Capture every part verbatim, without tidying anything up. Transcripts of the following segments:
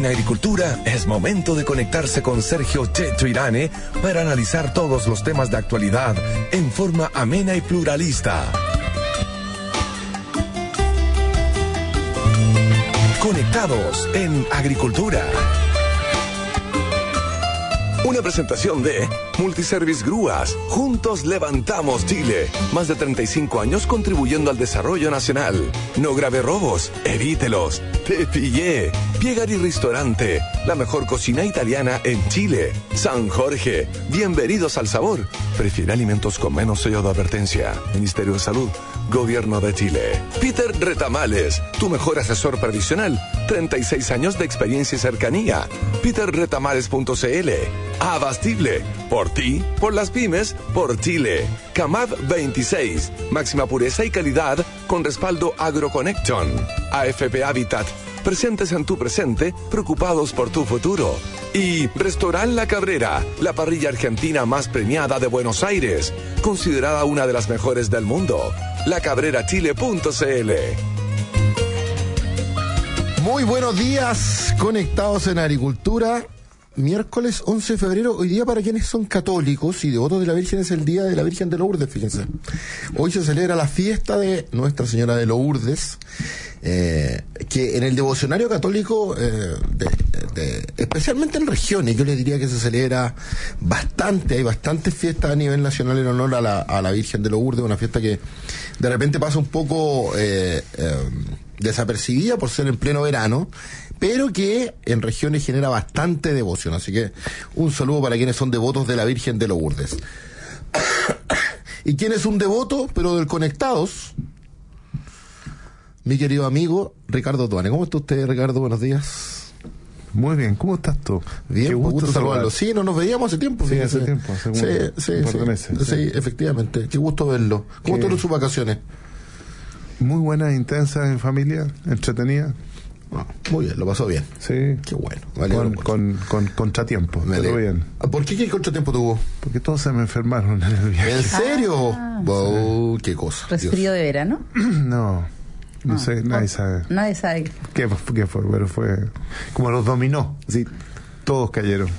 Agricultura es momento de conectarse con Sergio Checho Irane para analizar todos los temas de actualidad en forma amena y pluralista. Conectados en Agricultura. Una presentación de Multiservice Grúas. Juntos levantamos Chile. Más de treinta y cinco años contribuyendo al desarrollo nacional. No grave robos, evítelos. Te pillé. Piegar y Restaurante. La mejor cocina italiana en Chile. San Jorge. Bienvenidos al sabor. Prefiere alimentos con menos sello de advertencia. Ministerio de Salud. Gobierno de Chile. Peter Retamales, tu mejor asesor previsional. treinta y seis años de experiencia y cercanía. peter retamales punto c l. Abastible. Por ti, por las pymes, por Chile. Camab veintiséis. Máxima pureza y calidad con respaldo AgroConnection. A F P Habitat. Presentes en tu presente, preocupados por tu futuro. Y Restaurant La Cabrera, la parrilla argentina más premiada de Buenos Aires, considerada una de las mejores del mundo. la cabrera chile punto c l. Muy buenos días, conectados en Agricultura. Miércoles once de febrero, hoy día para quienes son católicos y devotos de la Virgen es el día de la Virgen de Lourdes, fíjense. Hoy se celebra la fiesta de Nuestra Señora de Lourdes, eh, que en el devocionario católico, eh, de, de, especialmente en regiones, yo les diría que se celebra bastante, hay bastantes fiestas a nivel nacional en honor a la, a la Virgen de Lourdes, una fiesta que de repente pasa un poco eh, eh, desapercibida por ser en pleno verano, pero que en regiones genera bastante devoción. Así que un saludo para quienes son devotos de la Virgen de Lourdes. ¿Y quién es un devoto, pero del Conectados? Mi querido amigo Ricardo Duane. ¿Cómo está usted, Ricardo? Buenos días. Muy bien, ¿cómo estás tú? Bien, Qué gusto, gusto saludarlo. Sí, no nos veíamos hace tiempo. Sí, fíjese. hace tiempo, hace sí, un, sí, un par sí, de meses. Sí, sí, efectivamente. Qué gusto verlo. ¿Cómo Qué... fueron sus vacaciones? Muy buenas, intensas en familia, entretenidas. Ah, muy bien, lo pasó bien. Sí. Qué bueno. Vale, con, con, con contratiempo, pero bien. ¿Por qué qué contratiempo tuvo? Porque todos se me enfermaron en el viaje. ¿En serio? Ah, wow, qué cosa. ¿Resfrío de verano? No, no ah, sé, nadie sabe. Nadie sabe. ¿Qué, qué fue? Pero fue como los dominó, sí, todos cayeron.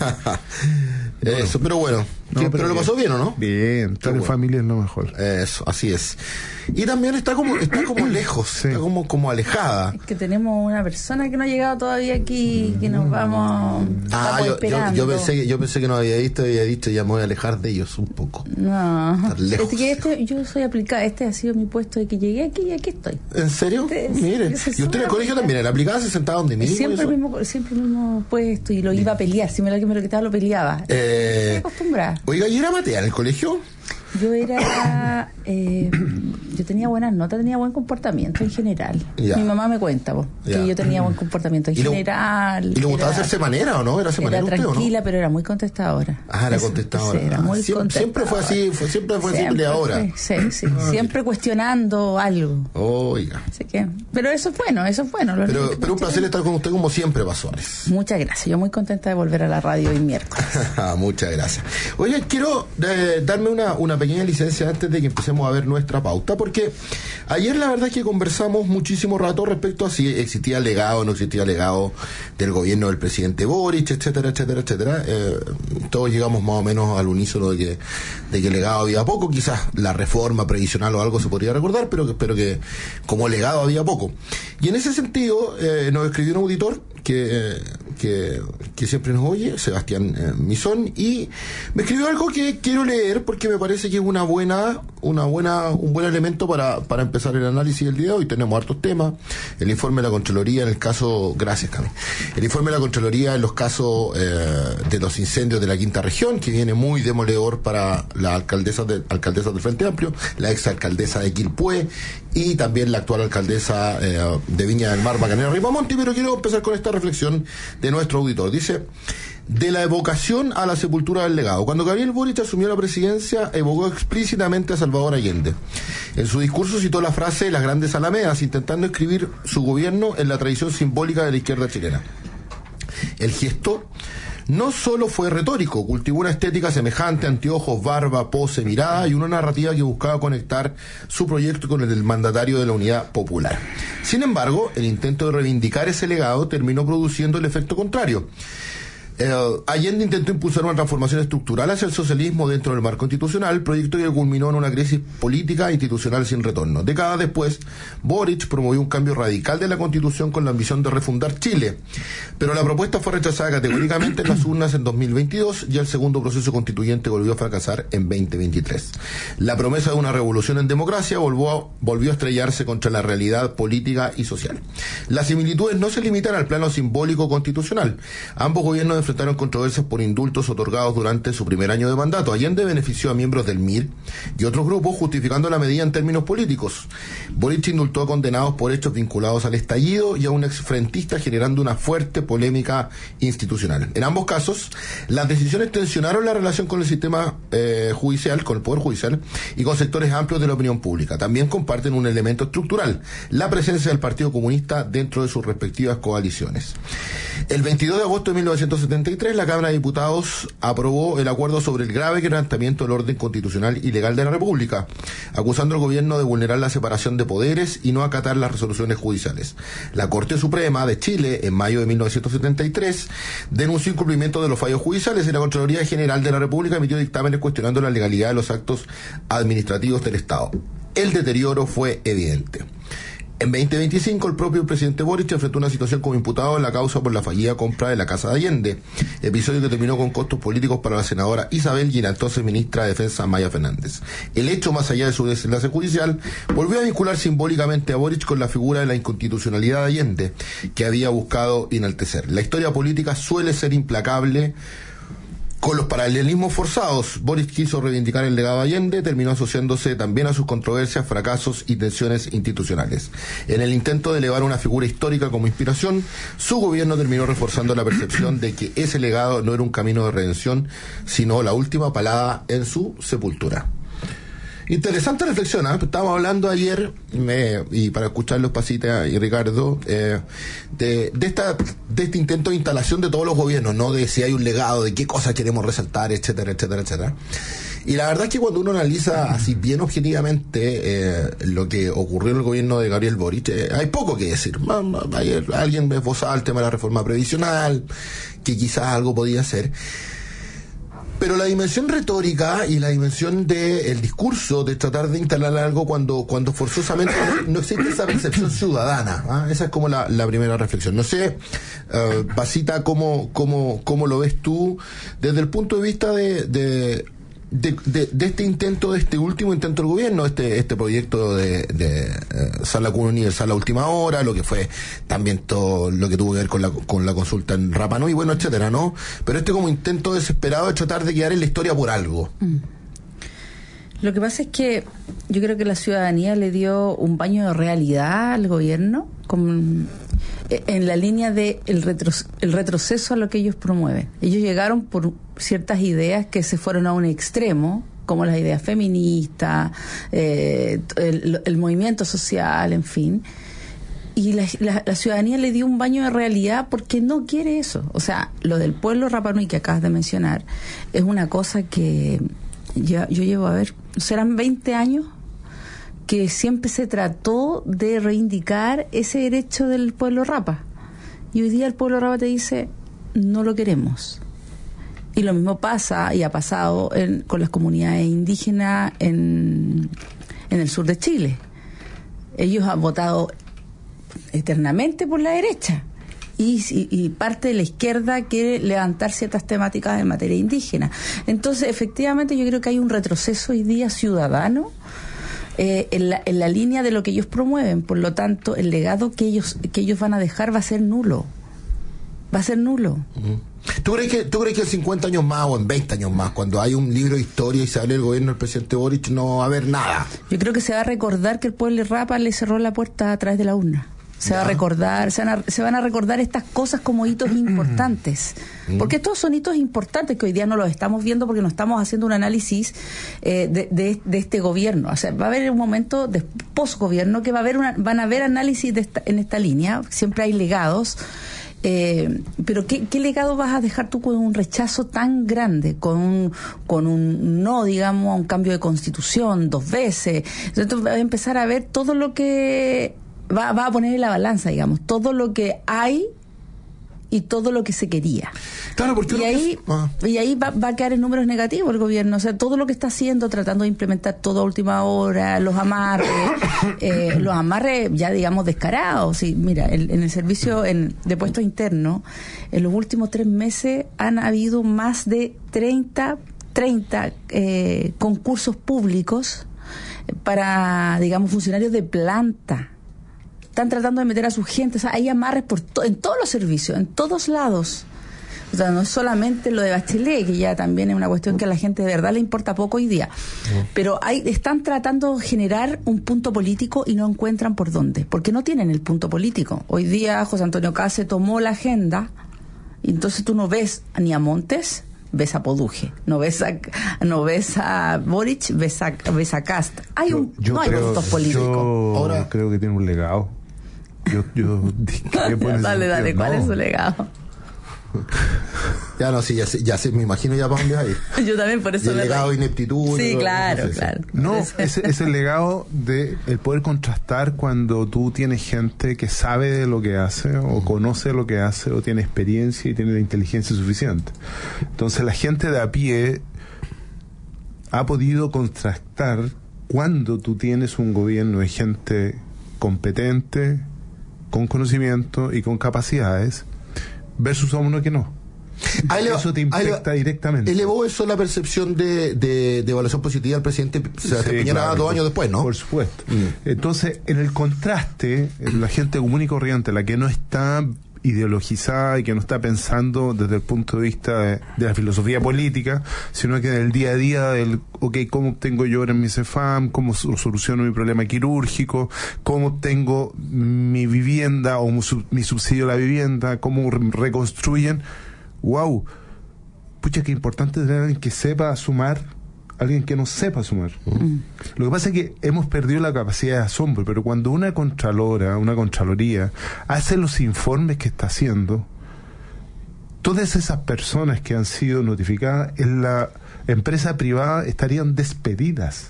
Eso, bueno, pero bueno. No, ¿Qué, pero, pero lo pasó bien, ¿o no? Bien, estar en bueno. familia es lo mejor. Eso, así es. Y también está como está como lejos, sí. está como como alejada. Es que tenemos una persona que no ha llegado todavía aquí, que nos vamos Ah, yo, yo, yo pensé que yo pensé que no había visto y había dicho ya me voy a alejar de ellos un poco. No. Estar lejos. Este, que este, yo soy aplicada, este ha sido mi puesto de que llegué aquí y aquí estoy. ¿En serio? Este, Mire, ese y usted en el colegio también, en la aplicada se sentaba donde mismo. Siempre el mismo, siempre el mismo puesto y lo iba a pelear, si me lo que me lo quitaba lo peleaba. Eh, Estoy acostumbrada. Oiga, ¿y era matea en el colegio? Yo era, eh, yo tenía buenas notas, tenía buen comportamiento en general. Ya. Mi mamá me cuenta, vos, que Ya. yo tenía buen comportamiento en ¿Y lo- general. ¿Y le gustaba era- hacerse manera o no? ¿Era semanera Era usted o no? tranquila, pero era muy contestadora. Ah, era Eso, contestadora. sí, era muy siempre, siempre fue así, fue, siempre fue así peleadora. Sí, sí, sí. Siempre cuestionando algo. Oiga. Así que, pero eso es bueno, eso es bueno. Los Pero, niños pero un placer estar con usted como siempre, Pasuárez. Muchas gracias. Yo muy contenta de volver a la radio hoy miércoles. Muchas gracias. Oye, quiero eh, darme una, una pequeña licencia antes de que empecemos a ver nuestra pauta, porque ayer la verdad es que conversamos muchísimo rato respecto a si existía legado o no existía legado del gobierno del presidente Boric, etcétera, etcétera, etcétera. Eh, todos llegamos más o menos al unísono de que, de que legado había poco, quizás la reforma previsional o algo se podría recordar, pero que espero que como legado había poco. Y en ese sentido eh, nos escribió un auditor que, que, que siempre nos oye, Sebastián eh, Misón, y me escribió algo que quiero leer porque me parece que es una buena, una buena, un buen elemento para, para empezar el análisis del día de hoy. Tenemos hartos temas, el informe de la Contraloría en el caso, gracias Cami, el informe de la Contraloría en los casos eh, de los incendios de la Quinta Región, que viene muy demoledor para la alcaldesa de, alcaldesa del Frente Amplio, la exalcaldesa de Quilpué y también la actual alcaldesa eh, de Viña del Mar, Bacanera Ripamonti, pero quiero empezar con esta reflexión de nuestro auditor. Dice: de la evocación a la sepultura del legado. Cuando Gabriel Boric asumió la presidencia, evocó explícitamente a Salvador Allende. En su discurso citó la frase "las grandes alamedas", intentando escribir su gobierno en la tradición simbólica de la izquierda chilena. El gesto no solo fue retórico, cultivó una estética semejante, anteojos, barba, pose, mirada y una narrativa que buscaba conectar su proyecto con el del mandatario de la Unidad Popular. Sin embargo, el intento de reivindicar ese legado terminó produciendo el efecto contrario. Eh, Allende intentó impulsar una transformación estructural hacia el socialismo dentro del marco institucional, proyecto que culminó en una crisis política e institucional sin retorno. Décadas después, Boric promovió un cambio radical de la Constitución con la ambición de refundar Chile, pero la propuesta fue rechazada categóricamente en las urnas en dos mil veintidós y el segundo proceso constituyente volvió a fracasar en veinte veintitrés. La promesa de una revolución en democracia volvió, volvió a estrellarse contra la realidad política y social. Las similitudes no se limitan al plano simbólico constitucional. Ambos gobiernos enfrentaron controversias por indultos otorgados durante su primer año de mandato. Allende benefició a miembros del M I R y otros grupos justificando la medida en términos políticos. Boric indultó a condenados por hechos vinculados al estallido y a un exfrentista, generando una fuerte polémica institucional. En ambos casos, las decisiones tensionaron la relación con el sistema eh, judicial, con el Poder Judicial y con sectores amplios de la opinión pública. También comparten un elemento estructural, la presencia del Partido Comunista dentro de sus respectivas coaliciones. El veintidós de agosto de mil novecientos setenta y tres, la Cámara de Diputados aprobó el acuerdo sobre el grave quebrantamiento del orden constitucional y legal de la República, acusando al gobierno de vulnerar la separación de poderes y no acatar las resoluciones judiciales. La Corte Suprema de Chile, en mayo de mil novecientos setenta y tres, denunció incumplimiento de los fallos judiciales y la Contraloría General de la República emitió dictámenes cuestionando la legalidad de los actos administrativos del Estado. El deterioro fue evidente. En veinte veinticinco, el propio presidente Boric enfrentó una situación como imputado en la causa por la fallida compra de la Casa de Allende, episodio que terminó con costos políticos para la senadora Isabel y la entonces ministra de Defensa Maya Fernández. El hecho, más allá de su desenlace judicial, volvió a vincular simbólicamente a Boric con la figura de la inconstitucionalidad de Allende, que había buscado enaltecer. La historia política suele ser implacable con los paralelismos forzados. Boric quiso reivindicar el legado de Allende, terminó asociándose también a sus controversias, fracasos y tensiones institucionales. En el intento de elevar una figura histórica como inspiración, su gobierno terminó reforzando la percepción de que ese legado no era un camino de redención, sino la última palabra en su sepultura. Interesante reflexión, ¿eh? Estábamos hablando ayer, me, y para escucharlos Pasita y Ricardo, eh, de, de, esta, de este intento de instalación de todos los gobiernos, ¿no? De si hay un legado, de qué cosas queremos resaltar, etcétera, etcétera, etcétera. Y la verdad es que cuando uno analiza así bien objetivamente eh, lo que ocurrió en el gobierno de Gabriel Boric, eh, hay poco que decir. Ayer alguien me esbozaba el tema de la reforma previsional, que quizás algo podía ser. Pero la dimensión retórica y la dimensión del discurso, de tratar de instalar algo cuando cuando forzosamente no, no existe esa percepción ciudadana, ¿ah? Esa es como la, la primera reflexión. No sé, uh, Pasita, ¿cómo, cómo, cómo lo ves tú desde el punto de vista de... de De, de, de este intento, de este último intento del gobierno, este este proyecto de, de uh, Sala Común Universal a última hora, lo que fue también todo lo que tuvo que ver con la con la consulta en Rapa Nui, bueno, etcétera, ¿no? Pero este como intento desesperado de tratar de quedar en la historia por algo. Mm. Lo que pasa es que yo creo que la ciudadanía le dio un baño de realidad al gobierno con, en la línea de el, retro, el retroceso a lo que ellos promueven. Ellos llegaron por ciertas ideas que se fueron a un extremo, como las ideas feministas, eh, el, el movimiento social, en fin. Y la, la, la ciudadanía le dio un baño de realidad porque no quiere eso. O sea, lo del pueblo Rapa Nui que acabas de mencionar es una cosa que yo, yo llevo a ver, serán veinte años que siempre se trató de reivindicar ese derecho del pueblo Rapa. Y hoy día el pueblo Rapa te dice, no lo queremos. Y lo mismo pasa y ha pasado en, con las comunidades indígenas en, en el sur de Chile. Ellos han votado eternamente por la derecha. Y, y, y parte de la izquierda quiere levantar ciertas temáticas en materia indígena. Entonces, efectivamente, yo creo que hay un retroceso hoy día ciudadano eh, en, la, en la línea de lo que ellos promueven. Por lo tanto, el legado que ellos que ellos van a dejar va a ser nulo. Va a ser nulo. Uh-huh. ¿Tú crees que tú crees que en cincuenta años más o en veinte años más, cuando hay un libro de historia y sale el gobierno del presidente Boric, no va a haber nada? Yo creo que se va a recordar que el pueblo de Rapa le cerró la puerta a través de la urna. Se ya. va a recordar, se van a, se van a recordar estas cosas como hitos importantes. Mm. Porque estos son hitos importantes que hoy día no los estamos viendo porque no estamos haciendo un análisis eh, de, de, de este gobierno. O sea, va a haber un momento de posgobierno que va a haber una, van a haber análisis de esta, en esta línea. Siempre hay legados. Eh, pero ¿qué, ¿qué legado vas a dejar tú con un rechazo tan grande, con un, con un no, digamos, a un cambio de constitución dos veces? Entonces vas a empezar a ver todo lo que va, va a poner en la balanza, digamos, todo lo que hay y todo lo que se quería. Claro, porque y ahí, es... ah. y ahí va, va a quedar en números negativos el gobierno. O sea, todo lo que está haciendo, tratando de implementar todo a última hora, los amarres, eh, los amarres ya digamos descarados. Sí, mira, el, en el servicio en, de puestos internos, en los últimos tres meses han habido más de treinta eh, concursos públicos para, digamos, funcionarios de planta. Están tratando de meter a su gente, o sea, hay amarres por to- en todos los servicios, en todos lados. O sea, no es solamente lo de Bachelet, que ya también es una cuestión que a la gente de verdad le importa poco hoy día. Uh-huh. Pero hay, están tratando de generar un punto político y no encuentran por dónde, porque no tienen el punto político. Hoy día José Antonio Case tomó la agenda, y entonces tú no ves ni a Montes, ves a Poduje, no ves a, no ves a Boric, ves a, ves a Cast. Hay un, yo, yo no hay creo, puntos políticos. Yo Ahora creo que tiene un legado. Yo, yo, dale, dale, ¿cuál no. es su legado? Ya no, sí, ya sé, ya sé, me imagino ya para dónde va a ir. Yo también, por eso. Y el legado de ineptitud. Sí, no, claro, no sé, claro. No, ese es el legado de el poder contrastar cuando tú tienes gente que sabe de lo que hace, o conoce lo que hace, o tiene experiencia y tiene la inteligencia suficiente. Entonces la gente de a pie ha podido contrastar cuando tú tienes un gobierno de gente competente, con conocimiento y con capacidades, versus a uno que no. Ahí eso te impacta ahí, directamente. ¿Elevó eso la percepción de, de, de evaluación positiva al presidente Sebastián sí, Piñera claro, dos años después, no? Por supuesto. Mm. Entonces, en el contraste, la gente común y corriente, la que no está ideologizada y que no está pensando desde el punto de vista de, de la filosofía política, sino que en el día a día del, ok, ¿cómo obtengo yo ahora mi CEFAM? ¿Cómo soluciono mi problema quirúrgico? ¿Cómo obtengo mi vivienda o mi subsidio a la vivienda? ¿Cómo reconstruyen? ¡Wow! Pucha, qué importante tener a alguien que sepa sumar, alguien que no sepa sumar. Uh-huh. Lo que pasa es que hemos perdido la capacidad de asombro, pero cuando una contralora, una contraloría, hace los informes que está haciendo, todas esas personas que han sido notificadas en la empresa privada estarían despedidas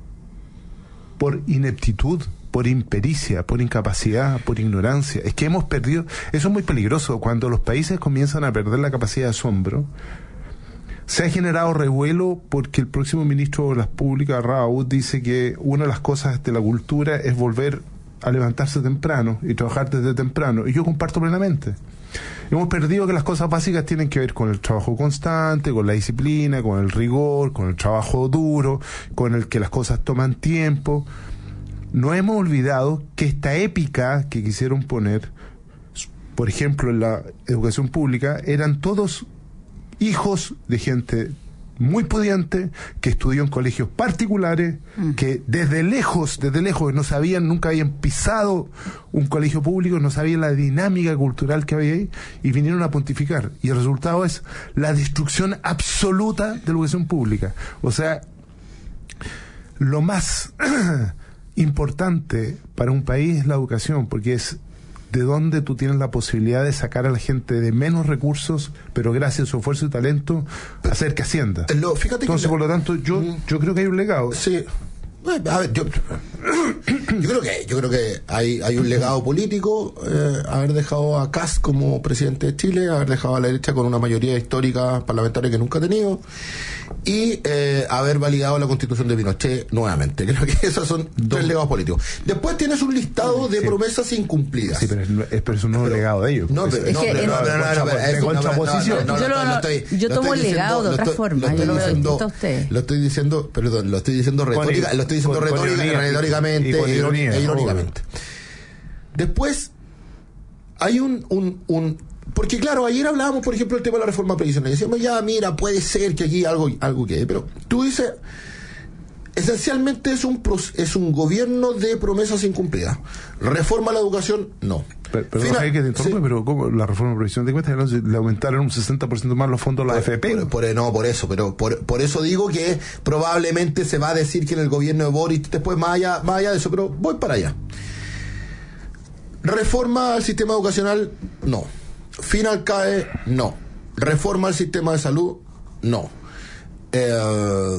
por ineptitud, por impericia, por incapacidad, por ignorancia. Es que hemos perdido, eso es muy peligroso, cuando los países comienzan a perder la capacidad de asombro. Se ha generado revuelo porque el próximo ministro de las Públicas, Raúl, dice que una de las cosas de la cultura es volver a levantarse temprano y trabajar desde temprano. Y yo comparto plenamente. Hemos perdido que las cosas básicas tienen que ver con el trabajo constante, con la disciplina, con el rigor, con el trabajo duro, con el que las cosas toman tiempo. No hemos olvidado que esta épica que quisieron poner, por ejemplo, en la educación pública, eran todos hijos de gente muy pudiente, que estudió en colegios particulares, mm. que desde lejos, desde lejos no sabían, nunca habían pisado un colegio público, no sabían la dinámica cultural que había ahí, y vinieron a pontificar. Y el resultado es la destrucción absoluta de la educación pública. O sea, lo más importante para un país es la educación, porque es de donde tú tienes la posibilidad de sacar a la gente de menos recursos, pero gracias a su esfuerzo y talento, hacer que ascienda. Lo, fíjate Entonces, que por lo tanto, yo yo creo que hay un legado. Sí. A ver, yo, yo creo que yo creo que hay hay un legado político, eh, haber dejado a Kast como presidente de Chile, haber dejado a la derecha con una mayoría histórica parlamentaria que nunca ha tenido, y eh, haber validado la Constitución de Pinochet nuevamente. Creo que esos son tres legados políticos. Después tienes un listado de sí. promesas incumplidas. Sí, pero es, es, pero es un nuevo pero, legado de ellos. No, pero, es no, pero, no, pero, no, no, pero es contraposición. No, no, no, no, no, no, estoy, yo tomo el legado de otra forma. Lo estoy diciendo, lo estoy diciendo, perdón, lo estoy diciendo retórica, lo estoy diciendo retórica, retóricamente e irónicamente. irónicamente. Después hay un, un, un porque claro, ayer hablábamos, por ejemplo, del tema de la reforma previsional. Decíamos, ya, mira, puede ser que aquí algo, algo quede, pero tú dices, esencialmente es un es un gobierno de promesas incumplidas. Reforma a la educación, no. Pero, perdón, Final, que te interrumpa, sí. pero ¿cómo la reforma previsional de cuentas le aumentaron un sesenta por ciento más los fondos a la por, A F P? Por, por, no, por eso, pero por, por eso digo que probablemente se va a decir que en el gobierno de Boric después más allá, más allá de eso, pero voy para allá. Reforma al sistema educacional, no. fin al C A E, no. Reforma al sistema de salud, no. Eh,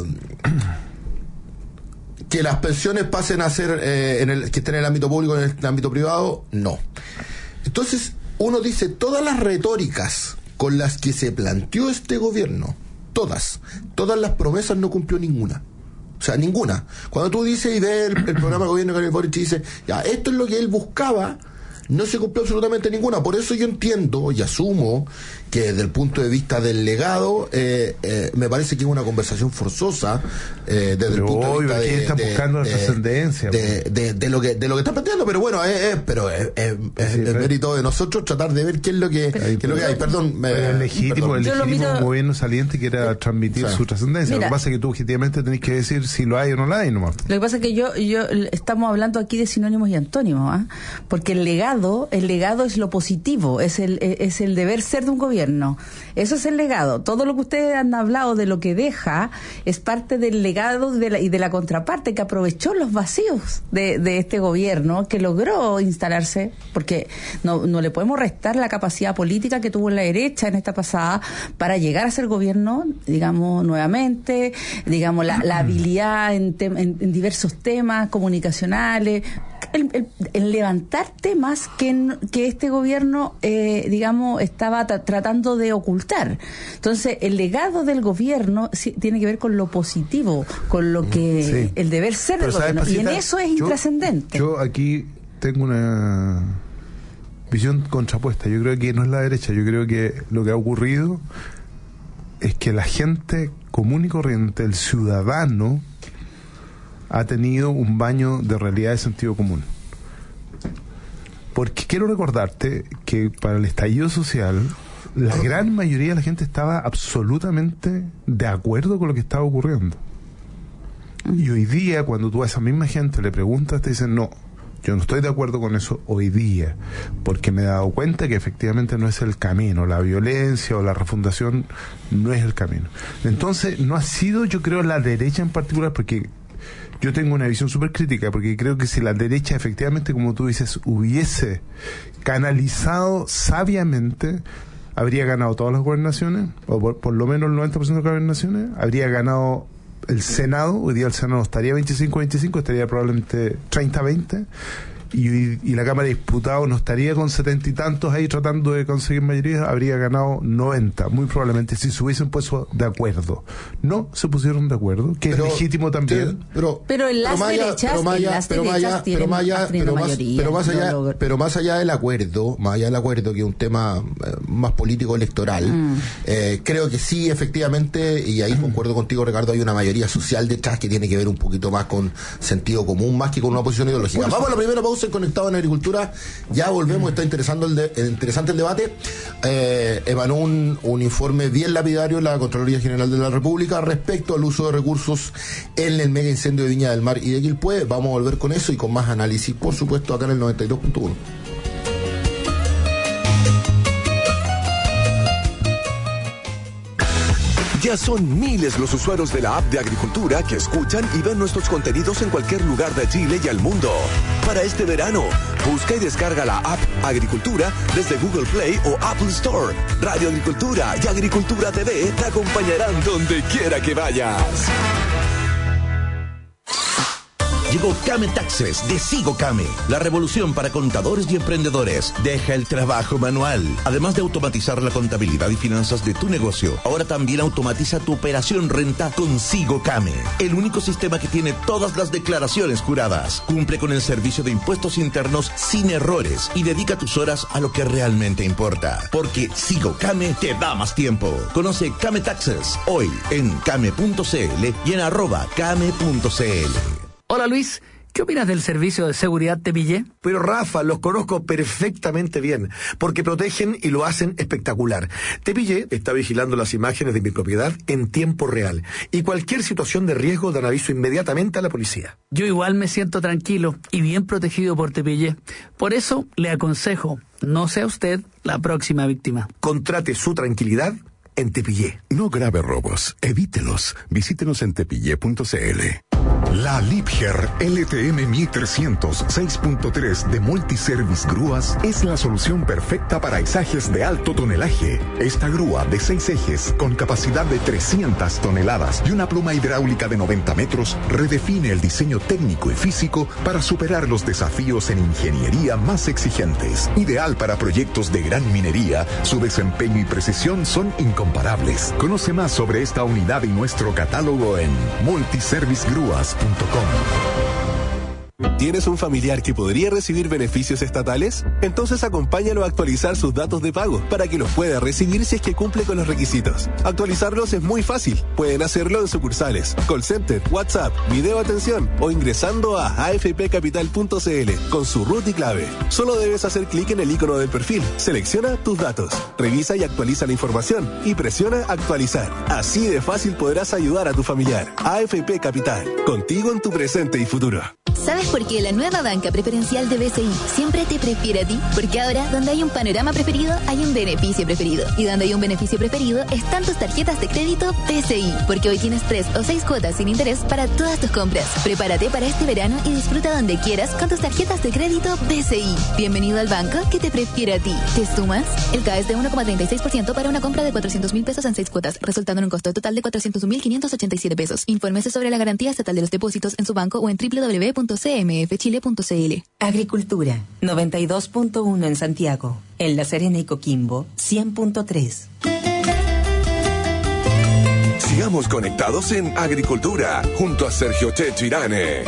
que las pensiones pasen a ser eh, en el, que estén en el ámbito público, en el ámbito privado, no. Entonces uno dice, todas las retóricas con las que se planteó este gobierno, todas, todas las promesas no cumplió ninguna. O sea, ninguna. Cuando tú dices y ves el, el programa de gobierno de Gabriel Boric y dices, ya, esto es lo que él buscaba, no se cumplió absolutamente ninguna. Por eso yo entiendo y asumo que desde el punto de vista del legado, eh, eh, me parece que es una conversación forzosa, eh, desde pero el punto obvio, de vista de, están de, buscando de, trascendencia de, de, de, de lo que de lo que están planteando, pero bueno, es, es, pero es, es, es sí, el pero, mérito de nosotros tratar de ver qué es lo que, pero, qué es lo que hay. Perdón, me, pero es legítimo, perdón. el legítimo miro, gobierno saliente que era transmitir o sea, su trascendencia. Mira, lo que pasa es que tú objetivamente tenés que decir si lo hay o no lo hay nomás. Lo que pasa es que yo, yo estamos hablando aquí de sinónimos y antónimos, ¿eh? Porque el legado, el legado es lo positivo, es el, es el deber ser de un gobierno. Eso es el legado. Todo lo que ustedes han hablado de lo que deja es parte del legado de la, y de la contraparte que aprovechó los vacíos de, de este gobierno que logró instalarse, porque no, no le podemos restar la capacidad política que tuvo la derecha en esta pasada para llegar a ser gobierno, digamos, nuevamente, digamos, la, la habilidad en, te, en, en diversos temas comunicacionales, el, el, el levantar temas que, que este gobierno, eh, digamos, estaba t- tratando de ocultar. Entonces, el legado del gobierno sí, tiene que ver con lo positivo, con lo que sí. el deber ser del gobierno. Pasita, y en eso es yo, intrascendente. Yo aquí tengo una visión contrapuesta. Yo creo que no es la derecha. Yo creo que lo que ha ocurrido es que la gente común y corriente, el ciudadano, ha tenido un baño de realidad de sentido común. Porque quiero recordarte que para el estallido social, la gran mayoría de la gente estaba absolutamente de acuerdo con lo que estaba ocurriendo. Y hoy día, cuando tú a esa misma gente le preguntas, te dicen, no, yo no estoy de acuerdo con eso hoy día, porque me he dado cuenta que efectivamente no es el camino, la violencia o la refundación no es el camino. Entonces, no ha sido, yo creo, la derecha en particular, porque yo tengo una visión súper crítica, porque creo que si la derecha efectivamente, como tú dices, hubiese canalizado sabiamente, habría ganado todas las gobernaciones, o por, por lo menos el noventa por ciento de las gobernaciones, habría ganado el Senado. Hoy día el Senado estaría veinticinco a veinticinco, estaría probablemente treinta a veinte, y, y la Cámara de Diputados no estaría con setenta y tantos ahí tratando de conseguir mayoría, habría ganado noventa, muy probablemente, si se hubiesen puesto de acuerdo. No se pusieron de acuerdo, que pero, es legítimo también. Sí, pero, pero en las derechas, pero más allá, pero más allá, pero más allá, pero más, pero más allá, pero más allá del acuerdo, más allá del acuerdo, que es un tema eh, más político electoral, mm. eh, creo que sí, efectivamente, y ahí concuerdo contigo, Ricardo, hay una mayoría social detrás que tiene que ver un poquito más con sentido común, más que con una posición ideológica. Bueno, vamos a la primera pausa en Conectado en Agricultura, ya volvemos, está interesando el de, interesante el debate. Eh, emanó un, un informe bien lapidario en la Contraloría General de la República respecto al uso de recursos en el mega incendio de Viña del Mar y de Quilpué. Vamos a volver con eso y con más análisis, por supuesto, acá en el noventa y dos punto uno. Ya son miles los usuarios de la app de Agricultura que escuchan y ven nuestros contenidos en cualquier lugar de Chile y el mundo. Para este verano, busca y descarga la app Agricultura desde Google Play o Apple Store. Radio Agricultura y Agricultura T V te acompañarán donde quiera que vayas. Llegó Came Taxes de Sigo Came, la revolución para contadores y emprendedores. Deja el trabajo manual. Además de automatizar la contabilidad y finanzas de tu negocio, ahora también automatiza tu operación renta con Sigo Came, el único sistema que tiene todas las declaraciones juradas. Cumple con el servicio de impuestos internos sin errores y dedica tus horas a lo que realmente importa. Porque Sigo Came te da más tiempo. Conoce Came Taxes hoy en came punto cl y en arroba came punto cl. Hola Luis, ¿qué opinas del servicio de seguridad Tepillé? Pero Rafa, los conozco perfectamente bien, porque protegen y lo hacen espectacular. Tepillé está vigilando las imágenes de mi propiedad en tiempo real, y cualquier situación de riesgo dan aviso inmediatamente a la policía. Yo igual me siento tranquilo y bien protegido por Tepillé. Por eso le aconsejo, no sea usted la próxima víctima. Contrate su tranquilidad en Tepillé. No grave robos, evítelos. Visítenos en tepillé punto cl. La Liebherr L T M mil trescientos seis punto tres de Multiservice Grúas es la solución perfecta para izajes de alto tonelaje. Esta grúa de seis ejes con capacidad de trescientas toneladas y una pluma hidráulica de noventa metros redefine el diseño técnico y físico para superar los desafíos en ingeniería más exigentes. Ideal para proyectos de gran minería, su desempeño y precisión son incomparables. Conoce más sobre esta unidad y nuestro catálogo en multiservice grúas punto com. ¿Tienes un familiar que podría recibir beneficios estatales? Entonces acompáñalo a actualizar sus datos de pago para que los pueda recibir si es que cumple con los requisitos. Actualizarlos es muy fácil. Pueden hacerlo en sucursales, call center, WhatsApp, video atención o ingresando a a f p capital punto c l con su root y clave. Solo debes hacer clic en el icono del perfil, selecciona tus datos, revisa y actualiza la información y presiona actualizar. Así de fácil podrás ayudar a tu familiar. A F P Capital, contigo en tu presente y futuro. ¿Sabes por qué la nueva banca preferencial de B C I siempre te prefiere a ti? Porque ahora, donde hay un panorama preferido, hay un beneficio preferido. Y donde hay un beneficio preferido, están tus tarjetas de crédito B C I. Porque hoy tienes tres o seis cuotas sin interés para todas tus compras. Prepárate para este verano y disfruta donde quieras con tus tarjetas de crédito B C I. Bienvenido al banco que te prefiere a ti. ¿Te sumas? El K es de uno coma treinta y seis por ciento para una compra de cuatrocientos mil pesos en seis cuotas, resultando en un costo total de cuatrocientos mil quinientos ochenta y siete pesos. Infórmese sobre la garantía estatal de los depósitos en su banco o en doble u doble u doble u punto c m f chile punto c l. Agricultura, noventa y dos punto uno en Santiago. En La Serena y Coquimbo, cien punto tres. Sigamos conectados en Agricultura, junto a Sergio Checho Irane.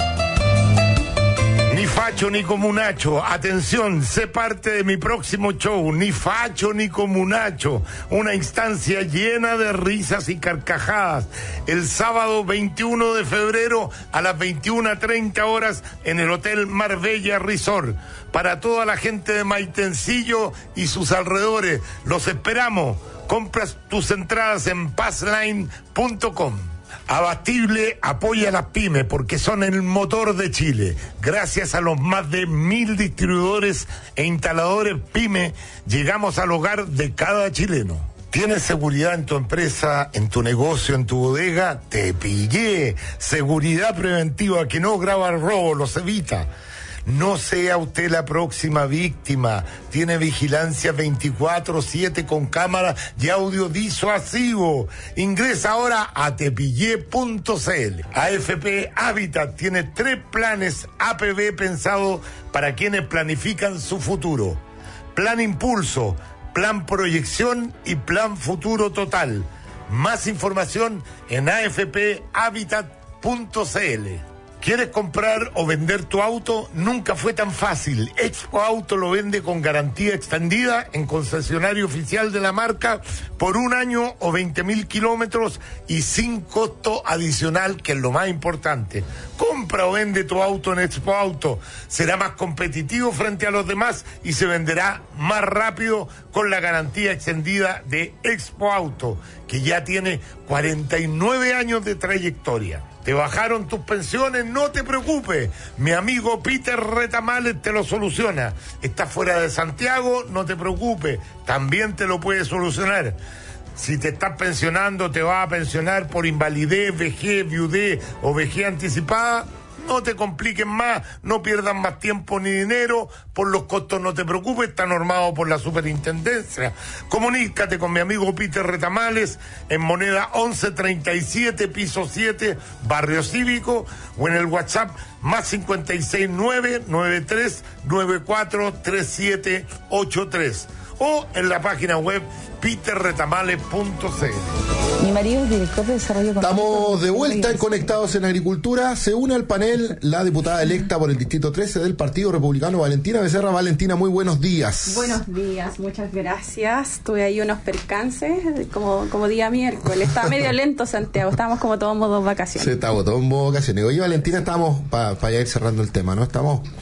Ni facho ni comunacho, atención, sé parte de mi próximo show, Ni facho ni comunacho, una instancia llena de risas y carcajadas, el sábado veintiuno de febrero a las veintiuna treinta horas en el Hotel Marbella Resort. Para toda la gente de Maitencillo y sus alrededores, los esperamos. Compras tus entradas en passline punto com. Abastible apoya a las pymes porque son el motor de Chile. Gracias a los más de mil distribuidores e instaladores pyme, llegamos al hogar de cada chileno. ¿Tienes seguridad en tu empresa, en tu negocio, en tu bodega? Te pillé. Seguridad preventiva que no graba el robo, los evita. No sea usted la próxima víctima. Tiene vigilancia veinticuatro siete con cámara y audio disuasivo. Ingresa ahora a tepillé punto c l. A F P Habitat tiene tres planes A P B pensados para quienes planifican su futuro. Plan Impulso, Plan Proyección y Plan Futuro Total. Más información en a f p habitat punto c l. ¿Quieres comprar o vender tu auto? Nunca fue tan fácil. Expo Auto lo vende con garantía extendida en concesionario oficial de la marca por un año o veinte mil kilómetros y sin costo adicional, que es lo más importante. Compra o vende tu auto en Expo Auto. Será más competitivo frente a los demás y se venderá más rápido con la garantía extendida de Expo Auto, que ya tiene cuarenta y nueve años de trayectoria. ¿Te bajaron tus pensiones? No te preocupes. Mi amigo Peter Retamales te lo soluciona. ¿Estás fuera de Santiago? No te preocupes. También te lo puede solucionar. Si te estás pensionando, te vas a pensionar por invalidez, vejez, viudez o vejez anticipada, no te compliques más, no pierdas más tiempo ni dinero. Por los costos no te preocupes, está normado por la superintendencia. Comunícate con mi amigo Peter Retamales en moneda once treinta y siete, piso siete, Barrio Cívico, o en el WhatsApp más cincuenta y seis nueve nueve tres nueve cuatro tres siete ocho tres, o en la página web peter retamales punto c l. Mi marido es director de desarrollo. Estamos de vuelta en Conectados en Agricultura. Se une al panel la diputada electa por el Distrito trece del Partido Republicano, Valentina Becerra. Valentina, muy buenos días. Buenos días, muchas gracias. Tuve ahí unos percances, como, como día miércoles. Estaba medio lento Santiago, estábamos como todos en modo vacaciones. Sí, estábamos todos en modo vacaciones. Oye, Valentina, estamos, para pa ya ir cerrando el tema, ¿no? Estamos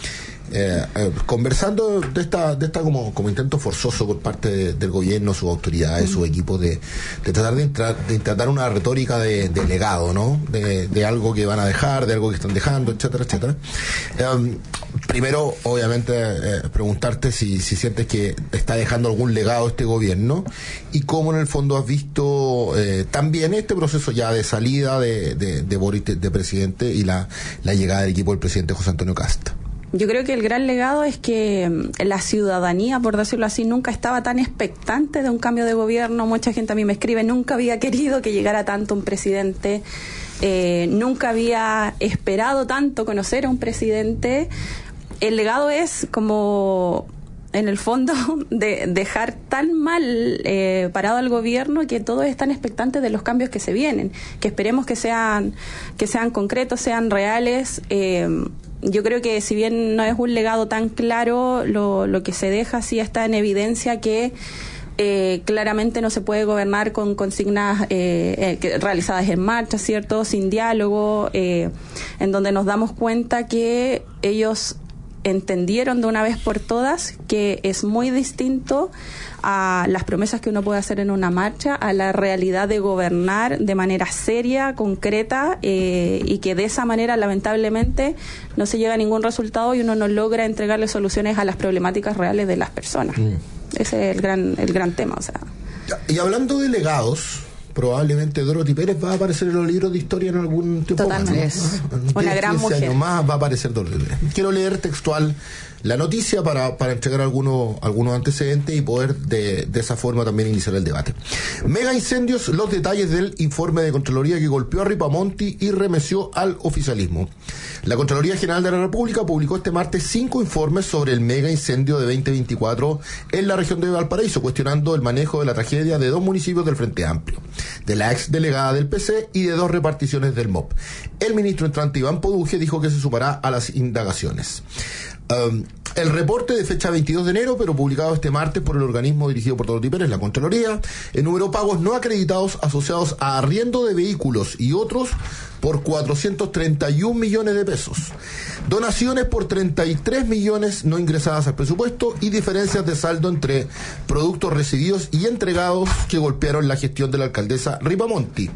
Eh, eh, conversando de esta de esta como, como intento forzoso por parte de, del gobierno, sus autoridades, sus equipos de, de tratar de, intra, de tratar una retórica de, de legado, ¿no? De, de algo que van a dejar, de algo que están dejando, etcétera, etcétera. Eh, primero, obviamente, eh, preguntarte si, si sientes que está dejando algún legado este gobierno y cómo en el fondo has visto eh, también este proceso ya de salida de, de, de Boris de, de presidente y la, la llegada del equipo del presidente José Antonio Casta. Yo creo que el gran legado es que la ciudadanía, por decirlo así, nunca estaba tan expectante de un cambio de gobierno. Mucha gente a mí me escribe, nunca había querido que llegara tanto un presidente, eh, nunca había esperado tanto conocer a un presidente. El legado es como, en el fondo, de dejar tan mal eh, parado al gobierno que todos están expectantes de los cambios que se vienen, que esperemos que sean, que sean concretos, sean reales. Eh, Yo creo que si bien no es un legado tan claro, lo, lo que se deja sí está en evidencia que eh, claramente no se puede gobernar con consignas eh, eh, realizadas en marcha, ¿cierto? Sin diálogo, eh, en donde nos damos cuenta que ellos entendieron de una vez por todas que es muy distinto a las promesas que uno puede hacer en una marcha, a la realidad de gobernar de manera seria, concreta, eh, y que de esa manera lamentablemente no se llega a ningún resultado y uno no logra entregarle soluciones a las problemáticas reales de las personas. Mm. Ese es el gran, el gran tema. O sea. Y hablando de legados, probablemente Dorothy Pérez va a aparecer en los libros de historia en algún tiempo. Totalmente. Más, ¿no? Es una gran mujer. Años más va a aparecer Dorothy Pérez. Quiero leer textual la noticia para, para entregar algunos algunos antecedentes y poder de, de esa forma también iniciar el debate. Mega incendios, los detalles del informe de Contraloría que golpeó a Ripamonti y remeció al oficialismo. La Contraloría General de la República publicó este martes cinco informes sobre el mega incendio de veinte veinticuatro en la región de Valparaíso, cuestionando el manejo de la tragedia de dos municipios del Frente Amplio, de la ex delegada del P C y de dos reparticiones del M O P. El ministro entrante Iván Poduje dijo que se sumará a las indagaciones. Um, el reporte de fecha veintidós de enero, pero publicado este martes por el organismo dirigido por Dorothy Pérez, la Contraloría, enumeró pagos no acreditados asociados a arriendo de vehículos y otros por cuatrocientos treinta y un millones de pesos, donaciones por treinta y tres millones no ingresadas al presupuesto y diferencias de saldo entre productos recibidos y entregados que golpearon la gestión de la alcaldesa Ripamonti.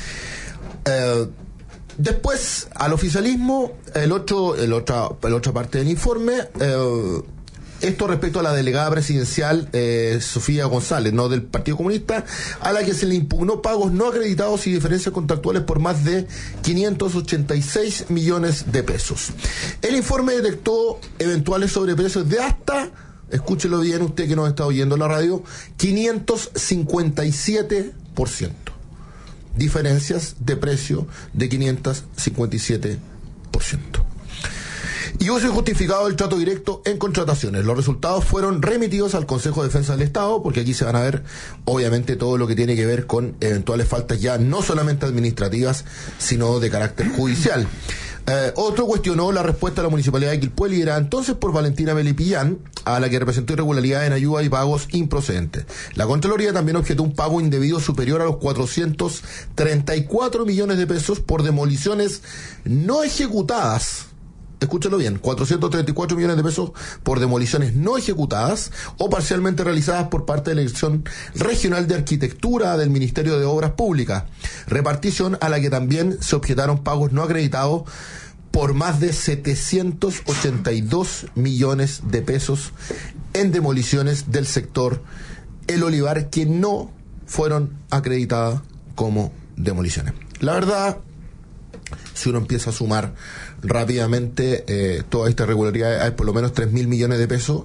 Eh, Después, al oficialismo, el otro, el otra, la otra parte del informe, eh, esto respecto a la delegada presidencial eh, Sofía González, no del Partido Comunista, a la que se le impugnó pagos no acreditados y diferencias contractuales por más de quinientos ochenta y seis millones de pesos. El informe detectó eventuales sobreprecios de hasta, escúchelo bien usted que nos está oyendo en la radio, quinientos cincuenta y siete por ciento. Diferencias de precio de quinientos cincuenta y siete por ciento. Y uso injustificado del trato directo en contrataciones. Los resultados fueron remitidos al Consejo de Defensa del Estado, porque aquí se van a ver, obviamente, todo lo que tiene que ver con eventuales faltas ya no solamente administrativas, sino de carácter judicial. Eh, otro cuestionó la respuesta de la Municipalidad de Quilpué, liderada entonces por Valentina Melipillán, a la que representó irregularidades en ayuda y pagos improcedentes. La Contraloría también objetó un pago indebido superior a los cuatrocientos treinta y cuatro millones de pesos por demoliciones no ejecutadas. Escúchalo bien, cuatrocientos treinta y cuatro millones de pesos por demoliciones no ejecutadas o parcialmente realizadas por parte de la Dirección Regional de Arquitectura del Ministerio de Obras Públicas, repartición a la que también se objetaron pagos no acreditados por más de setecientos ochenta y dos millones de pesos en demoliciones del sector El Olivar que no fueron acreditadas como demoliciones. La verdad, si uno empieza a sumar rápidamente eh, toda esta irregularidad, hay por lo menos tres mil millones de pesos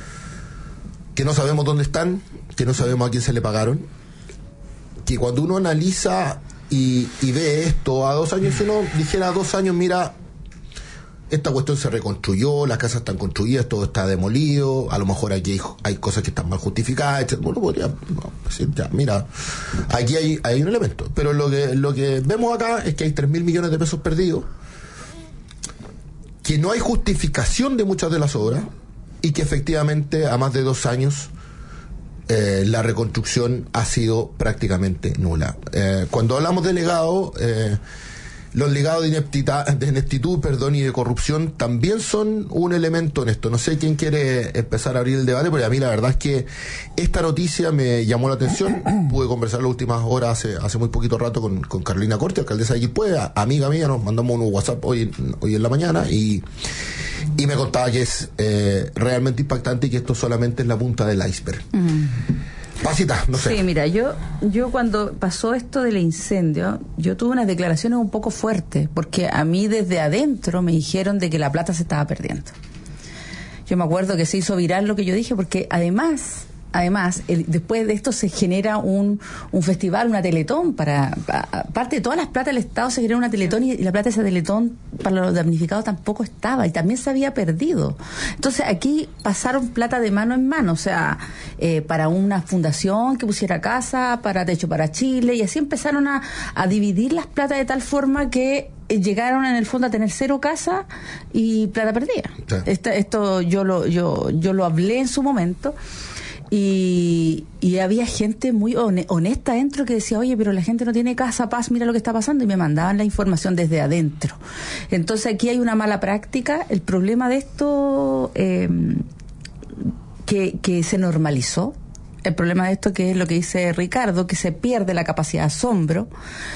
que no sabemos dónde están, que no sabemos a quién se le pagaron, que cuando uno analiza y, y ve esto a dos años, si uno dijera a dos años, mira, esta cuestión se reconstruyó, las casas están construidas, todo está demolido, a lo mejor aquí hay, hay cosas que están mal justificadas, etcétera. Bueno, podría no, decir, ya, mira, aquí hay, hay un elemento, pero lo que, lo que vemos acá es que hay tres mil millones de pesos perdidos, que no hay justificación de muchas de las obras y que efectivamente a más de dos años eh, la reconstrucción ha sido prácticamente nula. Eh, cuando hablamos de legado, eh, los legados de ineptitud, de ineptitud perdón, y de corrupción también son un elemento en esto. No sé quién quiere empezar a abrir el debate, porque a mí la verdad es que esta noticia me llamó la atención. Pude conversar las últimas horas, hace, hace muy poquito rato, con, con Carolina Corte, alcaldesa de Quilpué, amiga mía. Nos mandamos un WhatsApp hoy, hoy en la mañana y, y me contaba que es eh, realmente impactante y que esto solamente es la punta del iceberg. Mm. Pasita, no sé. Sí, mira, yo yo cuando pasó esto del incendio, yo tuve unas declaraciones un poco fuertes, porque a mí desde adentro me dijeron de que la plata se estaba perdiendo. Yo me acuerdo que se hizo viral lo que yo dije, porque además... Además, el, después de esto se genera un, un festival, una teletón para, aparte de todas las platas del Estado, se genera una teletón y, y la plata de esa teletón para los damnificados tampoco estaba y también se había perdido. Entonces aquí pasaron plata de mano en mano, o sea, eh, para una fundación que pusiera casa, para Techo para Chile, y así empezaron a, a dividir las platas de tal forma que llegaron en el fondo a tener cero casa y plata perdida. Sí. Esto, esto yo lo yo yo lo hablé en su momento. Y, y había gente muy honesta dentro que decía, oye, pero la gente no tiene casa, paz, mira lo que está pasando, y me mandaban la información desde adentro. Entonces aquí hay una mala práctica. El problema de esto eh, que, que se normalizó. El problema de esto, que es lo que dice Ricardo, que se pierde la capacidad de asombro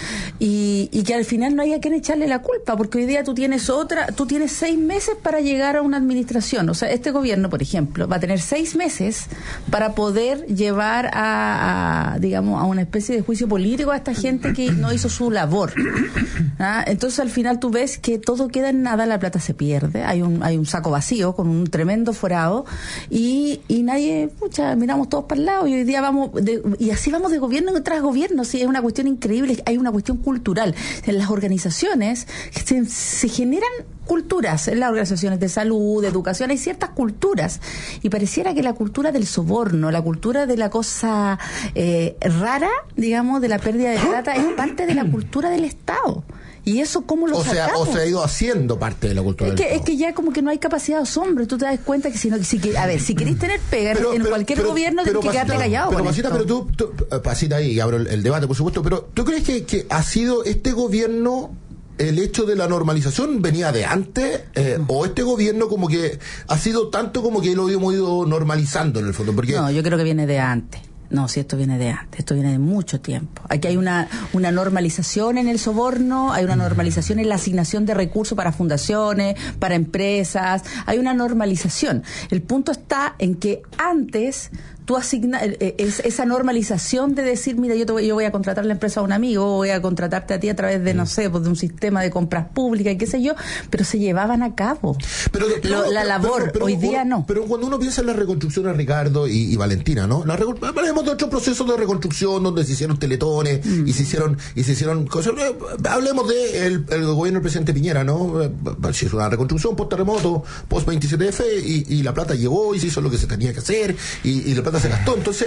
y, y que al final no hay a quien echarle la culpa, porque hoy día tú tienes otra, tú tienes seis meses para llegar a una administración. O sea, este gobierno, por ejemplo, va a tener seis meses para poder llevar a, a digamos, a una especie de juicio político a esta gente que no hizo su labor. ¿Ah? Entonces al final tú ves que todo queda en nada, la plata se pierde, hay un, hay un saco vacío con un tremendo forado y, y nadie, pucha, miramos todos para el lado. Y hoy día vamos, de, y así vamos de gobierno tras gobierno, sí, es una cuestión increíble, hay una cuestión cultural. En las organizaciones se, se generan culturas, en las organizaciones de salud, de educación, hay ciertas culturas, y pareciera que la cultura del soborno, la cultura de la cosa eh, rara, digamos, de la pérdida de plata, es parte de la cultura del Estado. ¿Y eso cómo lo o sea, sacamos? O se ha ido haciendo parte de la cultura es del que, Estado. Es que ya como que no hay capacidad de asombro. Tú te das cuenta que si no... Si, a ver, si queréis tener pega pero, en pero, cualquier pero, gobierno, tienes que quedarte callado. Pero, Pasita, pero tú, tú... Pasita, ahí abro el, el debate, por supuesto, pero ¿tú crees que, que ha sido este gobierno... el hecho de la normalización venía de antes eh, o este gobierno como que ha sido tanto como que lo hemos ido normalizando en el fondo? Porque... No, yo creo que viene de antes. No, si esto viene de antes, esto viene de mucho tiempo. Aquí hay una, una normalización en el soborno, hay una normalización en la asignación de recursos para fundaciones, para empresas, hay una normalización. El punto está en que antes tú asignas es, esa normalización de decir, mira, yo, te voy, yo voy a contratar la empresa a un amigo, voy a contratarte a ti a través de, no sé, pues de un sistema de compras públicas y qué sé yo, pero se llevaban a cabo. Pero, pero, Lo, la labor, pero, pero, hoy pero, día no. Pero cuando uno piensa en la reconstrucción de Ricardo y, y Valentina, ¿no? La, hablemos de otros procesos de reconstrucción donde se hicieron teletones mm. y se hicieron y se hicieron cosas. Hablemos de el, el gobierno del presidente Piñera, ¿no? Si es una reconstrucción post terremoto, post veintisiete F y, y la plata llegó y se hizo lo que se tenía que hacer y, y la plata se gastó. Entonces,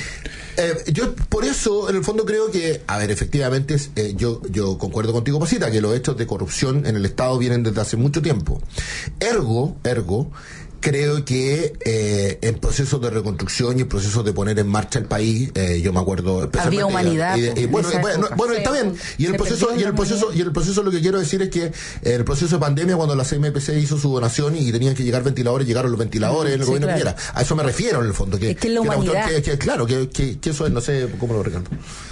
eh, yo por eso, en el fondo, creo que, a ver, efectivamente, eh, yo yo concuerdo contigo, Pasita, que los hechos de corrupción en el Estado vienen desde hace mucho tiempo. Ergo, ergo, creo que eh, en procesos de reconstrucción y en procesos de poner en marcha el país, eh, yo me acuerdo había humanidad. Y, y, y, bueno, y, bueno, bueno está bien. Y el proceso, y el proceso, y el proceso, lo que quiero decir es que el proceso de pandemia, cuando la C M P C hizo su donación y tenían que llegar ventiladores, llegaron los ventiladores en el sí, gobierno claro. Piñera. A eso me refiero en el fondo. Que, es que la que humanidad. Que, que, claro, que, que, que eso es, no sé cómo lo recuerdo.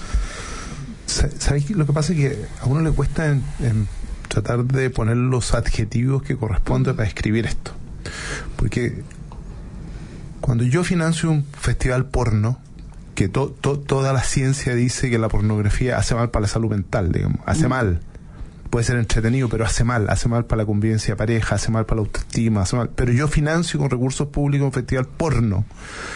¿Sabéis lo que pasa? Es que a uno le cuesta en, en tratar de poner los adjetivos que corresponden para describir esto. Porque cuando yo financio un festival porno, que to, to, toda la ciencia dice que la pornografía hace mal para la salud mental, digamos, hace mm. mal, puede ser entretenido, pero hace mal, hace mal para la convivencia de pareja, hace mal para la autoestima, hace mal, pero yo financio con recursos públicos un festival porno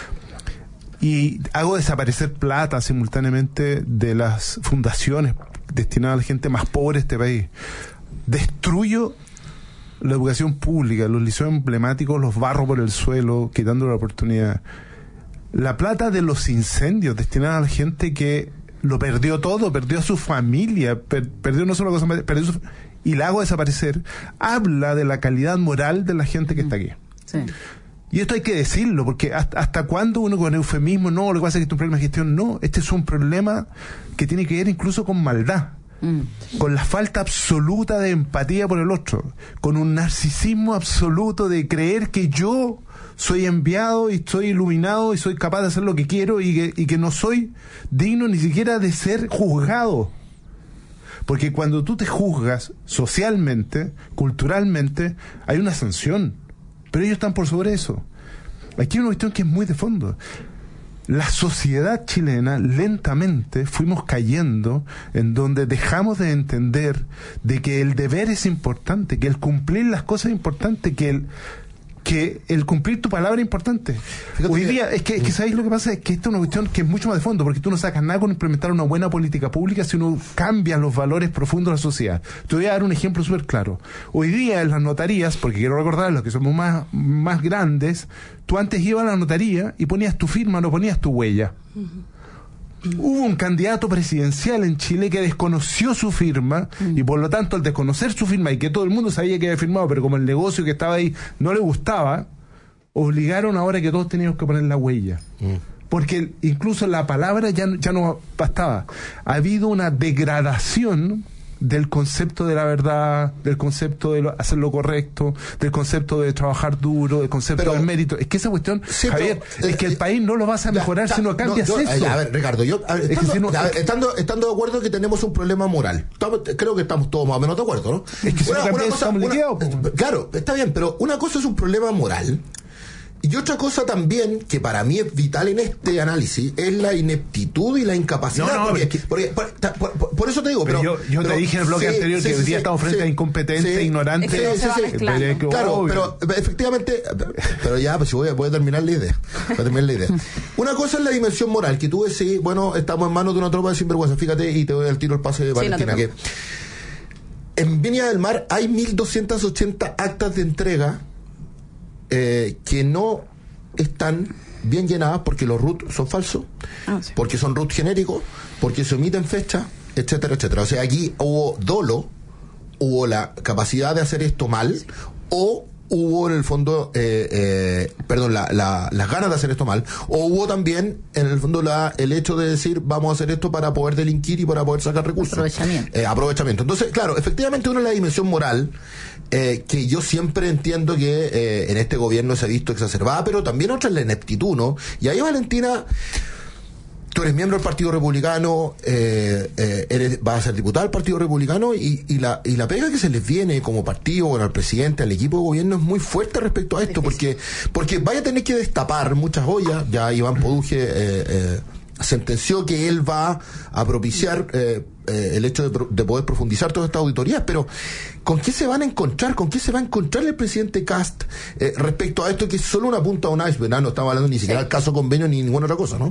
y hago desaparecer plata simultáneamente de las fundaciones destinadas a la gente más pobre de este país, destruyo la educación pública, los liceos emblemáticos los barro por el suelo, quitando la oportunidad. La plata de los incendios destinada a la gente que lo perdió todo, perdió a su familia, per, perdió no solo cosa, perdió su, y la hago desaparecer, habla de la calidad moral de la gente que está aquí. Sí. Y esto hay que decirlo, porque hasta, hasta cuándo uno con eufemismo, no, lo que pasa es que este es un problema de gestión, no, este es un problema que tiene que ver incluso con maldad. Mm. Con la falta absoluta de empatía por el otro, con un narcisismo absoluto de creer que yo soy enviado y estoy iluminado y soy capaz de hacer lo que quiero y que, y que no soy digno ni siquiera de ser juzgado. Porque cuando tú te juzgas socialmente, culturalmente, hay una sanción, pero ellos están por sobre eso. Aquí hay una cuestión que es muy de fondo. La sociedad chilena lentamente fuimos cayendo en donde dejamos de entender de que el deber es importante, que el cumplir las cosas es importante, que el que el cumplir tu palabra es importante. Fíjate Hoy que, día, es que, es que ¿sabéis lo que pasa? Es que esta es una cuestión que es mucho más de fondo, porque tú no sacas nada con implementar una buena política pública si uno cambia los valores profundos de la sociedad. Te voy a dar un ejemplo súper claro. Hoy día en las notarías, porque quiero recordar los que somos más, más grandes, tú antes ibas a la notaría y ponías tu firma, no ponías tu huella. Uh-huh. Hubo un candidato presidencial en Chile que desconoció su firma mm. y por lo tanto al desconocer su firma y que todo el mundo sabía que había firmado, pero como el negocio que estaba ahí no le gustaba, obligaron ahora que todos teníamos que poner la huella. Mm. Porque incluso la palabra ya, ya no bastaba. Ha habido una degradación del concepto de la verdad, del concepto de lo, hacer lo correcto, del concepto de trabajar duro, del concepto pero, del mérito. Es que esa cuestión, sí, Javier, pero, es que eh, el país no lo vas a mejorar ya, si no cambias no, yo, eso. A ver, Ricardo, yo a ver, estando, si no, a ver, estando, estando de acuerdo que tenemos un problema moral. Estamos, creo que estamos todos más o menos de acuerdo, ¿no? Es que si una, no cambias eso, estamos liquidados. Claro, está bien, pero una cosa es un problema moral. Y otra cosa también, que para mí es vital en este análisis, es la ineptitud y la incapacidad. No, no, porque, que, porque, por, por, por, por eso te digo. Pero, pero yo, yo pero, te dije en el bloque sí, anterior sí, que hoy sí, día sí, estamos frente sí, a incompetentes, sí, ignorantes. Sí, sí, sí, sí. Pero, claro, obvio. pero efectivamente, pero ya, pues voy a, voy a terminar la idea. Voy a terminar la idea. Una cosa es la dimensión moral, que tú decís, bueno, estamos en manos de una tropa de sinvergüenza. Fíjate, y te doy al tiro el pase de Valentina, sí, no que en Viña del Mar hay mil doscientas ochenta actas de entrega eh, que no están bien llenadas porque los R U T son falsos, ah, sí. porque son R U T genéricos, porque se omiten fechas, etcétera, etcétera. O sea, aquí hubo dolo, hubo la capacidad de hacer esto mal, o hubo en el fondo, eh, eh, perdón, la, la, las ganas de hacer esto mal, o hubo también en el fondo la, el hecho de decir vamos a hacer esto para poder delinquir y para poder sacar recursos. Aprovechamiento. Eh, aprovechamiento. Entonces, claro, efectivamente uno es la dimensión moral, eh, que yo siempre entiendo que eh, en este gobierno se ha visto exacerbada, pero también otra es la ineptitud, ¿no? Y ahí, Valentina, tú eres miembro del Partido Republicano, eh, eh, eres, vas a ser diputado del Partido Republicano y, y la y la pega que se les viene como partido, bueno, al presidente, al equipo de gobierno es muy fuerte respecto a esto, porque porque vaya a tener que destapar muchas ollas. Ya Iván Poduje eh, eh, sentenció que él va a propiciar eh, eh, el hecho de, de poder profundizar todas estas auditorías, pero ¿con qué se van a encontrar? ¿Con qué se va a encontrar el presidente Kast eh, respecto a esto que es solo una punta de un iceberg? No, no estamos hablando ni siquiera del caso convenio ni ninguna otra cosa, ¿no?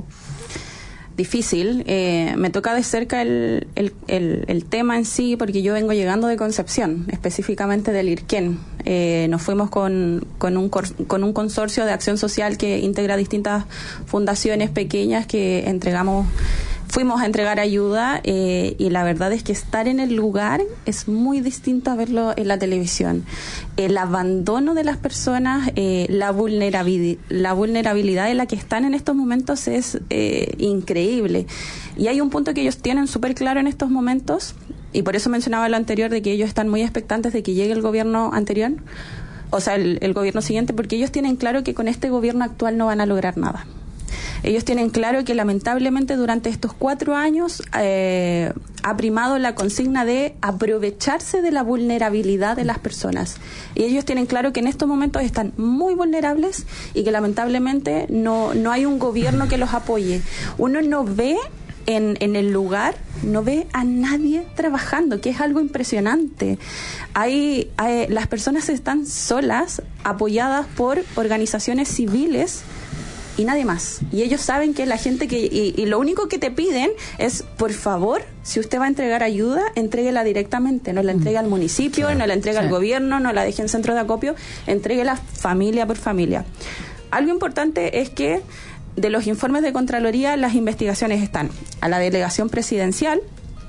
Difícil, eh, me toca de cerca el, el, el, el tema en sí, porque yo vengo llegando de Concepción, específicamente del Irquén. Eh, nos fuimos con, con, un, con un consorcio de acción social que integra distintas fundaciones pequeñas que entregamos, fuimos a entregar ayuda, eh, y la verdad es que estar en el lugar es muy distinto a verlo en la televisión. El abandono de las personas, eh, la vulnerabilidad, la vulnerabilidad en la que están en estos momentos es eh, increíble. Y hay un punto que ellos tienen súper claro en estos momentos, y por eso mencionaba lo anterior de que ellos están muy expectantes de que llegue el gobierno anterior, o sea, el, el gobierno siguiente, porque ellos tienen claro que con este gobierno actual no van a lograr nada. Ellos tienen claro que lamentablemente durante estos cuatro años eh, ha primado la consigna de aprovecharse de la vulnerabilidad de las personas. Y ellos tienen claro que en estos momentos están muy vulnerables y que lamentablemente no, no hay un gobierno que los apoye. Uno no ve en, en el lugar, no ve a nadie trabajando, que es algo impresionante. Hay, hay, las personas están solas, apoyadas por organizaciones civiles, y nadie más. Y ellos saben que la gente que... Y, y lo único que te piden es, por favor, si usted va a entregar ayuda, entréguela directamente. No la entregue al municipio, sí, no la entregue sí. al gobierno, no la deje en centro de acopio, entréguela familia por familia. Algo importante es que de los informes de Contraloría, las investigaciones están a la delegación presidencial,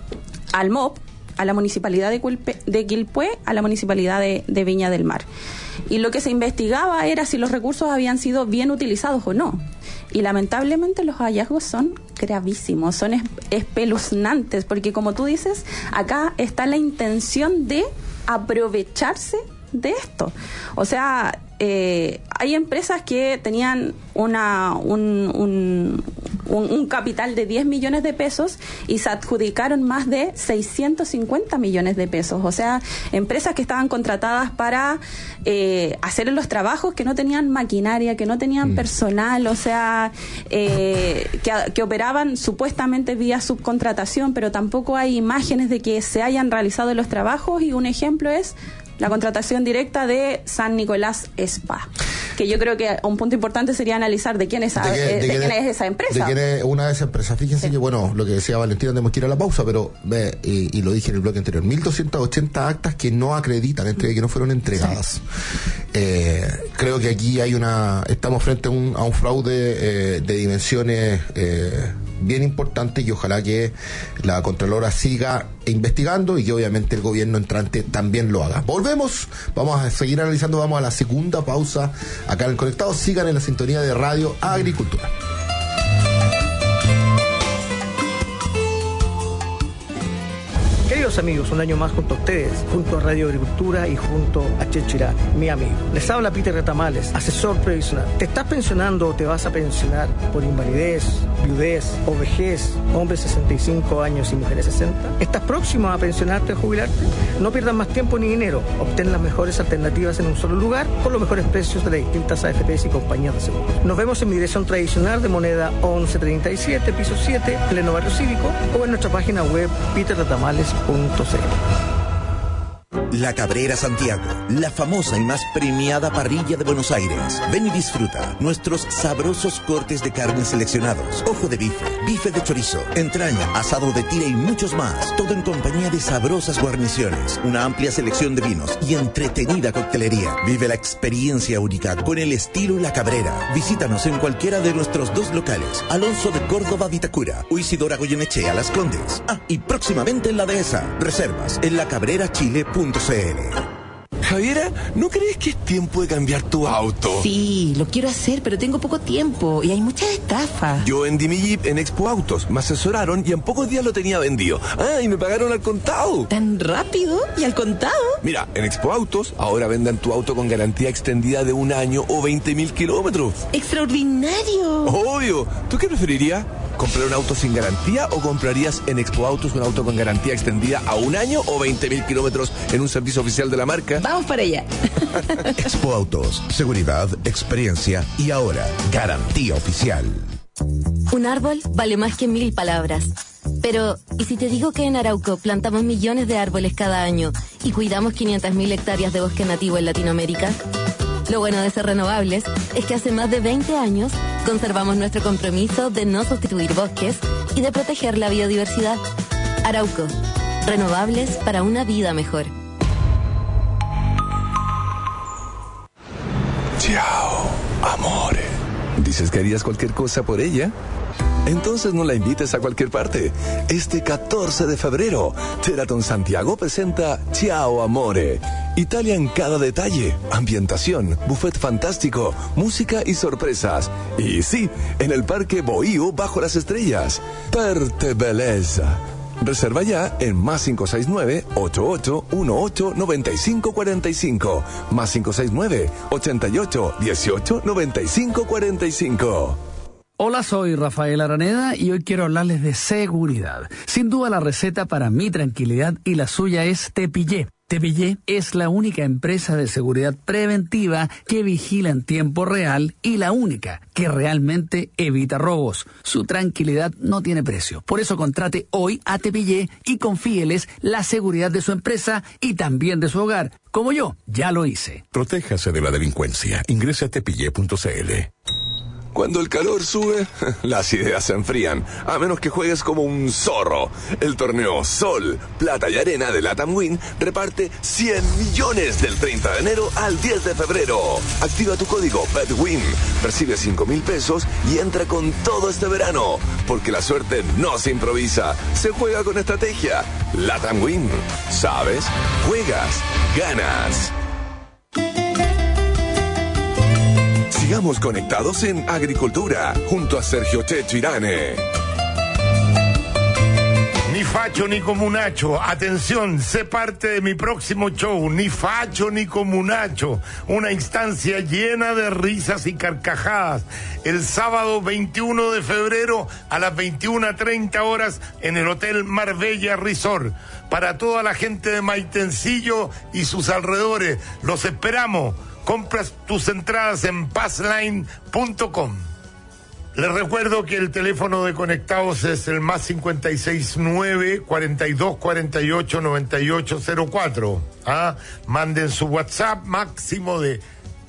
al M O P, a la Municipalidad de, Culpe, de Quilpué, a la Municipalidad de, de Viña del Mar. Y lo que se investigaba era si los recursos habían sido bien utilizados o no. Y lamentablemente los hallazgos son gravísimos, son es- espeluznantes, porque como tú dices, acá está la intención de aprovecharse de esto. O sea, eh, hay empresas que tenían una un, un, un, un capital de diez millones de pesos y se adjudicaron más de seiscientos cincuenta millones de pesos. O sea, empresas que estaban contratadas para eh, hacer los trabajos, que no tenían maquinaria, que no tenían mm. personal, o sea, eh, que, que operaban supuestamente vía subcontratación, pero tampoco hay imágenes de que se hayan realizado los trabajos. Y un ejemplo es la contratación directa de San Nicolás Spa, que yo creo que un punto importante sería analizar de quién es, de qué, de de quién es esa empresa. De quién es una de esas empresas. Fíjense sí. que, bueno, lo que decía Valentina, tenemos que ir a la pausa, pero ve, y, y lo dije en el bloque anterior, mil doscientas ochenta actas que no acreditan, entre que no fueron entregadas. Sí. Eh, creo que aquí hay una, estamos frente a un, a un fraude eh, de dimensiones eh, bien importante, y ojalá que la Contralora siga investigando y que obviamente el gobierno entrante también lo haga. Volvemos, vamos a seguir analizando, vamos a la segunda pausa acá en el Conectado. Sigan en la sintonía de Radio Agricultura. Queridos amigos, un año más junto a ustedes, junto a Radio Agricultura y junto a Chechirá, mi amigo. Les habla Peter Retamales, asesor previsional. ¿Te estás pensionando o te vas a pensionar por invalidez, viudez o vejez, hombres sesenta y cinco años y mujeres sesenta? ¿Estás próximo a pensionarte o jubilarte? No pierdas más tiempo ni dinero. Obtén las mejores alternativas en un solo lugar por los mejores precios de las distintas A F Pes y compañías de seguros. Nos vemos en mi dirección tradicional de Moneda once treinta y siete, piso siete, pleno barrio cívico, o en nuestra página web peter retamales punto c l. La Cabrera Santiago, la famosa y más premiada parrilla de Buenos Aires. Ven y disfruta nuestros sabrosos cortes de carne seleccionados, ojo de bife, bife de chorizo, entraña, asado de tira y muchos más. Todo en compañía de sabrosas guarniciones, una amplia selección de vinos y entretenida coctelería. Vive la experiencia única con el estilo La Cabrera. Visítanos en cualquiera de nuestros dos locales, Alonso de Córdoba Vitacura o Isidora Goyenechea Las Condes. Ah, y próximamente en la Dehesa. Reservas en la cabrera chile punto c l. Javiera, ¿no crees que es tiempo de cambiar tu auto? Sí, lo quiero hacer, pero tengo poco tiempo y hay muchas estafas. Yo vendí mi Jeep en Expo Autos, me asesoraron y en pocos días lo tenía vendido. Ah, y me pagaron al contado. ¿Tan rápido? ¿Y al contado? Mira, en Expo Autos ahora vendan tu auto con garantía extendida de un año o veinte mil kilómetros. ¡Extraordinario! Obvio. ¿Tú qué preferirías? ¿Comprar un auto sin garantía o comprarías en Expo Autos un auto con garantía extendida a un año o veinte mil kilómetros en un servicio oficial de la marca? Vamos para allá. Expo Autos, seguridad, experiencia y ahora garantía oficial. Un árbol vale más que mil palabras. Pero, ¿y si te digo que en Arauco plantamos millones de árboles cada año y cuidamos quinientas mil hectáreas de bosque nativo en Latinoamérica? Lo bueno de ser renovables es que hace más de veinte años conservamos nuestro compromiso de no sustituir bosques y de proteger la biodiversidad. Arauco, renovables para una vida mejor. Ciao, amore. ¿Dices que harías cualquier cosa por ella? Entonces no la invites a cualquier parte. Este catorce de febrero, Sheraton Santiago presenta Ciao Amore. Italia en cada detalle, ambientación, buffet fantástico, música y sorpresas. Y sí, en el Parque Bohío bajo las estrellas. Perte belleza. Reserva ya en más cinco seis nueve, ocho ocho uno ocho nueve cinco cuatro cinco, más cinco seis nueve, ochenta y ocho, dieciocho, noventa y cinco cuarenta y cinco. Hola, soy Rafael Araneda y hoy quiero hablarles de seguridad. Sin duda la receta para mi tranquilidad y la suya es Tepillé. Tepillé es la única empresa de seguridad preventiva que vigila en tiempo real y la única que realmente evita robos. Su tranquilidad no tiene precio. Por eso contrate hoy a Tepillé y confíeles la seguridad de su empresa y también de su hogar. Como yo, ya lo hice. Protéjase de la delincuencia. Ingrese a tepillé punto c l. Cuando el calor sube, las ideas se enfrían, a menos que juegues como un zorro. El torneo Sol, Plata y Arena de Latam Win reparte cien millones del treinta de enero al diez de febrero. Activa tu código BETWIN, recibe cinco mil pesos y entra con todo este verano. Porque la suerte no se improvisa, se juega con estrategia. Latam Win. ¿Sabes? Juegas, ganas. Sigamos conectados en Agricultura, junto a Sergio Checho Irane. Ni facho ni comunacho, atención, sé parte de mi próximo show, ni facho ni comunacho, una instancia llena de risas y carcajadas, el sábado veintiuno de febrero a las veintiuna treinta horas en el Hotel Marbella Resort. Para toda la gente de Maitencillo y sus alrededores, los esperamos. Compras tus entradas en passline punto com. Les recuerdo que el teléfono de Conectados es el más cincuenta y seis nueve, cuarenta y dos, cuarenta y ocho, noventa y ocho cero cuatro. ¿Ah? Manden su WhatsApp máximo de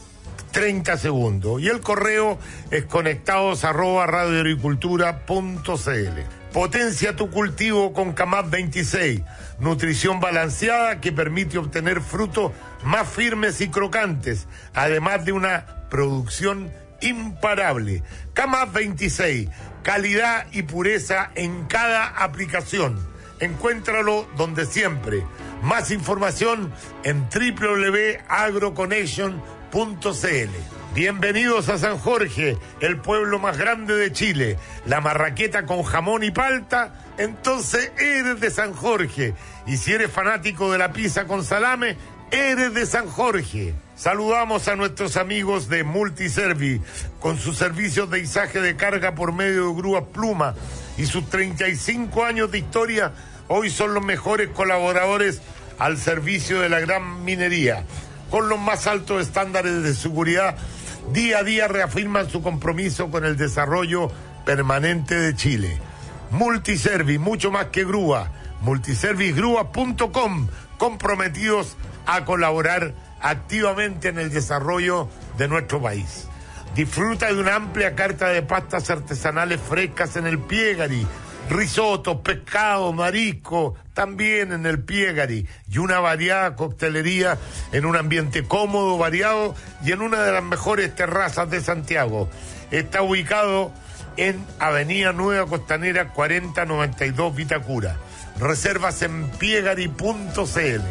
treinta segundos. Y el correo es conectados arroba radioagricultura punto cl. Potencia tu cultivo con Camad veintiséis. Nutrición balanceada que permite obtener frutos más firmes y crocantes, además de una producción imparable. Camad veintiséis, calidad y pureza en cada aplicación. Encuéntralo donde siempre. Más información en doble u doble u doble u punto agroconnection punto cl. Bienvenidos a San Jorge, el pueblo más grande de Chile. La marraqueta con jamón y palta, entonces eres de San Jorge. Y si eres fanático de la pizza con salame, eres de San Jorge. Saludamos a nuestros amigos de Multiservi, con sus servicios de izaje de carga por medio de grúas Pluma y sus treinta y cinco años de historia, hoy son los mejores colaboradores al servicio de la gran minería. Con los más altos estándares de seguridad, día a día reafirman su compromiso con el desarrollo permanente de Chile. Multiservi, mucho más que grúa. multiservisgrúa punto com, comprometidos a colaborar activamente en el desarrollo de nuestro país. Disfruta de una amplia carta de pastas artesanales frescas en el Piegari, risotos, pescado, marisco, también en el Piegari, y una variada coctelería en un ambiente cómodo, variado y en una de las mejores terrazas de Santiago. Está ubicado en Avenida Nueva Costanera cuarenta noventa y dos Vitacura. Reservas en piegari punto cl.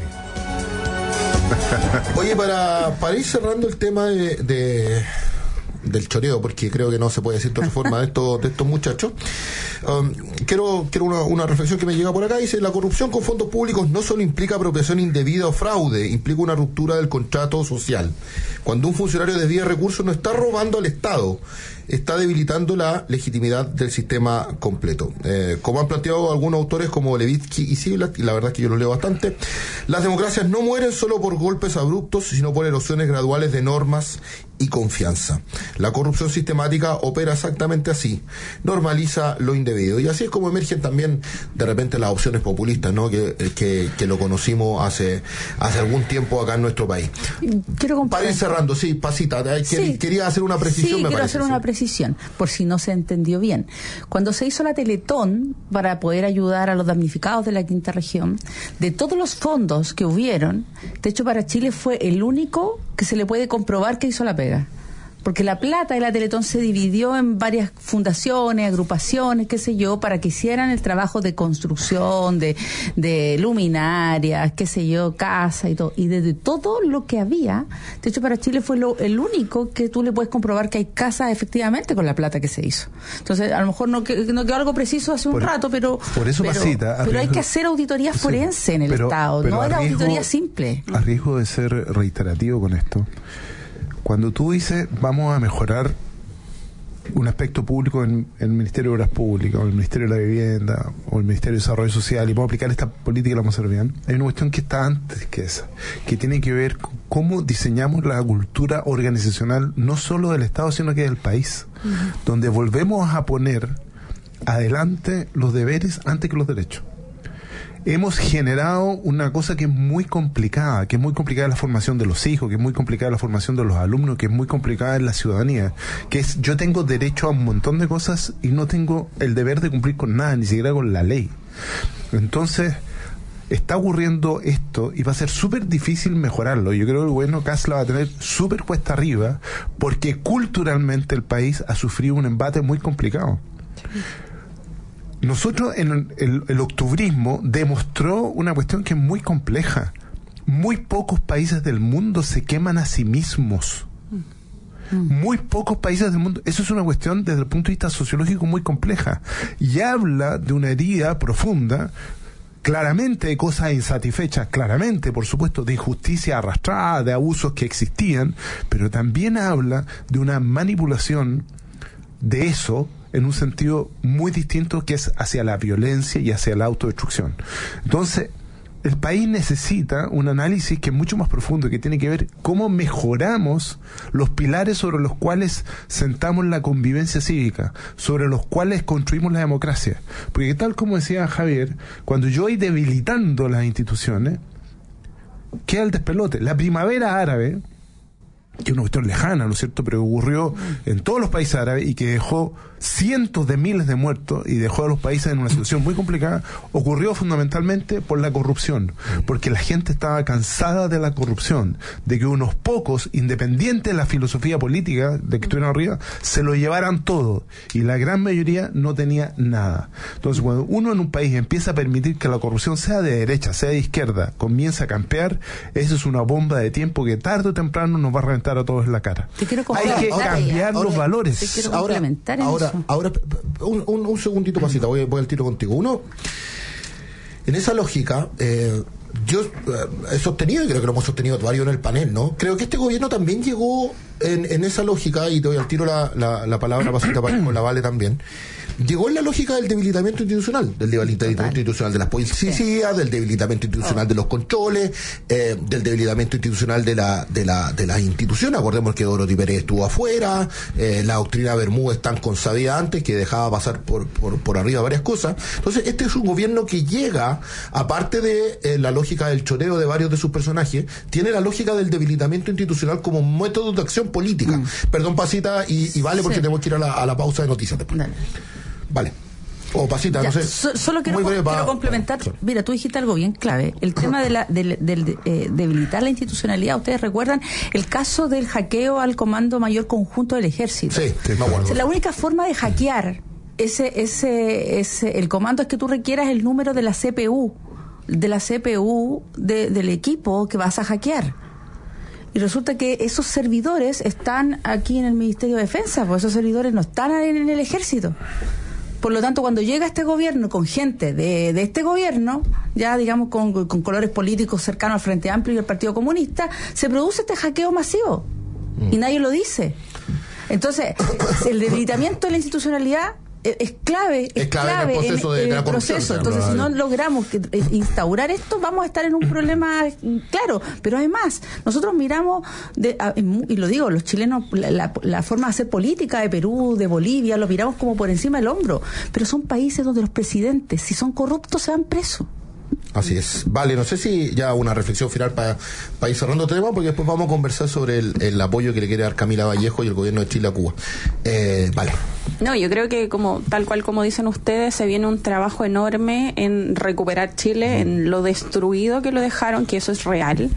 Oye, para, para ir cerrando el tema de, de del choreo, porque creo que no se puede decir de otra forma de estos, de estos muchachos, um, quiero, quiero una, una reflexión que me llega por acá. Dice: la corrupción con fondos públicos no solo implica apropiación indebida o fraude, implica una ruptura del contrato social. Cuando un funcionario desvía recursos, no está robando al Estado, está debilitando la legitimidad del sistema completo. Eh, como han planteado algunos autores como Levitsky y Ziblatt, y la verdad es que yo los leo bastante, las democracias no mueren solo por golpes abruptos, sino por erosiones graduales de normas y confianza. La corrupción sistemática opera exactamente así, normaliza lo indebido, y así es como emergen también de repente las opciones populistas, ¿no? que, que, que lo conocimos hace hace algún tiempo acá en nuestro país. Quiero Para ir cerrando, sí, Pasita, sí, quería hacer una precisión. Sí, me quiero parece, hacer una sí. precisión, por si no se entendió bien. Cuando se hizo la Teletón para poder ayudar a los damnificados de la quinta región, de todos los fondos que hubieron, Techo para Chile fue el único que se le puede comprobar que hizo la pega. Porque la plata de la Teletón se dividió en varias fundaciones, agrupaciones, qué sé yo, para que hicieran el trabajo de construcción, de, de luminarias, qué sé yo, casa y todo. Y desde todo lo que había, Techo para Chile fue lo, el único que tú le puedes comprobar que hay casas efectivamente con la plata que se hizo. Entonces, a lo mejor no, que, no quedó algo preciso hace un por, rato, pero por eso pero, Pasita, pero riesgo, hay que hacer auditoría forense sí, en el pero, Estado, pero no era riesgo, auditoría simple. A riesgo de ser reiterativo con esto, cuando tú dices vamos a mejorar un aspecto público en, en el Ministerio de Obras Públicas o el Ministerio de la Vivienda o el Ministerio de Desarrollo Social y vamos a aplicar esta política y la vamos a hacer bien, hay una cuestión que está antes que esa, que tiene que ver con cómo diseñamos la cultura organizacional no solo del Estado sino que del país, uh-huh. donde volvemos a poner adelante los deberes antes que los derechos. Hemos generado una cosa que es muy complicada, que es muy complicada la formación de los hijos, que es muy complicada la formación de los alumnos, que es muy complicada en la ciudadanía, que es yo tengo derecho a un montón de cosas y no tengo el deber de cumplir con nada, ni siquiera con la ley. Entonces, está ocurriendo esto y va a ser súper difícil mejorarlo. Yo creo que el gobierno Kast la va a tener súper cuesta arriba porque culturalmente el país ha sufrido un embate muy complicado. Sí. Nosotros, en el, el octubrismo demostró una cuestión que es muy compleja. Muy pocos países del mundo se queman a sí mismos. muy pocos países del mundo. Eso es una cuestión desde el punto de vista sociológico muy compleja y habla de una herida profunda, claramente de cosas insatisfechas, claramente, por supuesto, de injusticia arrastrada, de abusos que existían, pero también habla de una manipulación de eso en un sentido muy distinto, que es hacia la violencia y hacia la autodestrucción. Entonces, el país necesita un análisis que es mucho más profundo, que tiene que ver cómo mejoramos los pilares sobre los cuales sentamos la convivencia cívica, sobre los cuales construimos la democracia. Porque tal como decía Javier, cuando yo voy debilitando las instituciones, queda el despelote. La primavera árabe, que es una cuestión lejana, ¿no es cierto?, pero ocurrió en todos los países árabes y que dejó cientos de miles de muertos y dejó a los países en una situación muy complicada, ocurrió fundamentalmente por la corrupción, porque la gente estaba cansada de la corrupción, de que unos pocos, independientes de la filosofía política de que estuvieran arriba, se lo llevaran todo, y la gran mayoría no tenía nada. Entonces, cuando uno en un país empieza a permitir que la corrupción, sea de derecha, sea de izquierda, comienza a campear, eso es una bomba de tiempo que tarde o temprano nos va a reventar a todos en la cara. Te quiero Hay que cambiar ahora, los valores. Te quiero ahora, complementar en ahora, eso. ahora un, un, un segundito, Pasita, voy, voy al tiro contigo. Uno, en esa lógica, eh, yo eh, he sostenido, y creo que lo hemos sostenido varios en el panel, ¿no? Creo que este gobierno también llegó en, en esa lógica, y te doy al tiro la, la, la palabra, Pasita, para que la vale también. Llegó en la lógica del debilitamiento institucional, del debilitamiento Total. institucional de las policías, sí. del debilitamiento institucional oh. de los controles, eh, del debilitamiento institucional de la de la de las instituciones. Acordemos que Dorothy Pérez estuvo afuera, eh, la doctrina Bermúdez tan consabida antes, que dejaba pasar por, por, por arriba varias cosas. Entonces, este es un gobierno que llega, aparte de eh, la lógica del choreo de varios de sus personajes, tiene la lógica del debilitamiento institucional como método de acción política. Mm. Perdón, Pasita, y, y vale, porque sí. tenemos que ir a la, a la pausa de noticias después. Dale. Vale. O Pasita, ya, no sé. So, solo quiero, quiero para, complementar. Para, mira, tú dijiste algo bien clave. El tema de la del, del, de, eh, debilitar la institucionalidad. Ustedes recuerdan el caso del hackeo al Comando Mayor Conjunto del Ejército. Sí, sí, me acuerdo. O sea, la única forma de hackear ese, ese, ese, el comando es que tú requieras el número de la C P U, de la C P U de, del equipo que vas a hackear. Y resulta que esos servidores están aquí en el Ministerio de Defensa, pues esos servidores no están en el Ejército. Por lo tanto, cuando llega este gobierno con gente de, de este gobierno, ya digamos con, con colores políticos cercanos al Frente Amplio y al Partido Comunista, se produce este hackeo masivo. Mm. Y nadie lo dice. Entonces, el debilitamiento de la institucionalidad es clave, es, es clave, clave en el proceso. En, de, en el proceso. Entonces, si no logramos que, eh, instaurar esto, vamos a estar en un problema claro. Pero además, nosotros miramos, de, a, y lo digo, los chilenos, la, la, la forma de hacer política de Perú, de Bolivia, lo miramos como por encima del hombro. Pero son países donde los presidentes, si son corruptos, se van presos. Así es. Vale, no sé si ya una reflexión final para pa ir cerrando el tema, porque después vamos a conversar sobre el, el apoyo que le quiere dar Camila Vallejo y el gobierno de Chile a Cuba. Eh, vale. No, yo creo que como tal cual como dicen ustedes, se viene un trabajo enorme en recuperar Chile, en lo destruido que lo dejaron, que eso es real.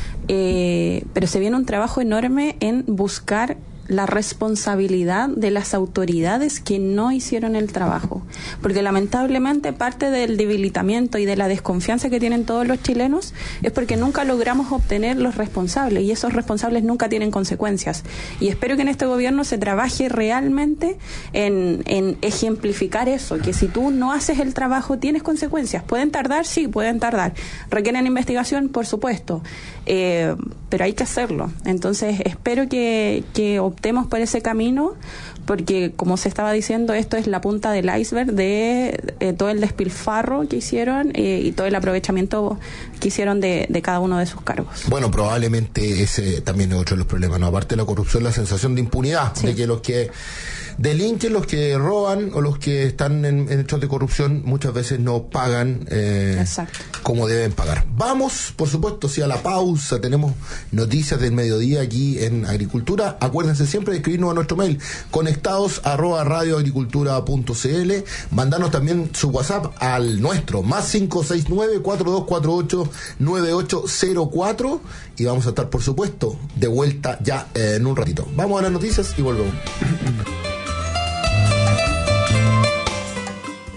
Eh, pero se viene un trabajo enorme en buscar la responsabilidad de las autoridades que no hicieron el trabajo, porque lamentablemente parte del debilitamiento y de la desconfianza que tienen todos los chilenos es porque nunca logramos obtener los responsables, y esos responsables nunca tienen consecuencias. Y espero que en este gobierno se trabaje realmente en, en ejemplificar eso, que si tú no haces el trabajo tienes consecuencias. ¿Pueden tardar? Sí, pueden tardar. ¿Requieren investigación? Por supuesto. Eh, pero hay que hacerlo. Entonces espero que, que optemos por ese camino, porque como se estaba diciendo, esto es la punta del iceberg de eh, todo el despilfarro que hicieron eh, y todo el aprovechamiento que hicieron de, de cada uno de sus cargos. Bueno, probablemente ese también es otro de los problemas, ¿no? Aparte de la corrupción, la sensación de impunidad, sí. de que los que delinquen, los que roban o los que están en, en hechos de corrupción muchas veces no pagan eh, como deben pagar. Vamos, por supuesto, sí, a la pausa. Tenemos noticias del mediodía aquí en Agricultura. Acuérdense siempre de escribirnos a nuestro mail conectados arroba radioagricultura punto cl. Mandarnos también su WhatsApp al nuestro más cinco seis nueve, cuatro dos cuatro ocho, nueve ocho cero cuatro, y vamos a estar, por supuesto, de vuelta ya eh, en un ratito. Vamos a las noticias y volvemos.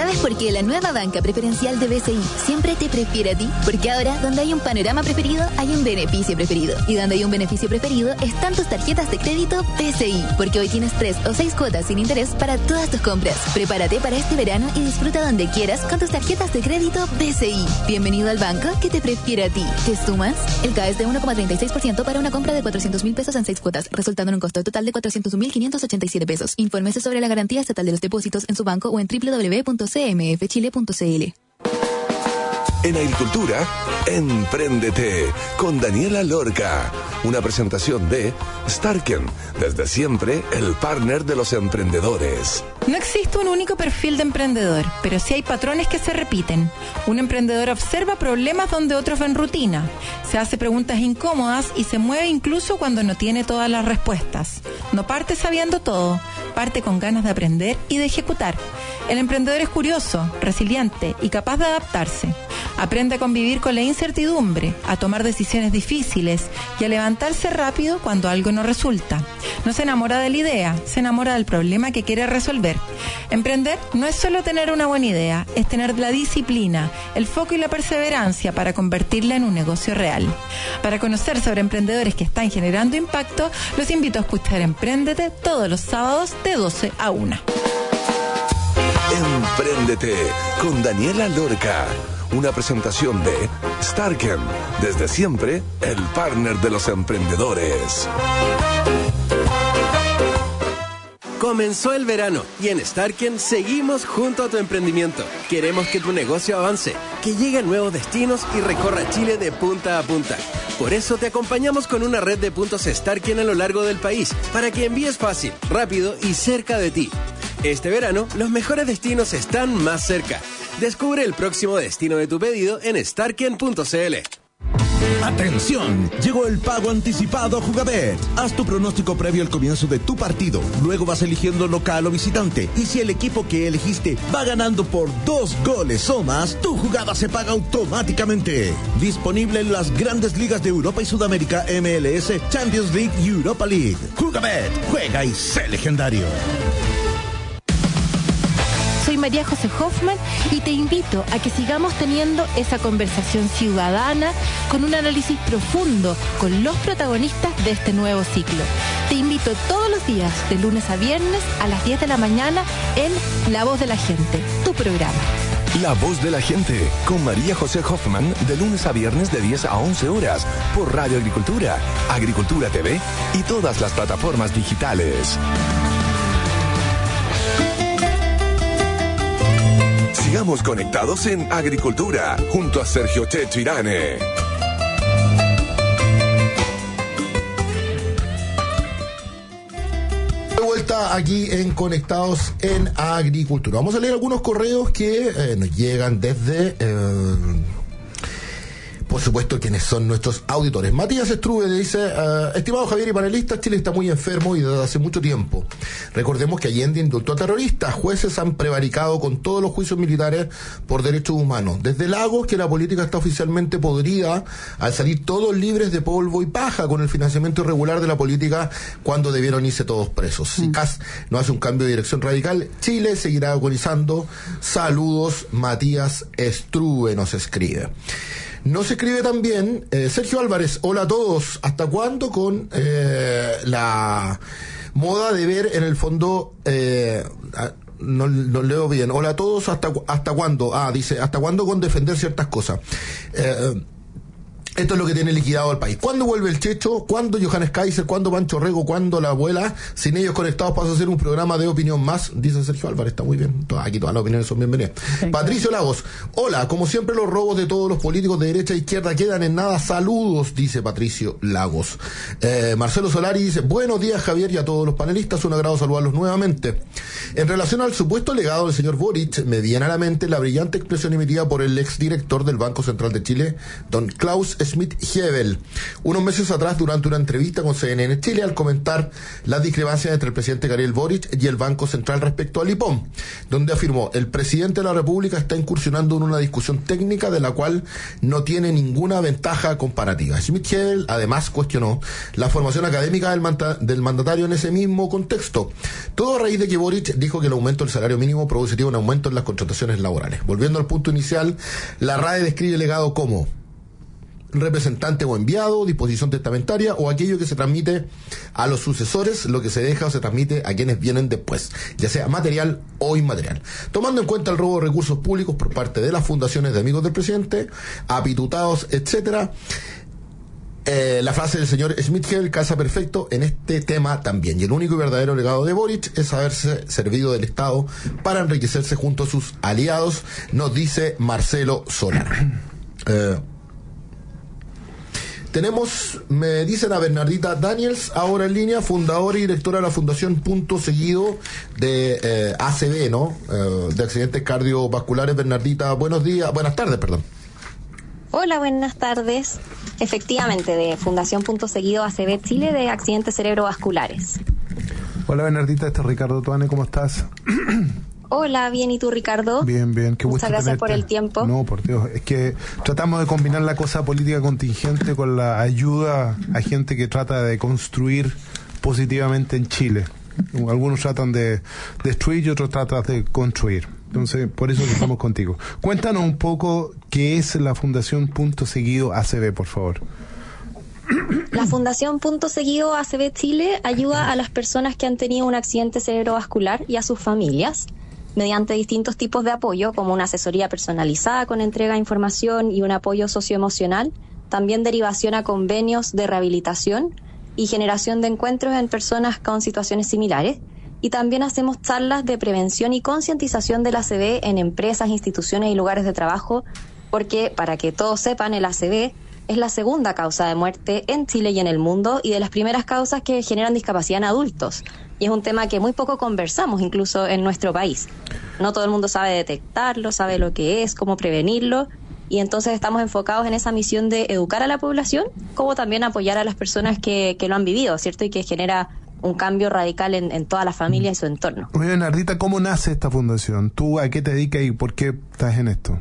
¿Sabes por qué la nueva banca preferencial de B C I siempre te prefiere a ti? Porque ahora, donde hay un panorama preferido, hay un beneficio preferido. Y donde hay un beneficio preferido, están tus tarjetas de crédito B C I. Porque hoy tienes tres o seis cuotas sin interés para todas tus compras. Prepárate para este verano y disfruta donde quieras con tus tarjetas de crédito B C I. Bienvenido al banco que te prefiere a ti. ¿Te sumas? El K es de uno coma treinta y seis por ciento para una compra de cuatrocientos mil pesos en seis cuotas, resultando en un costo total de cuatrocientos mil quinientos ochenta y siete pesos. Infórmese sobre la garantía estatal de los depósitos en su banco o en doble u doble u doble u punto c m f chile punto c l. En Agricultura, Empréndete con Daniela Lorca. Una presentación de Starken, desde siempre el partner de los emprendedores. No existe un único perfil de emprendedor, pero sí hay patrones que se repiten. Un emprendedor observa problemas donde otros ven rutina. Se hace preguntas incómodas y se mueve incluso cuando no tiene todas las respuestas. No parte sabiendo todo, parte con ganas de aprender y de ejecutar. El emprendedor es curioso, resiliente y capaz de adaptarse. Aprende a convivir con la incertidumbre, a tomar decisiones difíciles y a levantarse rápido cuando algo no resulta. No se enamora de la idea, se enamora del problema que quiere resolver. Emprender no es solo tener una buena idea, es tener la disciplina, el foco y la perseverancia para convertirla en un negocio real. Para conocer sobre emprendedores que están generando impacto, los invito a escuchar Empréndete todos los sábados de doce a una. Empréndete con Daniela Lorca. Una presentación de Starken, desde siempre el partner de los emprendedores. Comenzó el verano y en Starken seguimos junto a tu emprendimiento. Queremos que tu negocio avance, que llegue a nuevos destinos y recorra Chile de punta a punta. Por eso te acompañamos con una red de puntos Starken a lo largo del país, para que envíes fácil, rápido y cerca de ti. Este verano, los mejores destinos están más cerca. Descubre el próximo destino de tu pedido en starken punto c l. ¡Atención! Llegó el pago anticipado a Jugabet. Haz tu pronóstico previo al comienzo de tu partido. Luego vas eligiendo local o visitante. Y si el equipo que elegiste va ganando por dos goles o más, tu jugada se paga automáticamente. Disponible en las grandes ligas de Europa y Sudamérica, M L S, Champions League y Europa League. Jugabet. Juega y sé legendario. Soy María José Hoffman y te invito a que sigamos teniendo esa conversación ciudadana con un análisis profundo con los protagonistas de este nuevo ciclo. Te invito todos los días, de lunes a viernes, a las diez de la mañana en La Voz de la Gente, tu programa. La Voz de la Gente, con María José Hoffman, de lunes a viernes de diez a once horas, por Radio Agricultura, Agricultura T V y todas las plataformas digitales. Sigamos conectados en Agricultura, junto a Sergio Checho Irane. De vuelta aquí en Conectados en Agricultura. Vamos a leer algunos correos que eh, nos llegan desde... Eh, por supuesto, quienes son nuestros auditores. Matías Struve dice, uh, estimado Javier y panelistas, Chile está muy enfermo y desde hace mucho tiempo. Recordemos que Allende indultó a terroristas, jueces han prevaricado con todos los juicios militares por derechos humanos. Desde Lagos, que la política está oficialmente podrida, al salir todos libres de polvo y paja con el financiamiento irregular de la política cuando debieron irse todos presos. Si C A S no hace un cambio de dirección radical, Chile seguirá agonizando. Saludos, Matías Struve nos escribe. Nos escribe también eh, Sergio Álvarez, hola a todos, ¿hasta cuándo con eh, la moda de ver en el fondo, eh, no, no leo bien, hola a todos, ¿hasta, hasta cuándo? Ah, dice, ¿hasta cuándo con defender ciertas cosas? Eh, Esto es lo que tiene liquidado al país. ¿Cuándo vuelve el Checho? ¿Cuándo Johannes Kaiser? ¿Cuándo Pancho Rego? ¿Cuándo la abuela? Sin ellos conectados paso a hacer un programa de opinión más, dice Sergio Álvarez. Está muy bien. Aquí todas las opiniones son bienvenidas. Sí. Patricio Lagos. Hola, como siempre los robos de todos los políticos de derecha e izquierda quedan en nada. Saludos, dice Patricio Lagos. Eh, Marcelo Solari dice, buenos días Javier y a todos los panelistas. Un agrado saludarlos nuevamente. En relación al supuesto legado del señor Boric, me viene a la mente la brillante expresión emitida por el exdirector del Banco Central de Chile, don Klaus Schmidt-Hebel unos meses atrás durante una entrevista con C N N Chile al comentar las discrepancias entre el presidente Gabriel Boric y el Banco Central respecto al I P O M, donde afirmó: el presidente de la República está incursionando en una discusión técnica de la cual no tiene ninguna ventaja comparativa. Schmidt-Hebel además cuestionó la formación académica del, manda- del mandatario en ese mismo contexto, todo a raíz de que Boric dijo que el aumento del salario mínimo produciría un aumento en las contrataciones laborales. Volviendo al punto inicial, la R A E describe el legado como representante o enviado, disposición testamentaria o aquello que se transmite a los sucesores, lo que se deja o se transmite a quienes vienen después, ya sea material o inmaterial. Tomando en cuenta el robo de recursos públicos por parte de las fundaciones de amigos del presidente, apitutados, etcétera, eh, la frase del señor Schmidt-Hebel calza perfecto en este tema también. Y el único y verdadero legado de Boric es haberse servido del Estado para enriquecerse junto a sus aliados, nos dice Marcelo Solar. Eh, Tenemos, me dicen, a Bernardita Daniels, ahora en línea, fundadora y directora de la Fundación Punto Seguido de eh, A C V, ¿no? Eh, de accidentes cardiovasculares. Bernardita, buenos días, buenas tardes, perdón. Hola, buenas tardes. Efectivamente, de Fundación Punto Seguido A C V Chile de accidentes cerebrovasculares. Hola Bernardita, este es Ricardo Tuane, ¿cómo estás? Hola, bien, ¿y tú, Ricardo? Bien, bien, qué gusto Muchas gracias tenerte. por el tiempo. No, por Dios, es que tratamos de combinar la cosa política contingente con la ayuda a gente que trata de construir positivamente en Chile. Algunos tratan de destruir y otros tratan de construir. Entonces, por eso estamos contigo. Cuéntanos un poco qué es la Fundación Punto Seguido A C V, por favor. La Fundación Punto Seguido A C V Chile ayuda a las personas que han tenido un accidente cerebrovascular y a sus familias mediante distintos tipos de apoyo, como una asesoría personalizada con entrega de información y un apoyo socioemocional, también derivación a convenios de rehabilitación y generación de encuentros en personas con situaciones similares. Y también hacemos charlas de prevención y concientización del A C V en empresas, instituciones y lugares de trabajo, porque, para que todos sepan, el A C V es la segunda causa de muerte en Chile y en el mundo, y de las primeras causas que generan discapacidad en adultos. Y es un tema que muy poco conversamos, incluso en nuestro país. No todo el mundo sabe detectarlo, sabe lo que es, cómo prevenirlo, y entonces estamos enfocados en esa misión de educar a la población, como también apoyar a las personas que, que lo han vivido, ¿cierto? Y que genera un cambio radical en, en toda la familia y su entorno. Oye, Bernardita, ¿cómo nace esta fundación? ¿Tú a qué te dedicas y por qué estás en esto?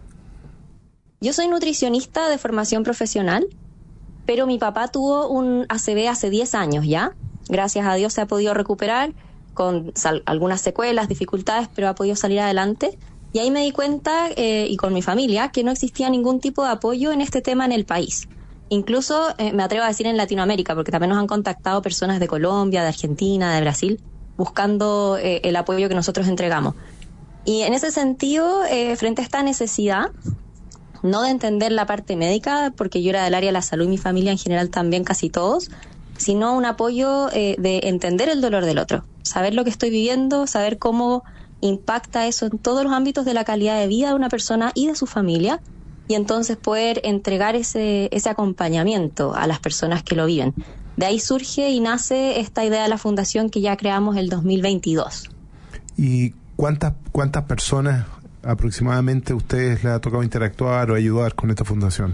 Yo soy nutricionista de formación profesional, pero mi papá tuvo un A C V hace diez años ya. Gracias a Dios se ha podido recuperar con sal- algunas secuelas, dificultades, pero ha podido salir adelante. Y ahí me di cuenta, eh, y con mi familia, que no existía ningún tipo de apoyo en este tema en el país. Incluso eh, me atrevo a decir en Latinoamérica, porque también nos han contactado personas de Colombia, de Argentina, de Brasil, buscando eh, el apoyo que nosotros entregamos. Y en ese sentido, eh, frente a esta necesidad, no de entender la parte médica, porque yo era del área de la salud y mi familia en general también, casi todos, sino un apoyo eh, de entender el dolor del otro, saber lo que estoy viviendo, saber cómo impacta eso en todos los ámbitos de la calidad de vida de una persona y de su familia, y entonces poder entregar ese, ese acompañamiento a las personas que lo viven. De ahí surge y nace esta idea de la fundación que ya creamos el dos mil veintidós. ¿Y cuántas, cuántas personas aproximadamente a ustedes les ha tocado interactuar o ayudar con esta fundación?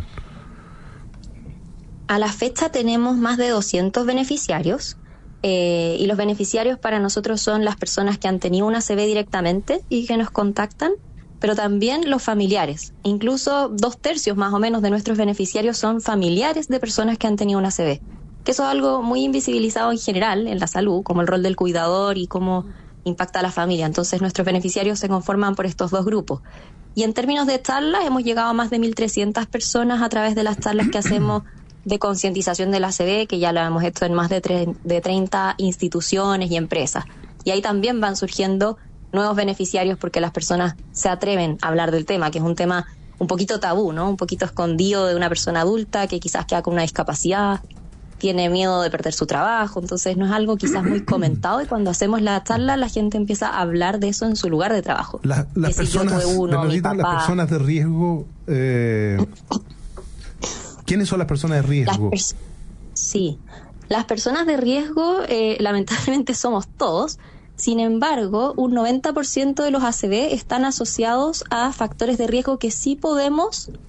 A la fecha tenemos más de doscientos beneficiarios, eh, y los beneficiarios para nosotros son las personas que han tenido una A C V directamente y que nos contactan, pero también los familiares. Incluso dos tercios más o menos de nuestros beneficiarios son familiares de personas que han tenido una A C V, que eso es algo muy invisibilizado en general en la salud, como el rol del cuidador y cómo impacta a la familia. Entonces nuestros beneficiarios se conforman por estos dos grupos. Y en términos de charlas, hemos llegado a más de mil trescientas personas a través de las charlas que hacemos de concientización del A C V, que ya lo hemos hecho en más de, tre- de treinta instituciones y empresas. Y ahí también van surgiendo nuevos beneficiarios porque las personas se atreven a hablar del tema, que es un tema un poquito tabú, ¿no? Un poquito escondido de una persona adulta que quizás queda con una discapacidad, tiene miedo de perder su trabajo, entonces no es algo quizás muy comentado, y cuando hacemos la charla la gente empieza a hablar de eso en su lugar de trabajo. La, las, que si personas, yo tuve uno, mi las papá, personas de riesgo, eh, ¿quiénes son las personas de riesgo? Las pers- sí, las personas de riesgo eh, lamentablemente somos todos. Sin embargo, un noventa por ciento de los A C V están asociados a factores de riesgo que sí podemos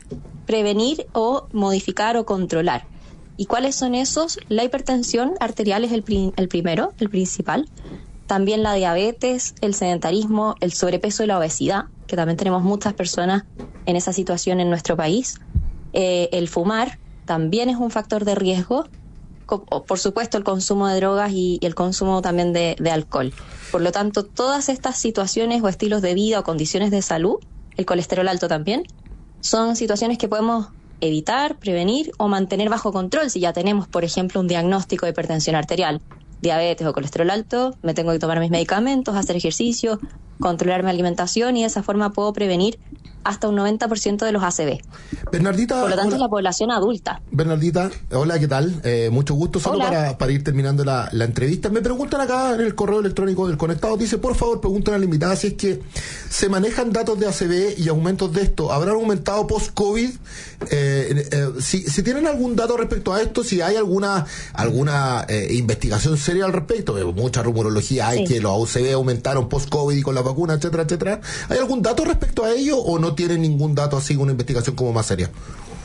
prevenir o modificar o controlar. ¿Y cuáles son esos? La hipertensión arterial es el, pri- el primero, el principal. También la diabetes, el sedentarismo, el sobrepeso y la obesidad, que también tenemos muchas personas en esa situación en nuestro país. Eh, el fumar también es un factor de riesgo. Co- por supuesto, el consumo de drogas y, y el consumo también de, de alcohol. Por lo tanto, todas estas situaciones o estilos de vida o condiciones de salud, el colesterol alto también, son situaciones que podemos evitar, prevenir o mantener bajo control si ya tenemos, por ejemplo, un diagnóstico de hipertensión arterial, diabetes o colesterol alto. Me tengo que tomar mis medicamentos, hacer ejercicio, controlar mi alimentación y de esa forma puedo prevenir hasta un noventa por ciento de los A C V. Bernardita, por lo tanto, hola. es la población adulta. Bernardita, hola, ¿qué tal? Eh, mucho gusto, solo para, para ir terminando la, la entrevista. Me preguntan acá en el correo electrónico del Conectado, dice, por favor, preguntan a la invitada si es que se manejan datos de A C V y aumentos de esto. ¿Habrán aumentado post-COVID? Eh, eh, si, si tienen algún dato respecto a esto, si hay alguna alguna eh, investigación seria al respecto, eh, mucha rumorología hay, sí, que los A C V aumentaron post-COVID y con la vacuna, etcétera, etcétera. ¿Hay algún dato respecto a ello o no tienen ningún dato así, una investigación como más seria?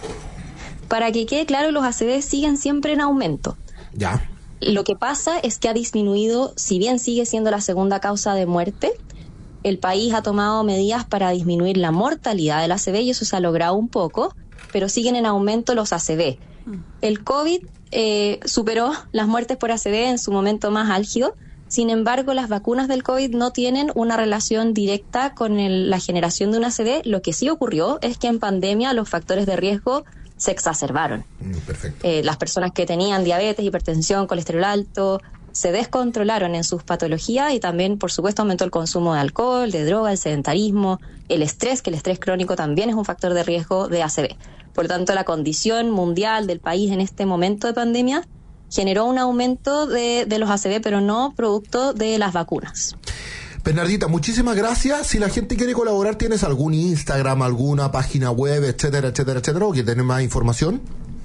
Para que quede claro, los A C V siguen siempre en aumento. Ya. Lo que pasa es que ha disminuido, si bien sigue siendo la segunda causa de muerte, el país ha tomado medidas para disminuir la mortalidad del A C V y eso se ha logrado un poco, pero siguen en aumento los A C V. El COVID eh, superó las muertes por A C V en su momento más álgido. Sin embargo, las vacunas del COVID no tienen una relación directa con el, la generación de un A C V. Lo que sí ocurrió es que en pandemia los factores de riesgo se exacerbaron. Perfecto. Eh, las personas que tenían diabetes, hipertensión, colesterol alto, se descontrolaron en sus patologías y también, por supuesto, aumentó el consumo de alcohol, de droga, el sedentarismo, el estrés, que el estrés crónico también es un factor de riesgo de A C V. Por lo tanto, la condición mundial del país en este momento de pandemia generó un aumento de, de los A C V, pero no producto de las vacunas. Bernardita, muchísimas gracias. Si la gente quiere colaborar, ¿tienes algún Instagram, alguna página web, etcétera, etcétera, etcétera, o que tenés más información?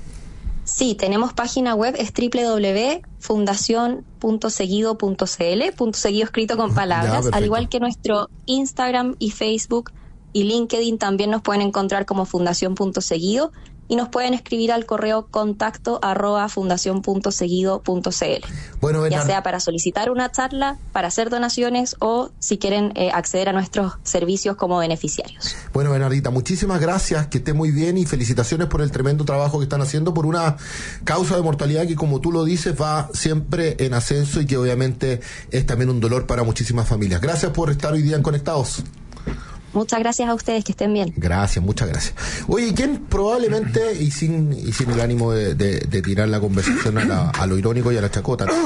Sí, tenemos página web, es doble u doble u doble u punto fundación punto seguido punto c l, punto seguido escrito con palabras, al igual que nuestro Instagram y Facebook y LinkedIn también nos pueden encontrar como fundación punto seguido y nos pueden escribir al correo contacto arroba fundación punto seguido punto c l. Bueno, Bernard... ya sea para solicitar una charla, para hacer donaciones o si quieren eh, acceder a nuestros servicios como beneficiarios. Bueno, Bernardita, muchísimas gracias, que esté muy bien y felicitaciones por el tremendo trabajo que están haciendo por una causa de mortalidad que, como tú lo dices, va siempre en ascenso y que obviamente es también un dolor para muchísimas familias. Gracias por estar hoy día en Conectados. Muchas gracias a ustedes, que estén bien. Gracias, muchas gracias. Oye, ¿quién probablemente, y sin y sin el ánimo de, de, de tirar la conversación a, la, a lo irónico y a la chacota, ¿no?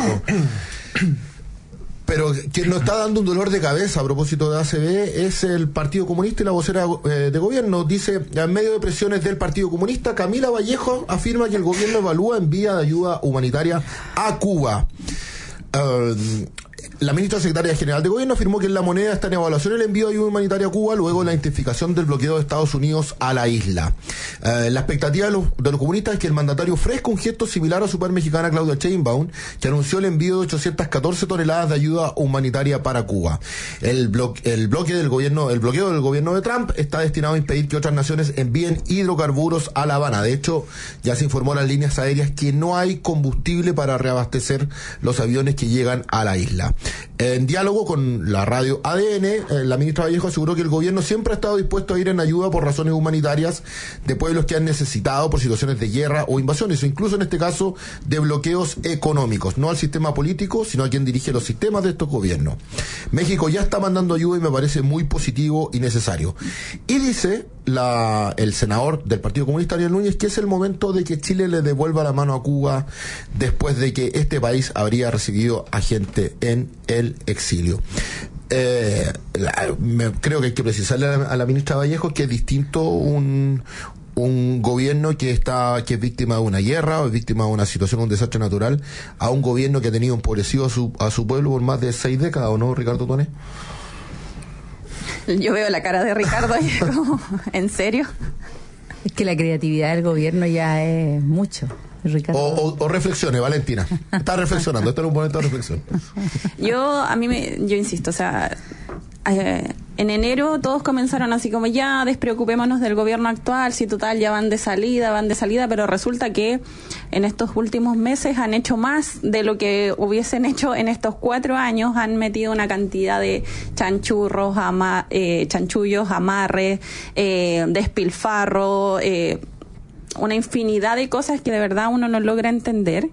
Pero quien nos está dando un dolor de cabeza a propósito de A C V es el Partido Comunista y la vocera eh, de gobierno. Dice, en medio de presiones del Partido Comunista, Camila Vallejo afirma que el gobierno evalúa envía de ayuda humanitaria a Cuba. Uh, La ministra secretaria general de gobierno afirmó que en la moneda está en evaluación el envío de ayuda humanitaria a Cuba luego de la intensificación del bloqueo de Estados Unidos a la isla. Eh, la expectativa de los, de los comunistas es que el mandatario ofrezca un gesto similar a su par mexicana Claudia Sheinbaum, que anunció el envío de ochocientas catorce toneladas de ayuda humanitaria para Cuba. El, blo el bloque del gobierno, el bloqueo del gobierno de Trump está destinado a impedir que otras naciones envíen hidrocarburos a La Habana. De hecho, ya se informó a las líneas aéreas que no hay combustible para reabastecer los aviones que llegan a la isla. En diálogo con la radio A D N, eh, la ministra Vallejo aseguró que el gobierno siempre ha estado dispuesto a ir en ayuda por razones humanitarias de pueblos que han necesitado por situaciones de guerra o invasiones, o incluso en este caso de bloqueos económicos, no al sistema político, sino a quien dirige los sistemas de estos gobiernos. México ya está mandando ayuda y me parece muy positivo y necesario. Y dice la, el senador del Partido Comunista, Ariel Núñez, que es el momento de que Chile le devuelva la mano a Cuba después de que este país habría recibido a gente en el exilio. Eh, la, me, creo que hay que precisarle a la, a la ministra Vallejo que es distinto un un gobierno que está que es víctima de una guerra o es víctima de una situación, un desastre natural, a un gobierno que ha tenido empobrecido a su, a su pueblo por más de seis décadas, ¿o no, Ricardo Tone? Yo veo la cara de Ricardo y como, ¿en serio? Es que la creatividad del gobierno ya es mucho. Ricardo. O, o, o reflexione, Valentina. Está reflexionando, esto es un momento de reflexión. Yo, a mí, me, yo insisto, o sea, eh, en enero todos comenzaron así como ya despreocupémonos del gobierno actual, si total ya van de salida, van de salida, pero resulta que en estos últimos meses han hecho más de lo que hubiesen hecho en estos cuatro años, han metido una cantidad de chanchurros, ama, eh, chanchullos, amarres, eh, despilfarro, eh, una infinidad de cosas que de verdad uno no logra entender.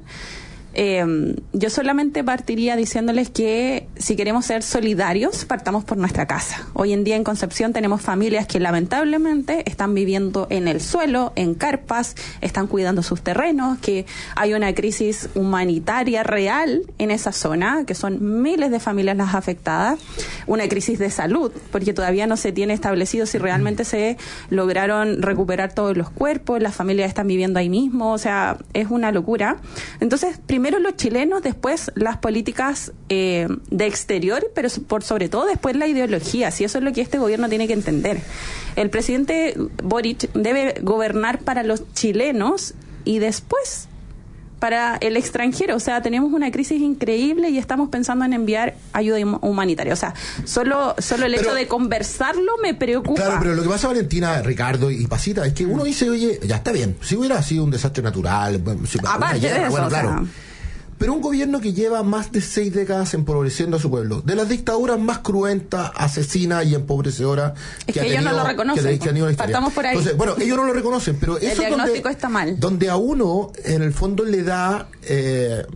Eh, yo solamente partiría diciéndoles que si queremos ser solidarios, partamos por nuestra casa. Hoy en día en Concepción tenemos familias que lamentablemente están viviendo en el suelo, en carpas, están cuidando sus terrenos, que hay una crisis humanitaria real en esa zona, que son miles de familias las afectadas, una crisis de salud, porque todavía no se tiene establecido si realmente se lograron recuperar todos los cuerpos, las familias están viviendo ahí mismo, o sea, es una locura. Entonces, primero Primero los chilenos, después las políticas eh, de exterior, pero por sobre todo después la ideología, si eso es lo que este gobierno tiene que entender. El presidente Boric debe gobernar para los chilenos y después para el extranjero. O sea, tenemos una crisis increíble y estamos pensando en enviar ayuda humanitaria. O sea, solo solo el pero, hecho de conversarlo me preocupa. Claro, pero lo que pasa, Valentina, Ricardo y Pasita, es que uno dice, oye, ya está bien, si hubiera sido un desastre natural, si, aparte guerra, de eso, bueno, claro. O sea, pero un gobierno que lleva más de seis décadas empobreciendo a su pueblo, de las dictaduras más cruentas, asesinas y empobrecedoras es que, que ha ellos tenido, no lo reconocen. Que, que ha tenido la historia. Partamos por ahí. Entonces, bueno, ellos no lo reconocen, pero el eso diagnóstico es donde, está mal. Donde a uno, en el fondo, le da... Eh,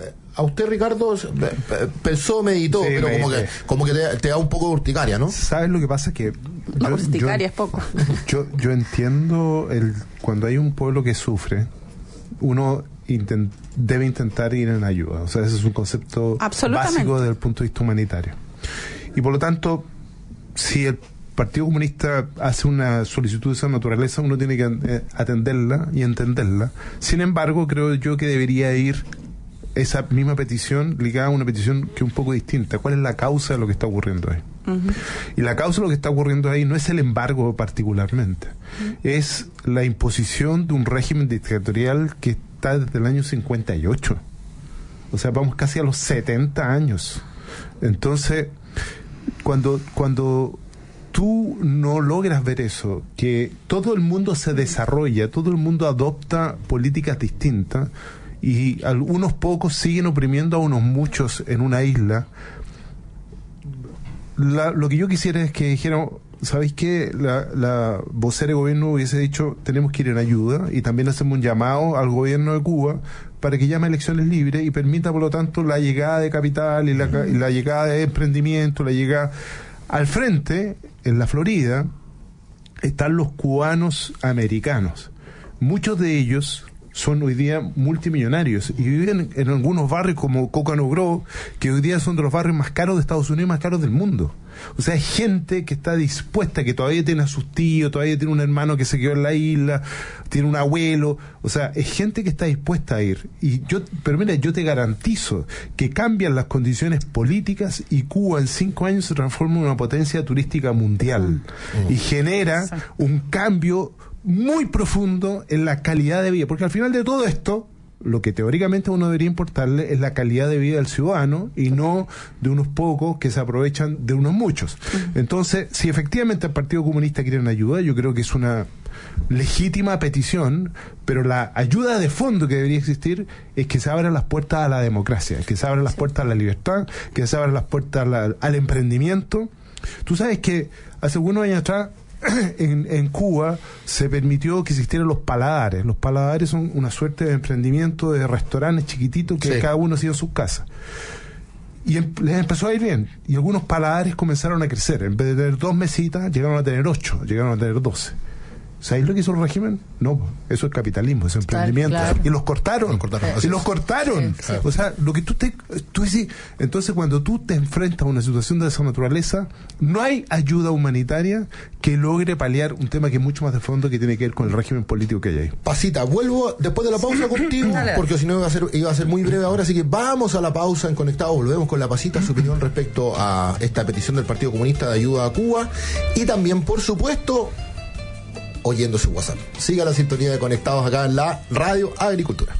a usted, Ricardo, pensó, meditó, sí, pero me, como que, como que te, te da un poco de urticaria, ¿no? ¿Sabes lo que pasa? Que no, yo, urticaria yo, es poco. Yo, yo entiendo el cuando hay un pueblo que sufre, uno intent, debe intentar ir en ayuda. O sea, ese es un concepto básico desde el punto de vista humanitario. Y por lo tanto, si el Partido Comunista hace una solicitud de esa naturaleza, uno tiene que atenderla y entenderla. Sin embargo, creo yo que debería ir esa misma petición ligada a una petición que es un poco distinta. ¿Cuál es la causa de lo que está ocurriendo ahí? Uh-huh. Y la causa de lo que está ocurriendo ahí no es el embargo particularmente, uh-huh. es la imposición de un régimen dictatorial que está desde el año cincuenta y ocho. O sea, vamos casi a los setenta años. Entonces, cuando, cuando tú no logras ver eso, que todo el mundo se desarrolla, todo el mundo adopta políticas distintas, y algunos pocos siguen oprimiendo a unos muchos en una isla. La, lo que yo quisiera es que dijeran, ¿sabéis qué? La, la vocera de gobierno hubiese dicho, tenemos que ir en ayuda, y también hacemos un llamado al gobierno de Cuba para que llame a elecciones libres y permita, por lo tanto, la llegada de capital y la, y la llegada de emprendimiento, la llegada al frente, en la Florida, están los cubanos americanos. Muchos de ellos son hoy día multimillonarios y viven en algunos barrios como Coconut Grove, que hoy día son de los barrios más caros de Estados Unidos y más caros del mundo. O sea, hay gente que está dispuesta, que todavía tiene a sus tíos, todavía tiene un hermano que se quedó en la isla, tiene un abuelo. O sea, es gente que está dispuesta a ir. Y yo, pero mira, yo te garantizo que cambian las condiciones políticas y Cuba en cinco años se transforma en una potencia turística mundial mm. y genera Exacto. un cambio muy profundo en la calidad de vida, porque al final de todo esto, lo que teóricamente a uno debería importarle es la calidad de vida del ciudadano y no de unos pocos que se aprovechan de unos muchos. Entonces, si efectivamente el Partido Comunista quiere una ayuda, yo creo que es una legítima petición, pero la ayuda de fondo que debería existir es que se abran las puertas a la democracia, que se abran las puertas a la libertad, que se abran las puertas a la, al emprendimiento. Tú sabes que hace unos años atrás En, en Cuba se permitió que existieran los paladares. Los paladares son una suerte de emprendimiento de restaurantes chiquititos que sí. cada uno hacía en sus casas. Y em, les empezó a ir bien. Y algunos paladares comenzaron a crecer. En vez de tener dos mesitas, llegaron a tener ocho, llegaron a tener doce. ¿Sabéis lo que hizo el régimen? No, eso es capitalismo, eso es emprendimiento. Claro. Y los cortaron. Los cortaron y los cortaron. Sí, sí. O sea, lo que tú te... Tú decís, entonces, cuando tú te enfrentas a una situación de esa naturaleza, no hay ayuda humanitaria que logre paliar un tema que es mucho más de fondo, que tiene que ver con el régimen político que hay ahí. Pasita, vuelvo después de la pausa contigo, porque si no iba a ser, iba a ser muy breve ahora, así que vamos a la pausa en Conectados. Volvemos con la Pasita, su opinión respecto a esta petición del Partido Comunista de ayuda a Cuba, y también, por supuesto, oyendo su WhatsApp. Siga la sintonía de Conectados acá en la Radio Agricultura.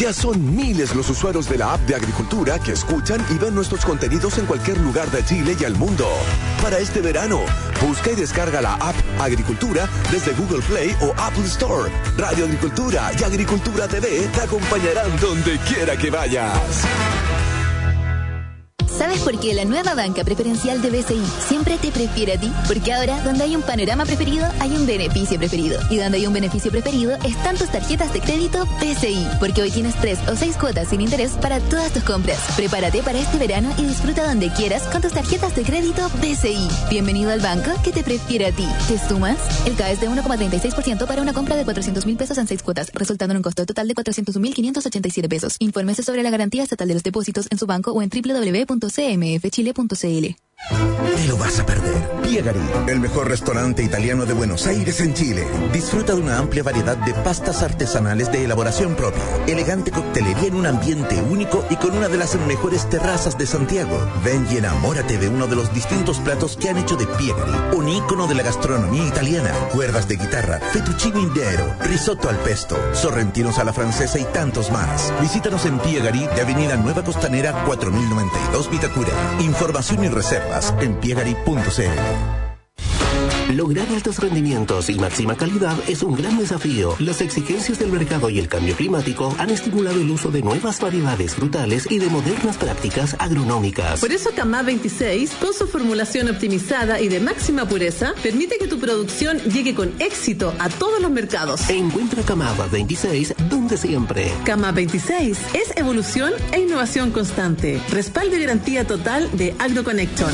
Ya son miles los usuarios de la app de Agricultura que escuchan y ven nuestros contenidos en cualquier lugar de Chile y el mundo. Para este verano, busca y descarga la app Agricultura desde Google Play o Apple Store. Radio Agricultura y Agricultura T V te acompañarán donde quiera que vayas. ¿Sabes por qué la nueva banca preferencial de B C I siempre te prefiere a ti? Porque ahora, donde hay un panorama preferido, hay un beneficio preferido. Y donde hay un beneficio preferido, están tus tarjetas de crédito B C I. Porque hoy tienes tres o seis cuotas sin interés para todas tus compras. Prepárate para este verano y disfruta donde quieras con tus tarjetas de crédito B C I. Bienvenido al banco que te prefiere a ti. ¿Te sumas? El K es de uno coma treinta y seis por ciento para una compra de cuatrocientos mil pesos en seis cuotas, resultando en un costo total de cuatrocientos mil quinientos ochenta y siete pesos. Infórmese sobre la garantía estatal de los depósitos en su banco o en doble u doble u doble u punto c m f chile punto c l. Te lo vas a perder. Piegari, el mejor restaurante italiano de Buenos Aires en Chile. Disfruta de una amplia variedad de pastas artesanales de elaboración propia, elegante coctelería en un ambiente único y con una de las mejores terrazas de Santiago. Ven y enamórate de uno de los distintos platos que han hecho de Piegari un ícono de la gastronomía italiana. Cuerdas de guitarra, fettuccine indiero, risotto al pesto, sorrentinos a la francesa y tantos más. Visítanos en Piegari de Avenida Nueva Costanera cuatro mil noventa y dos Vitacura. Información y reservas en piegari punto c l. Lograr altos rendimientos y máxima calidad es un gran desafío. Las exigencias del mercado y el cambio climático han estimulado el uso de nuevas variedades frutales y de modernas prácticas agronómicas. Por eso Camá veintiséis, con su formulación optimizada y de máxima pureza, permite que tu producción llegue con éxito a todos los mercados. Encuentra Camá veintiséis donde siempre. Camá veintiséis es evolución e innovación constante. Respaldo y garantía total de AgroConnection.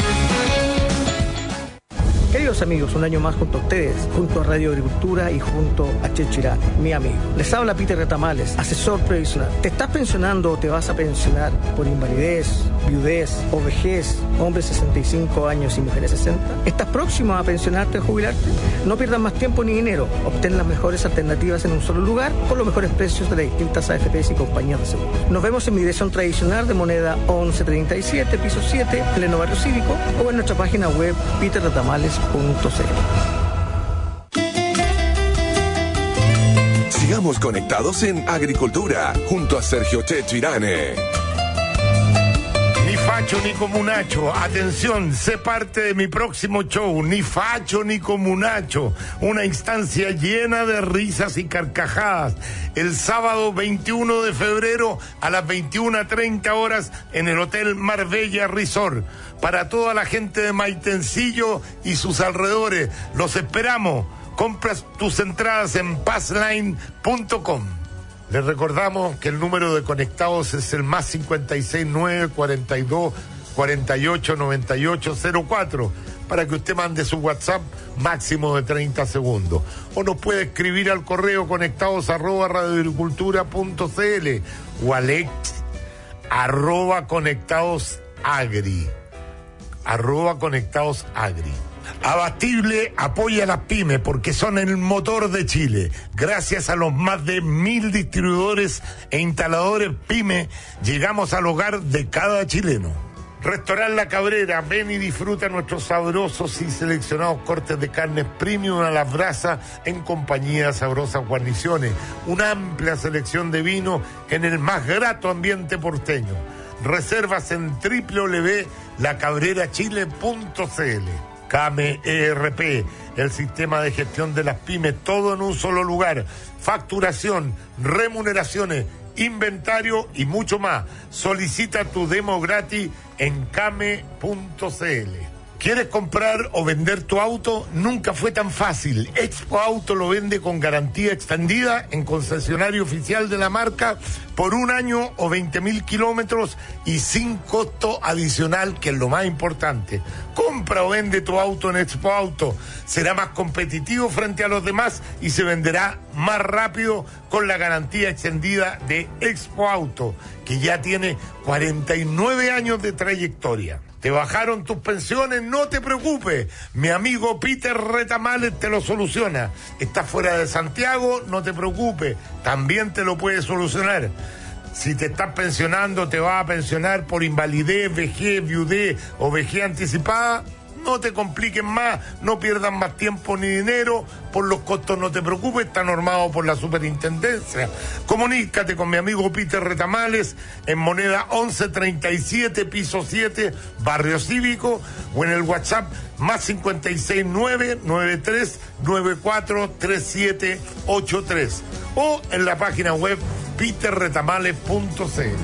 Queridos amigos, un año más junto a ustedes, junto a Radio Agricultura y junto a Chechirán, mi amigo. Les habla Peter Retamales, asesor previsional. ¿Te estás pensionando o te vas a pensionar por invalidez, viudez o vejez, hombres sesenta y cinco años y mujeres sesenta? ¿Estás próximo a pensionarte o jubilarte? No pierdas más tiempo ni dinero. Obtén las mejores alternativas en un solo lugar con los mejores precios de las distintas A F Pes y compañías de seguro. Nos vemos en mi dirección tradicional de moneda once treinta y siete, piso siete, pleno barrio cívico, o en nuestra página web peter retamales punto c l. Sigamos conectados en Agricultura junto a Sergio Checho Irane. Ni facho ni comunacho. Atención, sé parte de mi próximo show. Ni facho ni comunacho. Una instancia llena de risas y carcajadas. El sábado veintiuno de febrero a las veintiuna treinta horas en el Hotel Marbella Resort. Para toda la gente de Maitencillo y sus alrededores. Los esperamos. Compras tus entradas en passline punto com. Les recordamos que el número de conectados es el más cincuenta y seis nueve cuarenta y dos cuarenta y ocho noventa y ocho cero cuatro para que usted mande su WhatsApp máximo de treinta segundos. O nos puede escribir al correo conectados arroba radioagricultura punto c l o al ex arroba conectados agri. arroba conectados agri. Abastible apoya a las pymes porque son el motor de Chile. Gracias a los más de mil distribuidores e instaladores pyme, llegamos al hogar de cada chileno. Restaurant La Cabrera, ven y disfruta nuestros sabrosos y seleccionados cortes de carnes premium a las brasas en compañía de sabrosas guarniciones. Una amplia selección de vino en el más grato ambiente porteño. Reservas en doble u doble u doble u punto la cabrera chile punto c l. Came E R P, el sistema de gestión de las pymes, todo en un solo lugar. Facturación, remuneraciones, inventario y mucho más. Solicita tu demo gratis en came punto c l. ¿Quieres comprar o vender tu auto? Nunca fue tan fácil. Expo Auto lo vende con garantía extendida en concesionario oficial de la marca por un año o veinte mil kilómetros y sin costo adicional, que es lo más importante. Compra o vende tu auto en Expo Auto. Será más competitivo frente a los demás y se venderá más rápido con la garantía extendida de Expo Auto, que ya tiene cuarenta y nueve años de trayectoria. ¿Te bajaron tus pensiones? No te preocupes. Mi amigo Peter Retamales te lo soluciona. ¿Estás fuera de Santiago? No te preocupes. También te lo puede solucionar. Si te estás pensionando, te vas a pensionar por invalidez, vejez, viudez o vejez anticipada, no te compliques más, no pierdas más tiempo ni dinero, por los costos no te preocupes, está normado por la superintendencia. Comunícate con mi amigo Peter Retamales en Moneda once treinta y siete, piso siete, Barrio Cívico, o en el WhatsApp más cincuenta y seis nueve nueve tres nueve cuatro tres siete ocho tres, o en la página web peter retamales punto c l.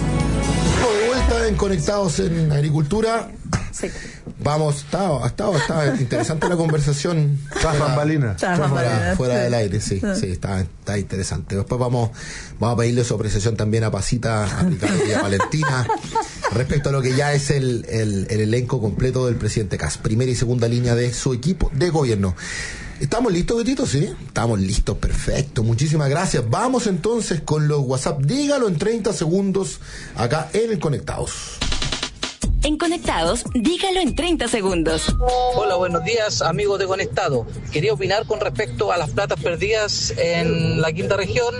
De vuelta en Conectados en Agricultura. Sí. Vamos, estaba, estaba, estaba interesante la conversación. Tras bambalinas. Fuera, fuera del aire, sí, sí, está, está interesante. Después vamos, vamos a pedirle su apreciación también a Pasita, a Ricardo y a Valentina, respecto a lo que ya es el, el, el elenco completo del presidente Kast, primera y segunda línea de su equipo de gobierno. ¿Estamos listos, Betito? Sí, estamos listos, perfecto, muchísimas gracias. Vamos entonces con los WhatsApp, dígalo en treinta segundos acá en el Conectados. En Conectados, dígalo en treinta segundos. Hola, buenos días, amigos de Conectado. Quería opinar con respecto a las platas perdidas en la quinta región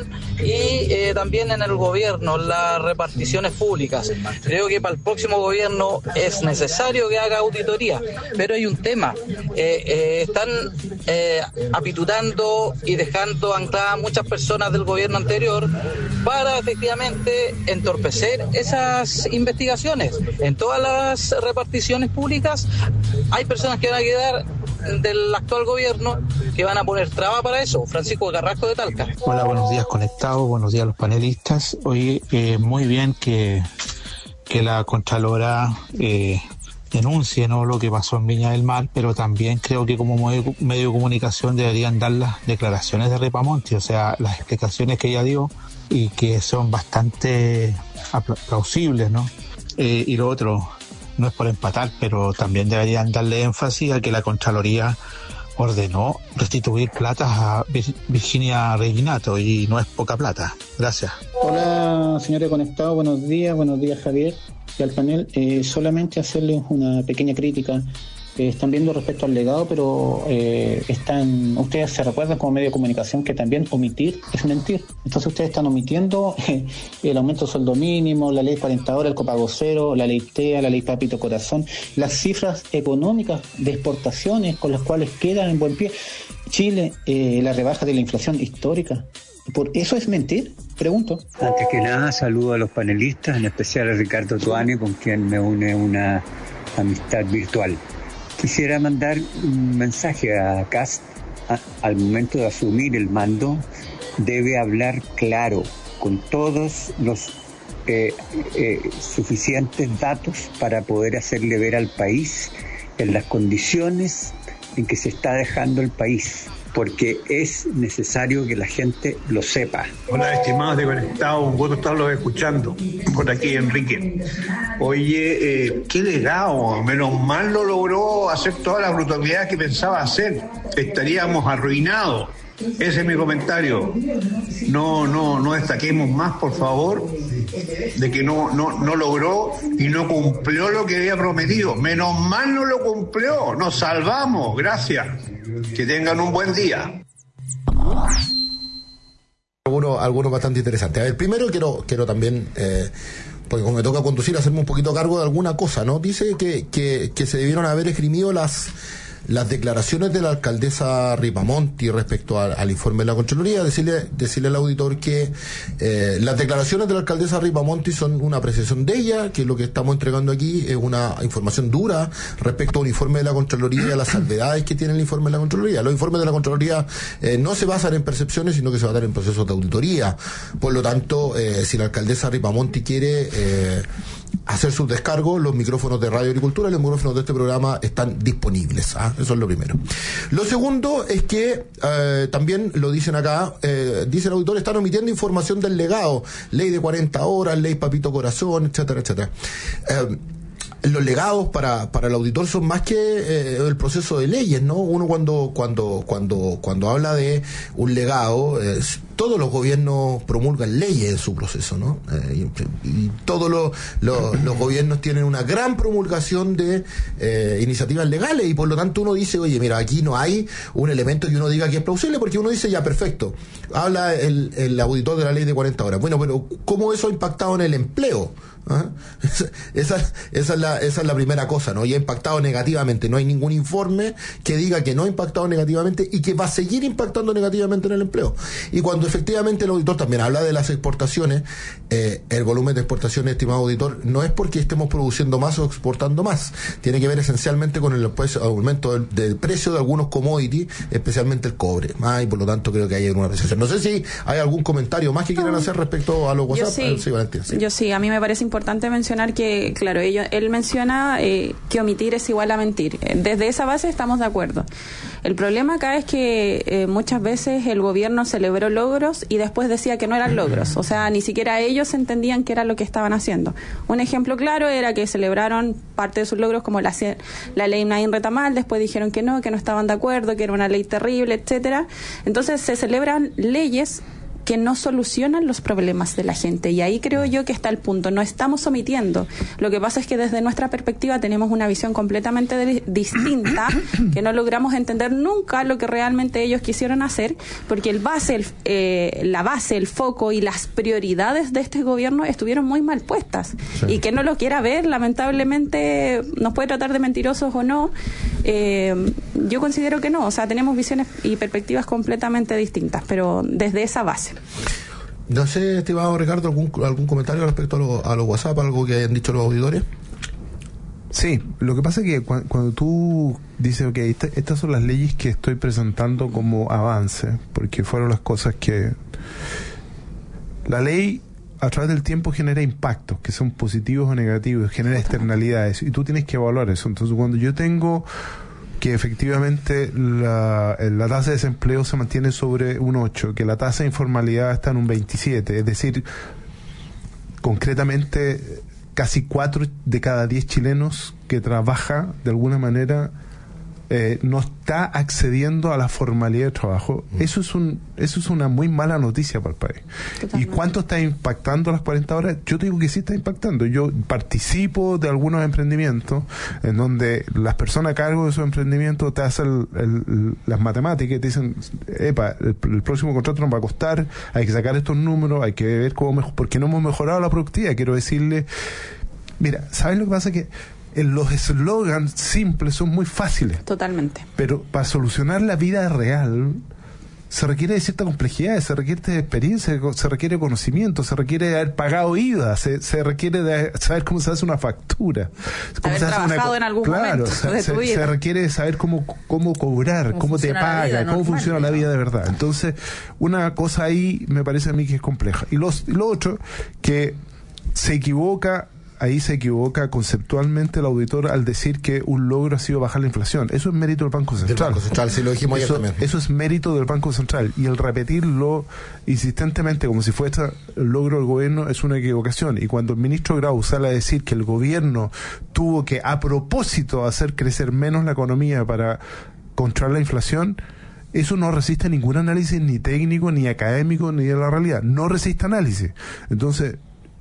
y eh, también en el gobierno, las reparticiones públicas. Creo que para el próximo gobierno es necesario que haga auditoría, pero hay un tema. Eh, eh, están eh, apitutando y dejando ancladas muchas personas del gobierno anterior para efectivamente entorpecer esas investigaciones. En todas las las reparticiones públicas hay personas que van a quedar del actual gobierno que van a poner traba para eso. Francisco Carrasco de Talca. Hola, buenos días Conectados, buenos días a los panelistas. Hoy eh, muy bien que, que la Contralora eh, denuncie, ¿no?, lo que pasó en Viña del Mar, pero también creo que como medio, medio de comunicación deberían dar las declaraciones de Ripamonti, o sea, las explicaciones que ella dio y que son bastante plausibles, ¿no? Eh, y lo otro, no es por empatar, pero también deberían darle énfasis a que la Contraloría ordenó restituir platas a Vir- Virginia Reginato, y no es poca plata. Gracias. Hola, señores Conectados, buenos días, buenos días Javier y al panel. Eh, solamente hacerles una pequeña crítica. Eh, están viendo respecto al legado, pero eh, están, ustedes se recuerdan como medio de comunicación que también omitir es mentir. Entonces ustedes están omitiendo eh, el aumento del sueldo mínimo, la ley cuarenta horas, el copago cero, la ley T E A, la ley Papito Corazón, las cifras económicas de exportaciones con las cuales queda en buen pie Chile, eh, la rebaja de la inflación histórica. ¿Por eso es mentir? Pregunto. Antes que nada, saludo a los panelistas, en especial a Ricardo Tuani, con quien me une una amistad virtual. Quisiera mandar un mensaje a Kast. A, al momento de asumir el mando, debe hablar claro, con todos los eh, eh, suficientes datos para poder hacerle ver al país en las condiciones en que se está dejando el país, porque es necesario que la gente lo sepa. Hola, estimados de Conectados, un gusto estarlos escuchando. Por aquí, Enrique. Oye, eh, qué legado, menos mal lo logró hacer todas las brutalidades que pensaba hacer. Estaríamos arruinados. Ese es mi comentario. No, no, no destaquemos más, por favor, de que no, no, no logró y no cumplió lo que había prometido. Menos mal no lo cumplió. Nos salvamos. Gracias. Que tengan un buen día. Algunos, algunos bastante interesantes. A ver, primero quiero, quiero también, eh, porque como me toca conducir, hacerme un poquito cargo de alguna cosa, ¿no? Dice que, que, que se debieron haber esgrimido las las declaraciones de la alcaldesa Ripamonti respecto al, al informe de la Contraloría, decirle, decirle al auditor que eh, las declaraciones de la alcaldesa Ripamonti son una apreciación de ella, que lo que estamos entregando aquí es una información dura respecto a un informe de la Contraloría y a las salvedades que tiene el informe de la Contraloría. Los informes de la Contraloría eh, no se basan en percepciones, sino que se basan en procesos de auditoría. Por lo tanto, eh, si la alcaldesa Ripamonti quiere eh, hacer sus descargos, los micrófonos de Radio Agricultura y los micrófonos de este programa están disponibles. ¿ah? Eso es lo primero. Lo segundo es que eh, también lo dicen acá, eh, dice el auditor, están omitiendo información del legado, ley de cuarenta horas, ley Papito Corazón, etcétera, etcétera. Eh, los legados para, para el auditor son más que eh, el proceso de leyes, ¿no? Uno cuando cuando cuando cuando habla de un legado, eh, todos los gobiernos promulgan leyes en su proceso, ¿no? Eh, y, y todos los, los, los gobiernos tienen una gran promulgación de eh, iniciativas legales, y por lo tanto uno dice, oye, mira, aquí no hay un elemento que uno diga que es plausible, porque uno dice, ya, perfecto, habla el, el auditor de la ley de cuarenta horas. Bueno, pero ¿cómo eso ha impactado en el empleo ¿Ah? Esa, esa, esa, es la, esa es la primera cosa, ¿no? Y ha impactado negativamente. No hay ningún informe que diga que no ha impactado negativamente y que va a seguir impactando negativamente en el empleo. Y cuando efectivamente el auditor también habla de las exportaciones, eh, el volumen de exportaciones, estimado auditor, no es porque estemos produciendo más o exportando más. Tiene que ver esencialmente con el pues, aumento del, del precio de algunos commodities, especialmente el cobre. Ah, y por lo tanto creo que hay una apreciación. No sé si hay algún comentario más que quieran hacer respecto a los WhatsApp. Yo sí, sí, Valentina, sí. Yo sí, a mí me parece importante mencionar que, claro, ello, él menciona eh, que omitir es igual a mentir. Desde esa base estamos de acuerdo. El problema acá es que eh, muchas veces el gobierno celebró logros y después decía que no eran logros. O sea, ni siquiera ellos entendían qué era lo que estaban haciendo. Un ejemplo claro era que celebraron parte de sus logros como la, la ley Naín Retamal, después dijeron que no, que no estaban de acuerdo, que era una ley terrible, etcétera. Entonces se celebran leyes que no solucionan los problemas de la gente, y ahí creo yo que está el punto. No estamos omitiendo, lo que pasa es que desde nuestra perspectiva tenemos una visión completamente de, distinta, que no logramos entender nunca lo que realmente ellos quisieron hacer, porque el base, el, eh, la base, el foco y las prioridades de este gobierno estuvieron muy mal puestas, sí. Y que no lo quiera ver, lamentablemente nos puede tratar de mentirosos o no, eh, yo considero que no, o sea, tenemos visiones y perspectivas completamente distintas, pero desde esa base. No sé, estimado Ricardo, algún algún comentario respecto a los a los WhatsApp, algo que hayan dicho los auditores. Sí, lo que pasa es que cuando, cuando tú dices, ok, esta, estas son las leyes que estoy presentando como avance, porque fueron las cosas que la ley a través del tiempo genera impactos que son positivos o negativos, genera externalidades y tú tienes que evaluar eso. Entonces, cuando yo tengo que efectivamente la, la tasa de desempleo se mantiene sobre un ocho, que la tasa de informalidad está en un veintisiete, es decir, concretamente casi cuatro de cada diez chilenos que trabaja de alguna manera eh, no está accediendo a la formalidad de trabajo. Mm. Eso es un eso es una muy mala noticia para el país. Totalmente. ¿Y cuánto está impactando las cuarenta horas? Yo te digo que sí está impactando. Yo participo de algunos emprendimientos en donde las personas a cargo de esos emprendimientos te hacen el, el, las matemáticas y te dicen, epa, el, el próximo contrato nos va a costar, hay que sacar estos números, hay que ver cómo mejor, porque no hemos mejorado la productividad. Quiero decirle, mira, ¿sabes lo que pasa? Que los eslogans simples son muy fáciles. Totalmente. Pero para solucionar la vida real se requiere de cierta complejidad, se requiere de experiencia, se requiere de conocimiento, se requiere de haber pagado I V A, se, se requiere de saber cómo se hace una factura. Cómo haber se hace trabajado una, en algún claro, momento se, de tu se, vida. Se requiere de saber cómo, cómo cobrar, cómo, cómo te paga, cómo normal, funciona la vida de verdad. Entonces, una cosa ahí me parece a mí que es compleja. Y, los, y lo otro, que se equivoca ahí se equivoca conceptualmente el auditor al decir que un logro ha sido bajar la inflación. Eso es mérito del Banco Central. Del Banco Central, sí lo dijimos ayer eso, también. Eso es mérito del Banco Central. Y el repetirlo insistentemente como si fuese el logro del gobierno es una equivocación. Y cuando el ministro Grau sale a decir que el gobierno tuvo que a propósito hacer crecer menos la economía para controlar la inflación, eso no resiste ningún análisis ni técnico, ni académico, ni de la realidad. No resiste análisis. Entonces,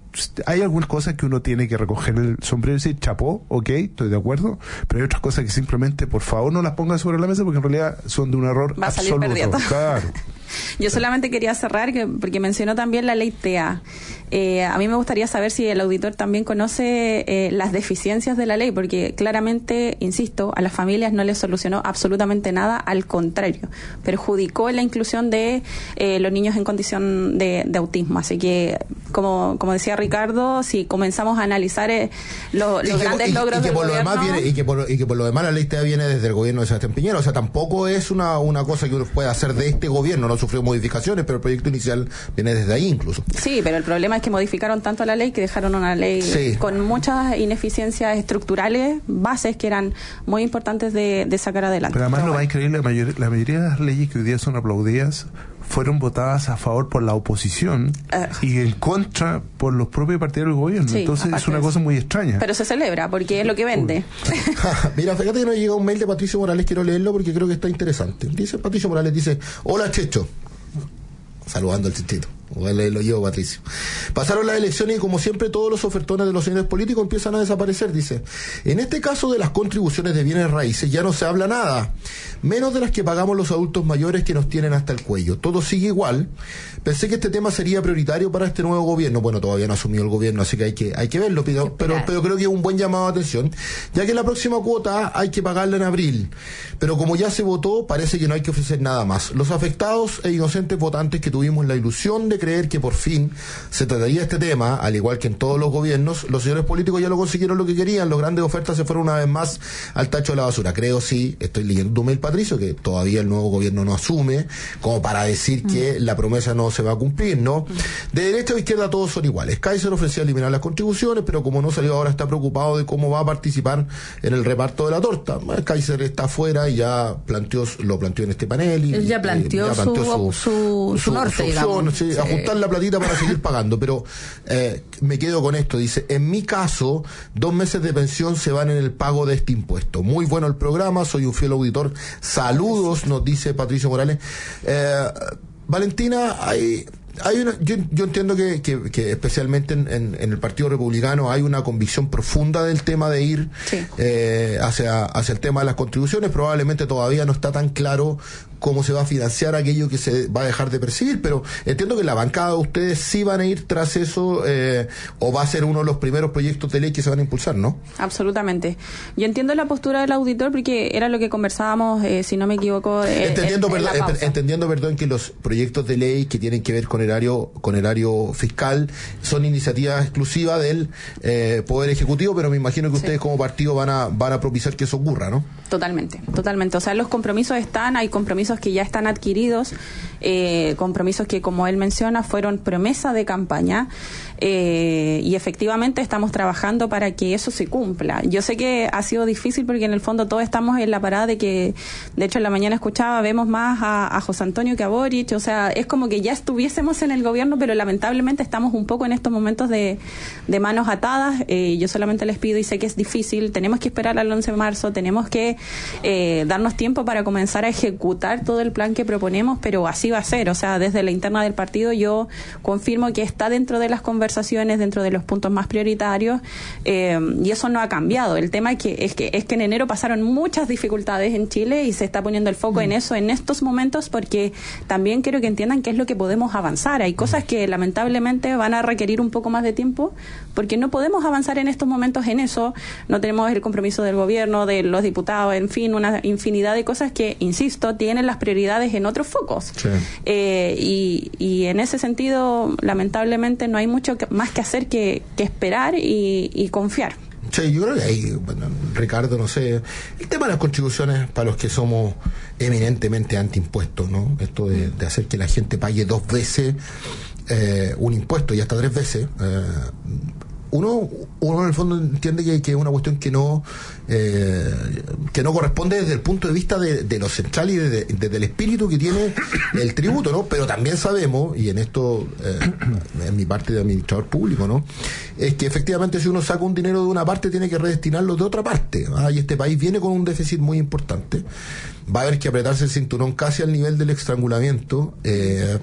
hay algunas cosas que uno tiene que recoger el sombrero y decir, chapó, ok, estoy de acuerdo, pero hay otras cosas que simplemente, por favor, no las pongas sobre la mesa porque en realidad son de un error Va a salir absoluto. Perdiendo. Claro. Yo solamente quería cerrar, que, porque mencionó también la ley T E A. Eh, a mí me gustaría saber si el auditor también conoce eh, las deficiencias de la ley, porque claramente, insisto, a las familias no les solucionó absolutamente nada, al contrario, perjudicó la inclusión de eh, los niños en condición de, de autismo. Así que, como, como decía Ricardo, si comenzamos a analizar eh, lo, los que, grandes y, logros y que del por lo gobierno... demás viene, y, que por, y que por lo demás la ley T E A viene desde el gobierno de Sebastián Piñera, o sea, tampoco es una, una cosa que uno pueda hacer de este gobierno, no sufrió modificaciones, pero el proyecto inicial viene desde ahí incluso. Sí, pero el problema es que modificaron tanto la ley que dejaron una ley sí. con muchas ineficiencias estructurales, bases que eran muy importantes de, de sacar adelante. Pero además pero lo bueno. más increíble, la mayoría, la mayoría de las leyes que hoy día son aplaudidas fueron votadas a favor por la oposición uh, y en contra por los propios partidarios del gobierno. Sí, entonces es una cosa muy extraña. Pero se celebra porque es lo que vende. Mira, fíjate que nos llega un mail de Patricio Morales, quiero leerlo porque creo que está interesante. Dice Patricio Morales, dice, hola Checho, saludando al Chichito. Voy a leerlo yo, Patricio. Pasaron las elecciones y como siempre todos los ofertones de los señores políticos empiezan a desaparecer, dice. En este caso de las contribuciones de bienes raíces ya no se habla nada, menos de las que pagamos los adultos mayores que nos tienen hasta el cuello. Todo sigue igual. Pensé que este tema sería prioritario para este nuevo gobierno. Bueno, todavía no ha asumido el gobierno, así que hay que hay que verlo, pero, pero, pero creo que es un buen llamado de atención, ya que la próxima cuota hay que pagarla en abril. Pero como ya se votó, parece que no hay que ofrecer nada más. Los afectados e inocentes votantes que tuvimos la ilusión de creer que por fin se trataría este tema, al igual que en todos los gobiernos, los señores políticos ya lo consiguieron lo que querían. Los grandes ofertas se fueron una vez más al tacho de la basura. Creo, sí, estoy leyendo un mail, Patricio, que todavía el nuevo gobierno no asume, como para decir mm. que la promesa no se va a cumplir, ¿no? Mm. De derecha a izquierda todos son iguales. Kaiser ofrecía eliminar las contribuciones, pero como no salió ahora está preocupado de cómo va a participar en el reparto de la torta. Kaiser está afuera y ya planteó, lo planteó en este panel. Y, Él ya planteó, eh, ya planteó su, su, su, su norte, su opción, sí, sí. ajustar la platita para seguir pagando. Pero eh, me quedo con esto. Dice, en mi caso, dos meses de pensión se van en el pago de este impuesto. Muy bueno el programa, soy un fiel auditor. Saludos, nos dice Patricio Morales. Eh, Valentina, hay... Hay una, yo, yo entiendo que, que, que especialmente en, en, en el Partido Republicano hay una convicción profunda del tema de ir sí. eh, hacia, hacia el tema de las contribuciones. Probablemente todavía no está tan claro cómo se va a financiar aquello que se va a dejar de percibir, pero entiendo que la bancada de ustedes sí van a ir tras eso, eh, o va a ser uno de los primeros proyectos de ley que se van a impulsar, ¿no? Absolutamente. Yo entiendo la postura del auditor porque era lo que conversábamos, eh, si no me equivoco, eh, entendiendo, en, en perdón, entendiendo perdón que los proyectos de ley que tienen que ver con erario, con erario fiscal son iniciativas exclusivas del eh, Poder Ejecutivo, pero me imagino que ustedes sí. como partido van a, van a propiciar que eso ocurra, ¿no? Totalmente, totalmente. O sea, los compromisos están, hay compromisos que ya están adquiridos, eh, compromisos que, como él menciona, fueron promesa de campaña, eh, y efectivamente estamos trabajando para que eso se cumpla. Yo sé que ha sido difícil porque en el fondo todos estamos en la parada de que, de hecho en la mañana escuchaba, vemos más a, a José Antonio que a Boric, o sea, es como que ya estuviésemos en el gobierno, pero lamentablemente estamos un poco en estos momentos de, de manos atadas. Eh, yo solamente les pido, y sé que es difícil, tenemos que esperar al once de marzo, tenemos que eh, darnos tiempo para comenzar a ejecutar todo el plan que proponemos, pero así va a ser. O sea, desde la interna del partido yo confirmo que está dentro de las conversaciones, dentro de los puntos más prioritarios, eh, y eso no ha cambiado. El tema es que, es que es que en enero pasaron muchas dificultades en Chile y se está poniendo el foco mm. en eso en estos momentos, porque también quiero que entiendan qué es lo que podemos avanzar. Hay cosas que lamentablemente van a requerir un poco más de tiempo, porque no podemos avanzar en estos momentos en eso. No tenemos el compromiso del gobierno, de los diputados, en fin, una infinidad de cosas que, insisto, tienen las prioridades en otros focos. Sí. Eh, y, y en ese sentido, lamentablemente, no hay mucho que, más que hacer que, que esperar y, y confiar. Sí, yo creo que ahí, bueno, Ricardo, no sé, el tema de las contribuciones para los que somos eminentemente antiimpuestos, ¿no? Esto de, de hacer que la gente pague dos veces eh, un impuesto y hasta tres veces. Eh, uno uno en el fondo entiende que, que es una cuestión que no eh, que no corresponde desde el punto de vista de, de lo central y desde de, de el espíritu que tiene el tributo, ¿no? Pero también sabemos, y en esto eh, en mi parte de administrador público, ¿no? Es que efectivamente si uno saca un dinero de una parte tiene que redestinarlo de otra parte. ¿Ah? Y este país viene con un déficit muy importante, va a haber que apretarse el cinturón casi al nivel del estrangulamiento, eh,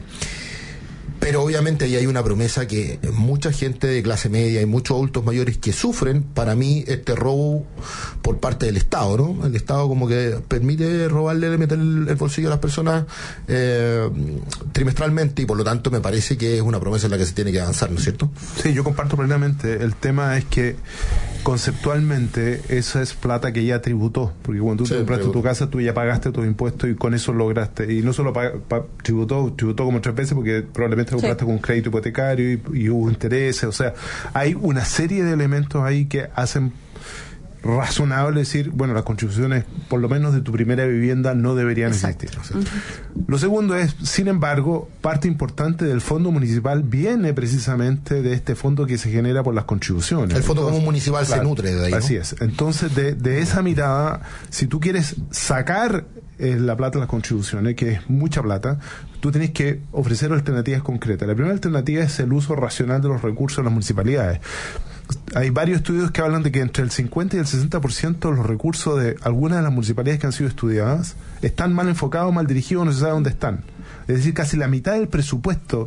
pero obviamente ahí hay una promesa que mucha gente de clase media y muchos adultos mayores que sufren, para mí, este robo por parte del Estado, ¿no? El Estado como que permite robarle, meter el, el bolsillo a las personas eh, trimestralmente, y por lo tanto me parece que es una promesa en la que se tiene que avanzar, ¿no es cierto? Sí, yo comparto plenamente. El tema es que conceptualmente esa es plata que ya tributó, porque cuando tú sí, compraste tu casa tú ya pagaste tus impuestos y con eso lograste, y no solo pa, pa, tributó tributó como tres veces porque probablemente lo compraste sí. con un crédito hipotecario y, y hubo intereses, o sea, hay una serie de elementos ahí que hacen razonable decir, bueno, las contribuciones por lo menos de tu primera vivienda no deberían Exacto. existir. O sea, uh-huh. Lo segundo es, sin embargo, parte importante del fondo municipal viene precisamente de este fondo que se genera por las contribuciones. El fondo Entonces, común municipal claro, se nutre de ahí, ¿no? Así es. Entonces, de, de esa mirada, si tú quieres sacar eh, la plata de las contribuciones, que es mucha plata, tú tienes que ofrecer alternativas concretas. La primera alternativa es el uso racional de los recursos de las municipalidades. Hay varios estudios que hablan de que entre el cincuenta y el sesenta por ciento de los recursos de algunas de las municipalidades que han sido estudiadas están mal enfocados, mal dirigidos, no se sabe dónde están. Es decir, casi la mitad del presupuesto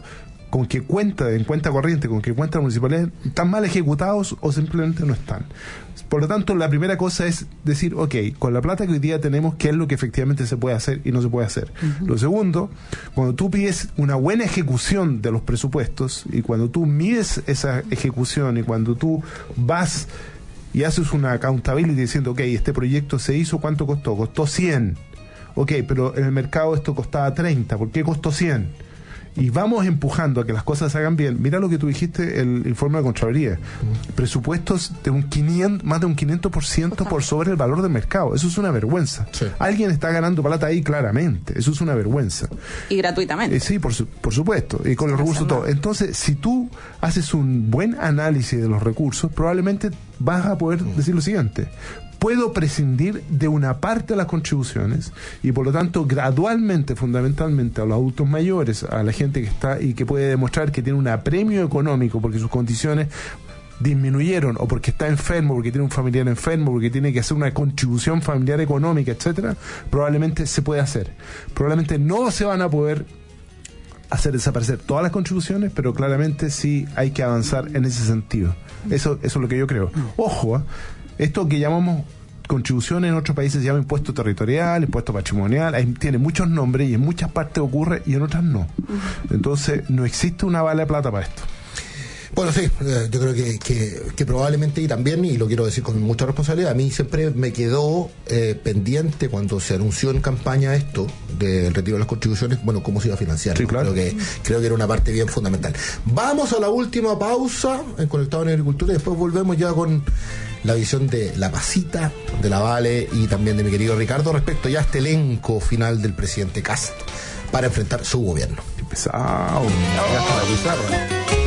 con que cuenta, en cuenta corriente, con que cuentan las municipalidades, están mal ejecutados o simplemente no están. Por lo tanto, la primera cosa es decir, ok, con la plata que hoy día tenemos, ¿qué es lo que efectivamente se puede hacer y no se puede hacer? Uh-huh. Lo segundo, cuando tú pides una buena ejecución de los presupuestos y cuando tú mides esa ejecución y cuando tú vas y haces una accountability diciendo, ok, este proyecto se hizo, ¿cuánto costó? Costó cien. Ok, pero en el mercado esto costaba treinta, ¿por qué costó cien? Y vamos empujando a que las cosas se hagan bien. Mira lo que tú dijiste, el informe de Contraloría. Mm. Presupuestos de un quinientos, más de un quinientos por ciento por sobre el valor del mercado. Eso es una vergüenza. Sí. Alguien está ganando plata ahí claramente. Eso es una vergüenza. Y gratuitamente. Eh, sí, por, su, por supuesto. Y con los recursos todo. Entonces, si tú haces un buen análisis de los recursos, probablemente vas a poder mm. decir lo siguiente. Puedo prescindir de una parte de las contribuciones y por lo tanto gradualmente, fundamentalmente a los adultos mayores, a la gente que está y que puede demostrar que tiene un apremio económico porque sus condiciones disminuyeron o porque está enfermo, porque tiene un familiar enfermo, porque tiene que hacer una contribución familiar económica, etcétera, probablemente se puede hacer. Probablemente no se van a poder hacer desaparecer todas las contribuciones, pero claramente sí hay que avanzar en ese sentido. Eso, eso es lo que yo creo. Ojo, ¿eh? Esto que llamamos contribución en otros países se llama impuesto territorial, impuesto patrimonial, hay, tiene muchos nombres y en muchas partes ocurre y en otras no. Entonces no existe una bala de plata para esto. Bueno, sí, eh, yo creo que, que, que probablemente, y también, y lo quiero decir con mucha responsabilidad, a mí siempre me quedó eh, pendiente cuando se anunció en campaña esto del retiro de las contribuciones, bueno, cómo se iba a financiar. Sí, ¿no? claro. Creo que, creo que era una parte bien fundamental. Vamos a la última pausa en Conectado en Agricultura y después volvemos ya con la visión de la Pasita, de la Vale y también de mi querido Ricardo respecto ya a este elenco final del presidente Kast para enfrentar su gobierno. Qué pesado. No.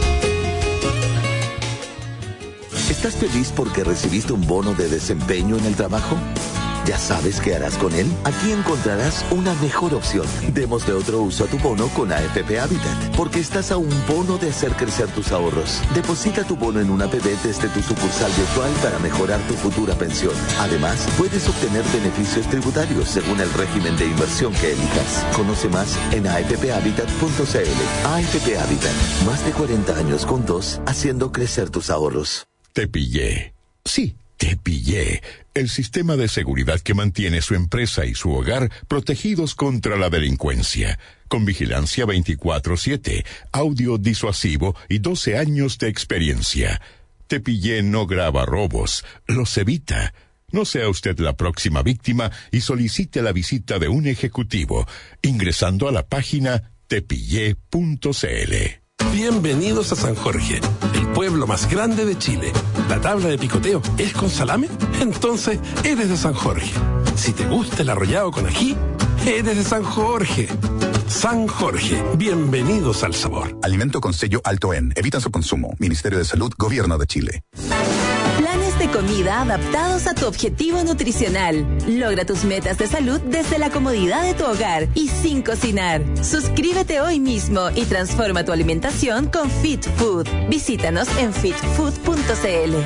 ¿Estás feliz porque recibiste un bono de desempeño en el trabajo? ¿Ya sabes qué harás con él? Aquí encontrarás una mejor opción. Démosle otro uso a tu bono con A F P Habitat, porque estás a un bono de hacer crecer tus ahorros. Deposita tu bono en una A P B desde tu sucursal virtual para mejorar tu futura pensión. Además, puedes obtener beneficios tributarios según el régimen de inversión que elijas. Conoce más en a f p habitat punto c l. A F P Habitat, más de cuarenta años juntos haciendo crecer tus ahorros. Te pillé. Sí, te pillé. El sistema de seguridad que mantiene su empresa y su hogar protegidos contra la delincuencia. Con vigilancia veinticuatro siete, audio disuasivo y doce años de experiencia. Te pillé no graba robos, los evita. No sea usted la próxima víctima y solicite la visita de un ejecutivo, ingresando a la página te pillé punto c l. Bienvenidos a San Jorge, el pueblo más grande de Chile. ¿La tabla de picoteo es con salame? Entonces eres de San Jorge. Si te gusta el arrollado con ají, eres de San Jorge. San Jorge, bienvenidos al sabor. Alimento con sello alto en. Evita su consumo. Ministerio de Salud, Gobierno de Chile. Planes de comida adaptados a tu objetivo nutricional. Logra tus metas de salud desde la comodidad de tu hogar y sin cocinar. Suscríbete hoy mismo y transforma tu alimentación con Fit Food. Visítanos en fit food punto c l.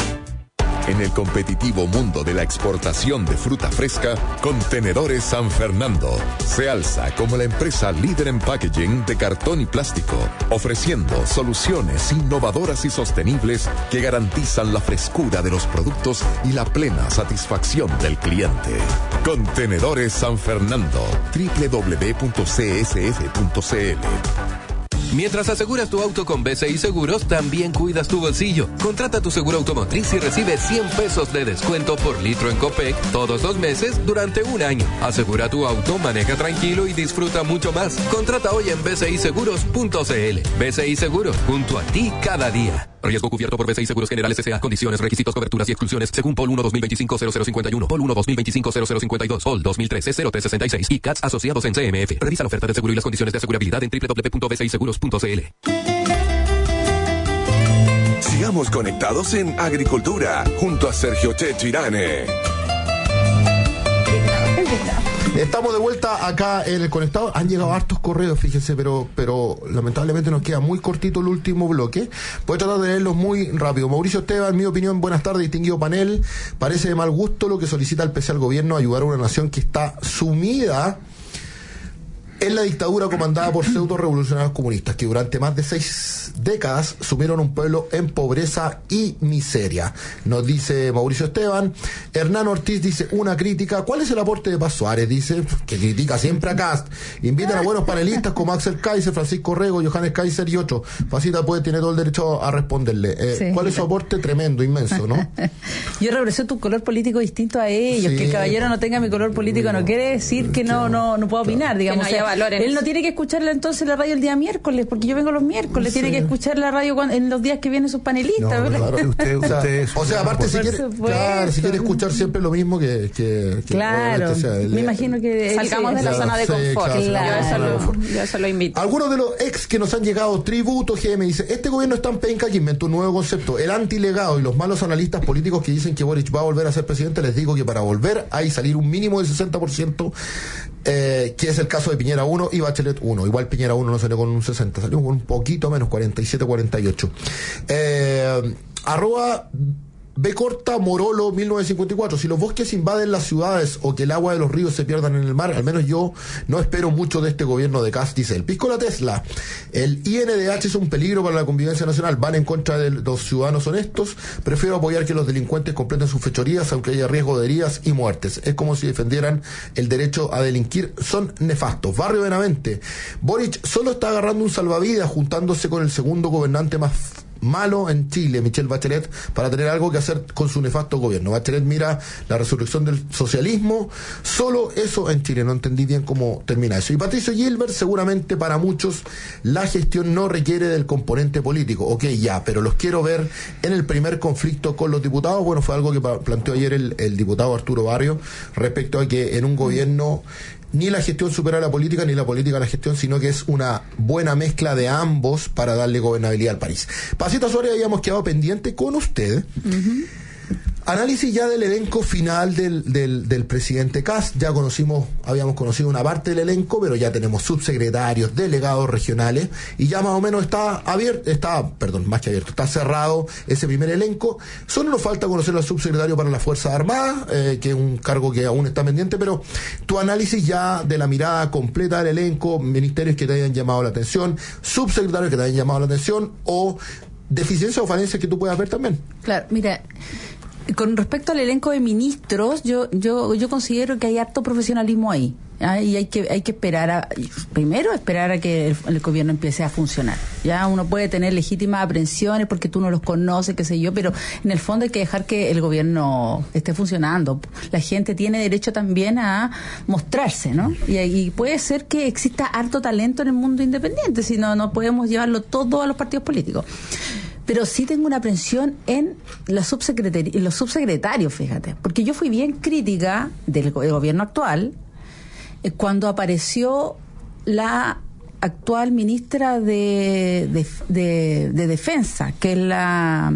En el competitivo mundo de la exportación de fruta fresca, Contenedores San Fernando se alza como la empresa líder en packaging de cartón y plástico, ofreciendo soluciones innovadoras y sostenibles que garantizan la frescura de los productos y la plena satisfacción del cliente. Contenedores San Fernando, doble u doble u doble u punto c s f punto c l. Mientras aseguras tu auto con B C I Seguros, también cuidas tu bolsillo. Contrata tu seguro automotriz y recibe cien pesos de descuento por litro en Copec todos los meses durante un año. Asegura tu auto, maneja tranquilo y disfruta mucho más. Contrata hoy en b c i seguros punto c l. B C I Seguros, junto a ti cada día. Riesgo cubierto por B C I Seguros Generales S A. Condiciones, requisitos, coberturas y exclusiones según P O L uno dos mil veinticinco cero cero cincuenta y uno, P O L uno dos mil veinticinco cero cero cincuenta y dos, P O L dos mil trece cero tres sesenta y seis y C A T S asociados en C M F. Revisa la oferta de seguro y las condiciones de asegurabilidad en doble u doble u doble u punto b c i seguros punto c l. Sigamos conectados en Agricultura junto a Sergio Checho Irane. Estamos de vuelta acá en el Conectado. Han llegado hartos correos, fíjense, pero pero lamentablemente nos queda muy cortito el último bloque. Voy a tratar de leerlos muy rápido. Mauricio Esteban, en mi opinión, buenas tardes, distinguido panel. Parece de mal gusto lo que solicita el P C al gobierno, ayudar a una nación que está sumida es la dictadura comandada por pseudo revolucionarios comunistas que durante más de seis décadas sumieron un pueblo en pobreza y miseria. Nos dice Mauricio Esteban. Hernán Ortiz dice una crítica. ¿Cuál es el aporte de Paz Suárez? Dice que critica siempre a Kast. Invitan a buenos panelistas como Axel Kaiser, Francisco Rego, Johannes Kaiser y otros. Pasita puede tener todo el derecho a responderle. Eh, sí. ¿Cuál es su aporte? Tremendo, inmenso, ¿no? Yo represento un color político distinto a ellos. Sí. Que el caballero no tenga mi color político no quiere decir que no no no puedo opinar, digamos. Que no haya valores. Él no tiene que escucharle entonces la radio el día miércoles, porque yo vengo los miércoles. Sí. Tiene que escuchar la radio cuando, en los días que vienen sus panelistas. No, claro. usted, usted, o sea, aparte si quiere, claro, si quiere escuchar siempre lo mismo que, que, que claro. Sea, me imagino que salgamos de la claro, zona de confort. Sí, claro. Yo, eso lo, yo eso lo invito. Algunos de los ex que nos han llegado tributo G M dice, este gobierno es tan penca que inventó un nuevo concepto, el antilegado, y los malos analistas políticos que dicen que Boric va a volver a ser presidente, les digo que para volver hay salir un mínimo del sesenta por ciento, eh, que es el caso de Piñera uno y Bachelet uno. Igual Piñera uno no salió con un sesenta, salió con un poquito menos, cuarenta y siete, cuarenta y ocho. Eh, arroba B corta Morolo mil novecientos cincuenta y cuatro. Si los bosques invaden las ciudades o que el agua de los ríos se pierdan en el mar, al menos yo no espero mucho de este gobierno de Kast, dice el Pisco La Tesla. El I N D H es un peligro para la convivencia nacional, van en contra de los ciudadanos honestos, prefiero apoyar que los delincuentes completen sus fechorías aunque haya riesgo de heridas y muertes. Es como si defendieran el derecho a delinquir, son nefastos. Barrio Benavente, Boric solo está agarrando un salvavidas juntándose con el segundo gobernante más malo en Chile, Michelle Bachelet, para tener algo que hacer con su nefasto gobierno. Bachelet mira la resurrección del socialismo, solo eso en Chile. No entendí bien cómo termina eso. Y Patricio Gilbert, seguramente para muchos la gestión no requiere del componente político. Ok, ya, pero los quiero ver en el primer conflicto con los diputados. Bueno, fue algo que planteó ayer el, el diputado Arturo Barrio respecto a que en un gobierno ni la gestión supera a la política, ni la política a la gestión, sino que es una buena mezcla de ambos para darle gobernabilidad al país. Pasita Suárez, habíamos quedado pendiente con usted. Uh-huh. Análisis ya del elenco final del, del, del presidente Kast. Ya conocimos, habíamos conocido una parte del elenco, pero ya tenemos subsecretarios, delegados regionales, y ya más o menos está abierto, está, perdón, más que abierto, está cerrado ese primer elenco. Solo nos falta conocer al subsecretario para las Fuerzas Armadas, eh, que es un cargo que aún está pendiente, pero tu análisis ya de la mirada completa del elenco, ministerios que te hayan llamado la atención, subsecretarios que te hayan llamado la atención, o deficiencias o falencias que tú puedas ver también. Claro, mira, con respecto al elenco de ministros, yo yo yo considero que hay harto profesionalismo ahí. ¿Ah? Y hay que hay que esperar a, primero esperar a que el, el gobierno empiece a funcionar. Ya uno puede tener legítimas aprensiones porque tú no los conoces, qué sé yo, pero en el fondo hay que dejar que el gobierno esté funcionando. La gente tiene derecho también a mostrarse, ¿no? Y, y puede ser que exista harto talento en el mundo independiente, si no no podemos llevarlo todo a los partidos políticos. Pero sí tengo una aprensión en, la subsecretaria, en los subsecretarios, fíjate, porque yo fui bien crítica del, del gobierno actual eh, cuando apareció la actual ministra de, de, de, de Defensa, que es la,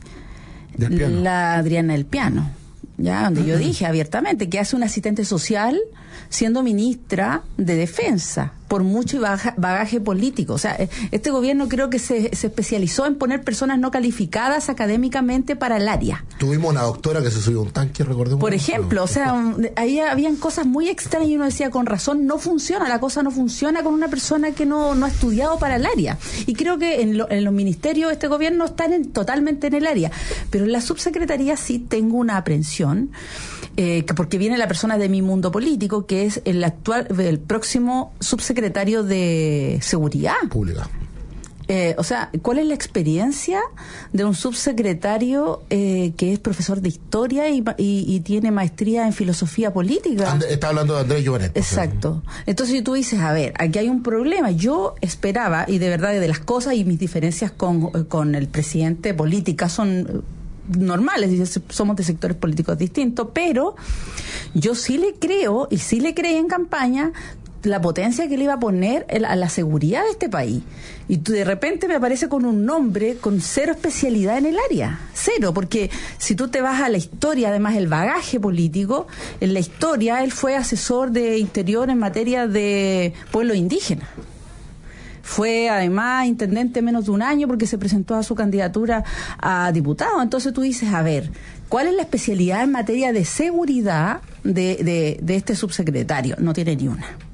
la Adriana del Piano, ya donde yo dije abiertamente que hace un asistente social siendo ministra de Defensa, por mucho bagaje político. O sea, este gobierno creo que se, se especializó en poner personas no calificadas académicamente para el área. Tuvimos una doctora que se subió a un tanque, recordemos. Por ejemplo, o sea, un, ahí habían cosas muy extrañas y uno decía, con razón, no funciona, la cosa no funciona con una persona que no, no ha estudiado para el área. Y creo que en, lo, en los ministerios de este gobierno están en, totalmente en el área. Pero en la subsecretaría sí tengo una aprensión, eh, porque viene la persona de mi mundo político, que es el actual, el próximo subsecretario de Seguridad Pública. Eh, o sea, ¿cuál es la experiencia de un subsecretario eh, que es profesor de historia y, y, y tiene maestría en filosofía política? And, está hablando de Andrés Jovenet. Exacto. Entonces tú dices, a ver, aquí hay un problema. Yo esperaba, y de verdad de las cosas y mis diferencias con, con el presidente políticas son normales, somos de sectores políticos distintos, pero yo sí le creo y sí le creí en campaña la potencia que le iba a poner a la seguridad de este país. Y tú de repente me aparece con un nombre con cero especialidad en el área. Cero, porque si tú te vas a la historia, además el bagaje político, en la historia él fue asesor de Interior en materia de pueblos indígenas. Fue además intendente menos de un año porque se presentó a su candidatura a diputado. Entonces tú dices, a ver, ¿cuál es la especialidad en materia de seguridad de, de, de este subsecretario? No tiene ni una.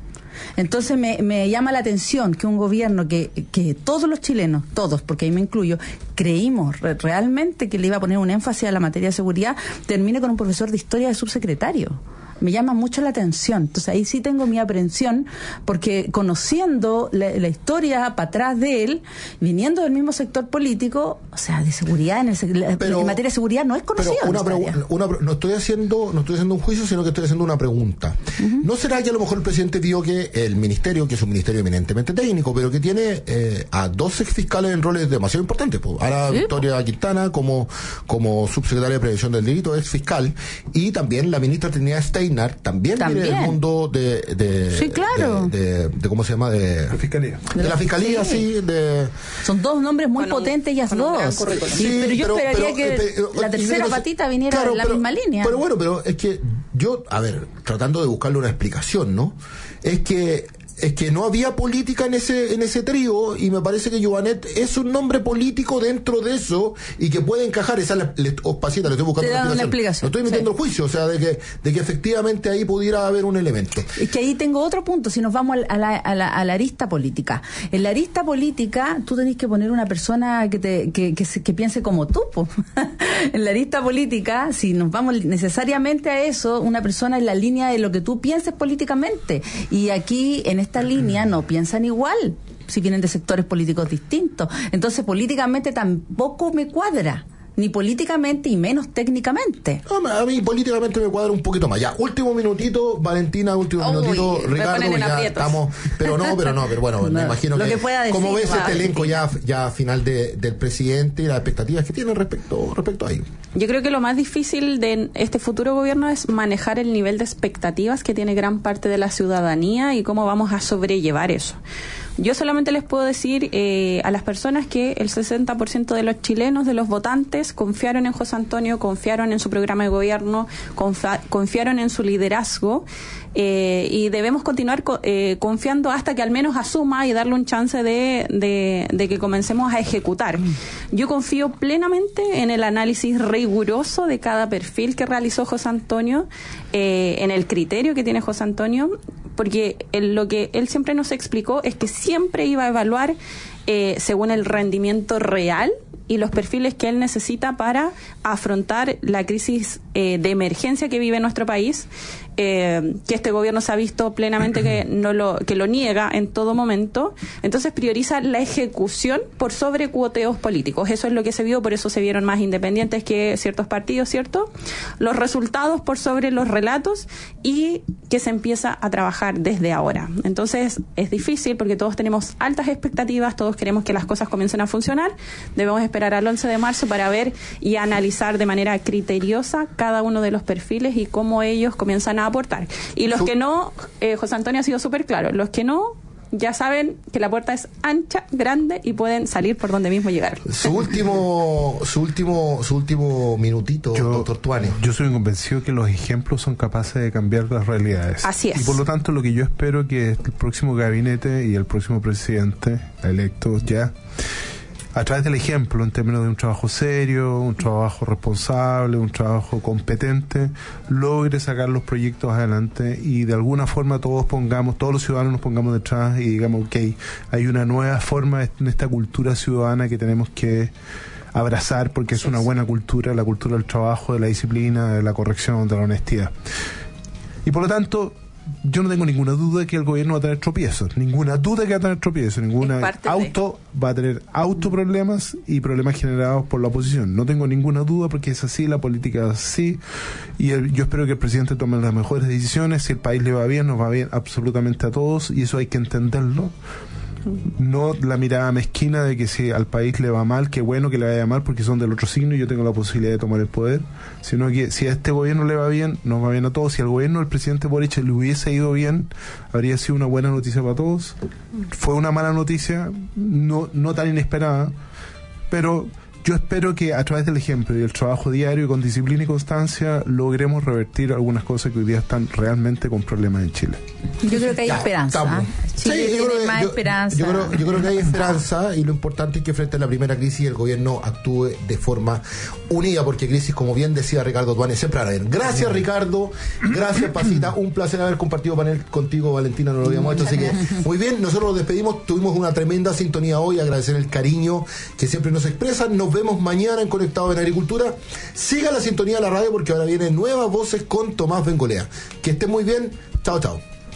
Entonces me, me llama la atención que un gobierno que, que todos los chilenos, todos, porque ahí me incluyo, creímos re- realmente que le iba a poner un énfasis a la materia de seguridad, termine con un profesor de historia de subsecretario. Me llama mucho la atención. Entonces ahí sí tengo mi aprehensión, porque conociendo la, la historia para atrás de él, viniendo del mismo sector político, o sea, de seguridad, en, el, pero, en materia de seguridad no es conocido. Pero una pregu- una, no estoy haciendo no estoy haciendo un juicio, sino que estoy haciendo una pregunta. Uh-huh. ¿No será que a lo mejor el presidente vio que el ministerio, que es un ministerio eminentemente técnico, pero que tiene eh, a dos exfiscales en roles demasiado importantes? Pues, ahora ¿sí? Victoria Quintana como, como subsecretaria de Prevención del Delito, ex fiscal, y también la ministra Trinidad Stein también, también viene del mundo de, de, sí, claro. de, de, de cómo se llama de la fiscalía de, de la fiscalía sí, sí de... son dos nombres muy bueno, potentes ellas dos sí, sí, pero yo pero, esperaría pero, que pero, la tercera patita viniera claro, en la pero, misma línea. Pero bueno, pero es que yo, a ver, tratando de buscarle una explicación, ¿no? Es que es que no había política en ese en ese trío, y me parece que Joanet es un nombre político dentro de eso y que puede encajar. Esa la, le, oh, pasita, le estoy buscando una explicación. una explicación. No estoy metiendo sí. el juicio, o sea, de que de que efectivamente ahí pudiera haber un elemento. Es que ahí tengo otro punto, si nos vamos a la, a la, a la arista política. En la arista política tú tenés que poner una persona que te que, que, que piense como tú, po. En la arista política, si nos vamos necesariamente a eso, una persona en la línea de lo que tú pienses políticamente. Y aquí, en esta línea, no piensan igual, si vienen de sectores políticos distintos. Entonces, políticamente tampoco me cuadra, ni políticamente y menos técnicamente. No, a mí políticamente me cuadra un poquito más. Ya, último minutito, Valentina, último oh, minutito, uy, Ricardo, ya aprietos. Estamos, pero no, pero no, pero bueno, no, me imagino que, que decir, como ves este elenco ya, ya final de, del presidente y las expectativas que tienen respecto, respecto a ello. Yo creo que lo más difícil de este futuro gobierno es manejar el nivel de expectativas que tiene gran parte de la ciudadanía y cómo vamos a sobrellevar eso. Yo solamente les puedo decir eh, a las personas que el sesenta por ciento de los chilenos, de los votantes, confiaron en José Antonio, confiaron en su programa de gobierno, confa- confiaron en su liderazgo, eh, y debemos continuar co- eh, confiando hasta que al menos asuma y darle un chance de, de, de que comencemos a ejecutar. Yo confío plenamente en el análisis riguroso de cada perfil que realizó José Antonio, eh, en el criterio que tiene José Antonio, porque él, lo que él siempre nos explicó es que siempre iba a evaluar eh, según el rendimiento real y los perfiles que él necesita para afrontar la crisis eh, de emergencia que vive nuestro país, eh, que este gobierno se ha visto plenamente que no lo que lo niega en todo momento. Entonces prioriza la ejecución por sobre cuoteos políticos. Eso es lo que se vio, por eso se vieron más independientes que ciertos partidos, ¿cierto? Los resultados por sobre los relatos, y que se empieza a trabajar desde ahora. Entonces es difícil porque todos tenemos altas expectativas, todos queremos que las cosas comiencen a funcionar. Debemos esperar al once de marzo para ver y analizar de manera criteriosa cada uno de los perfiles y cómo ellos comienzan a aportar. Y los que no, eh, José Antonio ha sido súper claro, los que no, ya saben que la puerta es ancha, grande, y pueden salir por donde mismo llegar. Su último su último, su último minutito, yo, doctor Tuani. Yo soy convencido que los ejemplos son capaces de cambiar las realidades. Así es. Y por lo tanto, lo que yo espero que el próximo gabinete y el próximo presidente electo ya, a través del ejemplo, en términos de un trabajo serio, un trabajo responsable, un trabajo competente, logre sacar los proyectos adelante y de alguna forma todos pongamos, todos los ciudadanos nos pongamos detrás y digamos, ok, hay una nueva forma en esta cultura ciudadana que tenemos que abrazar, porque es una buena cultura, la cultura del trabajo, de la disciplina, de la corrección, de la honestidad. Y por lo tanto, yo no tengo ninguna duda de que el gobierno va a tener tropiezos, ninguna duda de que va a tener tropiezos, ninguna auto de... va a tener autoproblemas y problemas generados por la oposición. No tengo ninguna duda porque es así, la política es así, y el, yo espero que el presidente tome las mejores decisiones. Si el país le va bien, nos va bien absolutamente a todos, y eso hay que entenderlo. No la mirada mezquina de que si al país le va mal, qué bueno que le vaya mal porque son del otro signo y yo tengo la posibilidad de tomar el poder, sino que si a este gobierno le va bien, nos va bien a todos. Si al gobierno del presidente Boric le hubiese ido bien, habría sido una buena noticia para todos. Fue una mala noticia, no, no tan inesperada, pero yo espero que a través del ejemplo y del trabajo diario y con disciplina y constancia logremos revertir algunas cosas que hoy día están realmente con problemas en Chile. Yo creo que hay ya, esperanza. ¿eh? Chile Sí, yo tiene creo que- más yo- esperanza. Yo creo, yo creo que hay esperanza y lo importante es que frente a la primera crisis el gobierno actúe de forma unida, porque crisis, como bien decía Ricardo Tuane, siempre van a haber. Gracias, Ricardo. Gracias, Pasita. Un placer haber compartido panel contigo, Valentina. No lo habíamos hecho, así que muy bien. Nosotros nos despedimos. Tuvimos una tremenda sintonía hoy. Agradecer el cariño que siempre nos expresan. Nos vemos mañana en Conectados en Agricultura. Siga la sintonía de la radio porque ahora vienen nuevas voces con Tomás Bengolea. Que estén muy bien. Chao, chao.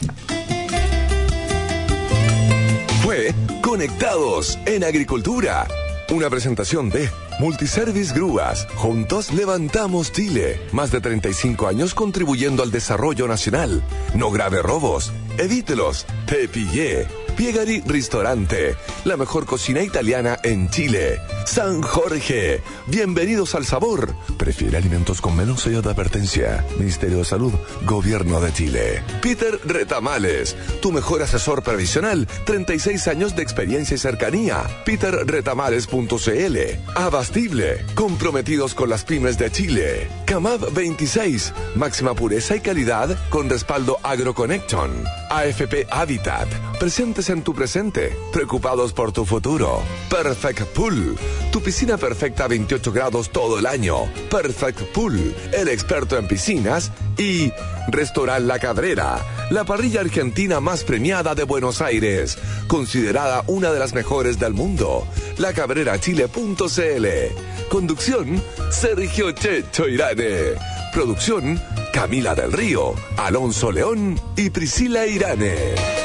Fue Conectados en Agricultura. Una presentación de Multiservice Grúas. Juntos levantamos Chile. Más de treinta y cinco años contribuyendo al desarrollo nacional. No grave robos. Evítelos. Te pillé. Piegari Ristorante. La mejor cocina italiana en Chile. San Jorge. Bienvenidos al sabor. Prefiere alimentos con menos sello de advertencia. Ministerio de Salud. Gobierno de Chile. Peter Retamales. Tu mejor asesor previsional. treinta y seis años de experiencia y cercanía. peter retamales punto c l. Abastible. Comprometidos con las pymes de Chile. Camab veintiséis. Máxima pureza y calidad con respaldo AgroConnection. A F P Habitat. Presentes en tu presente. Preocupados por tu futuro. Perfect Pool. Tu piscina perfecta a veintiocho grados todo el año. Perfect Pool. El experto en piscinas. Y Restaurant La Cabrera. La parrilla argentina más premiada de Buenos Aires. Considerada una de las mejores del mundo. la cabrera chile punto c l. Conducción, Sergio Checho Irane. Producción, Camila del Río, Alonso León y Priscila Irane.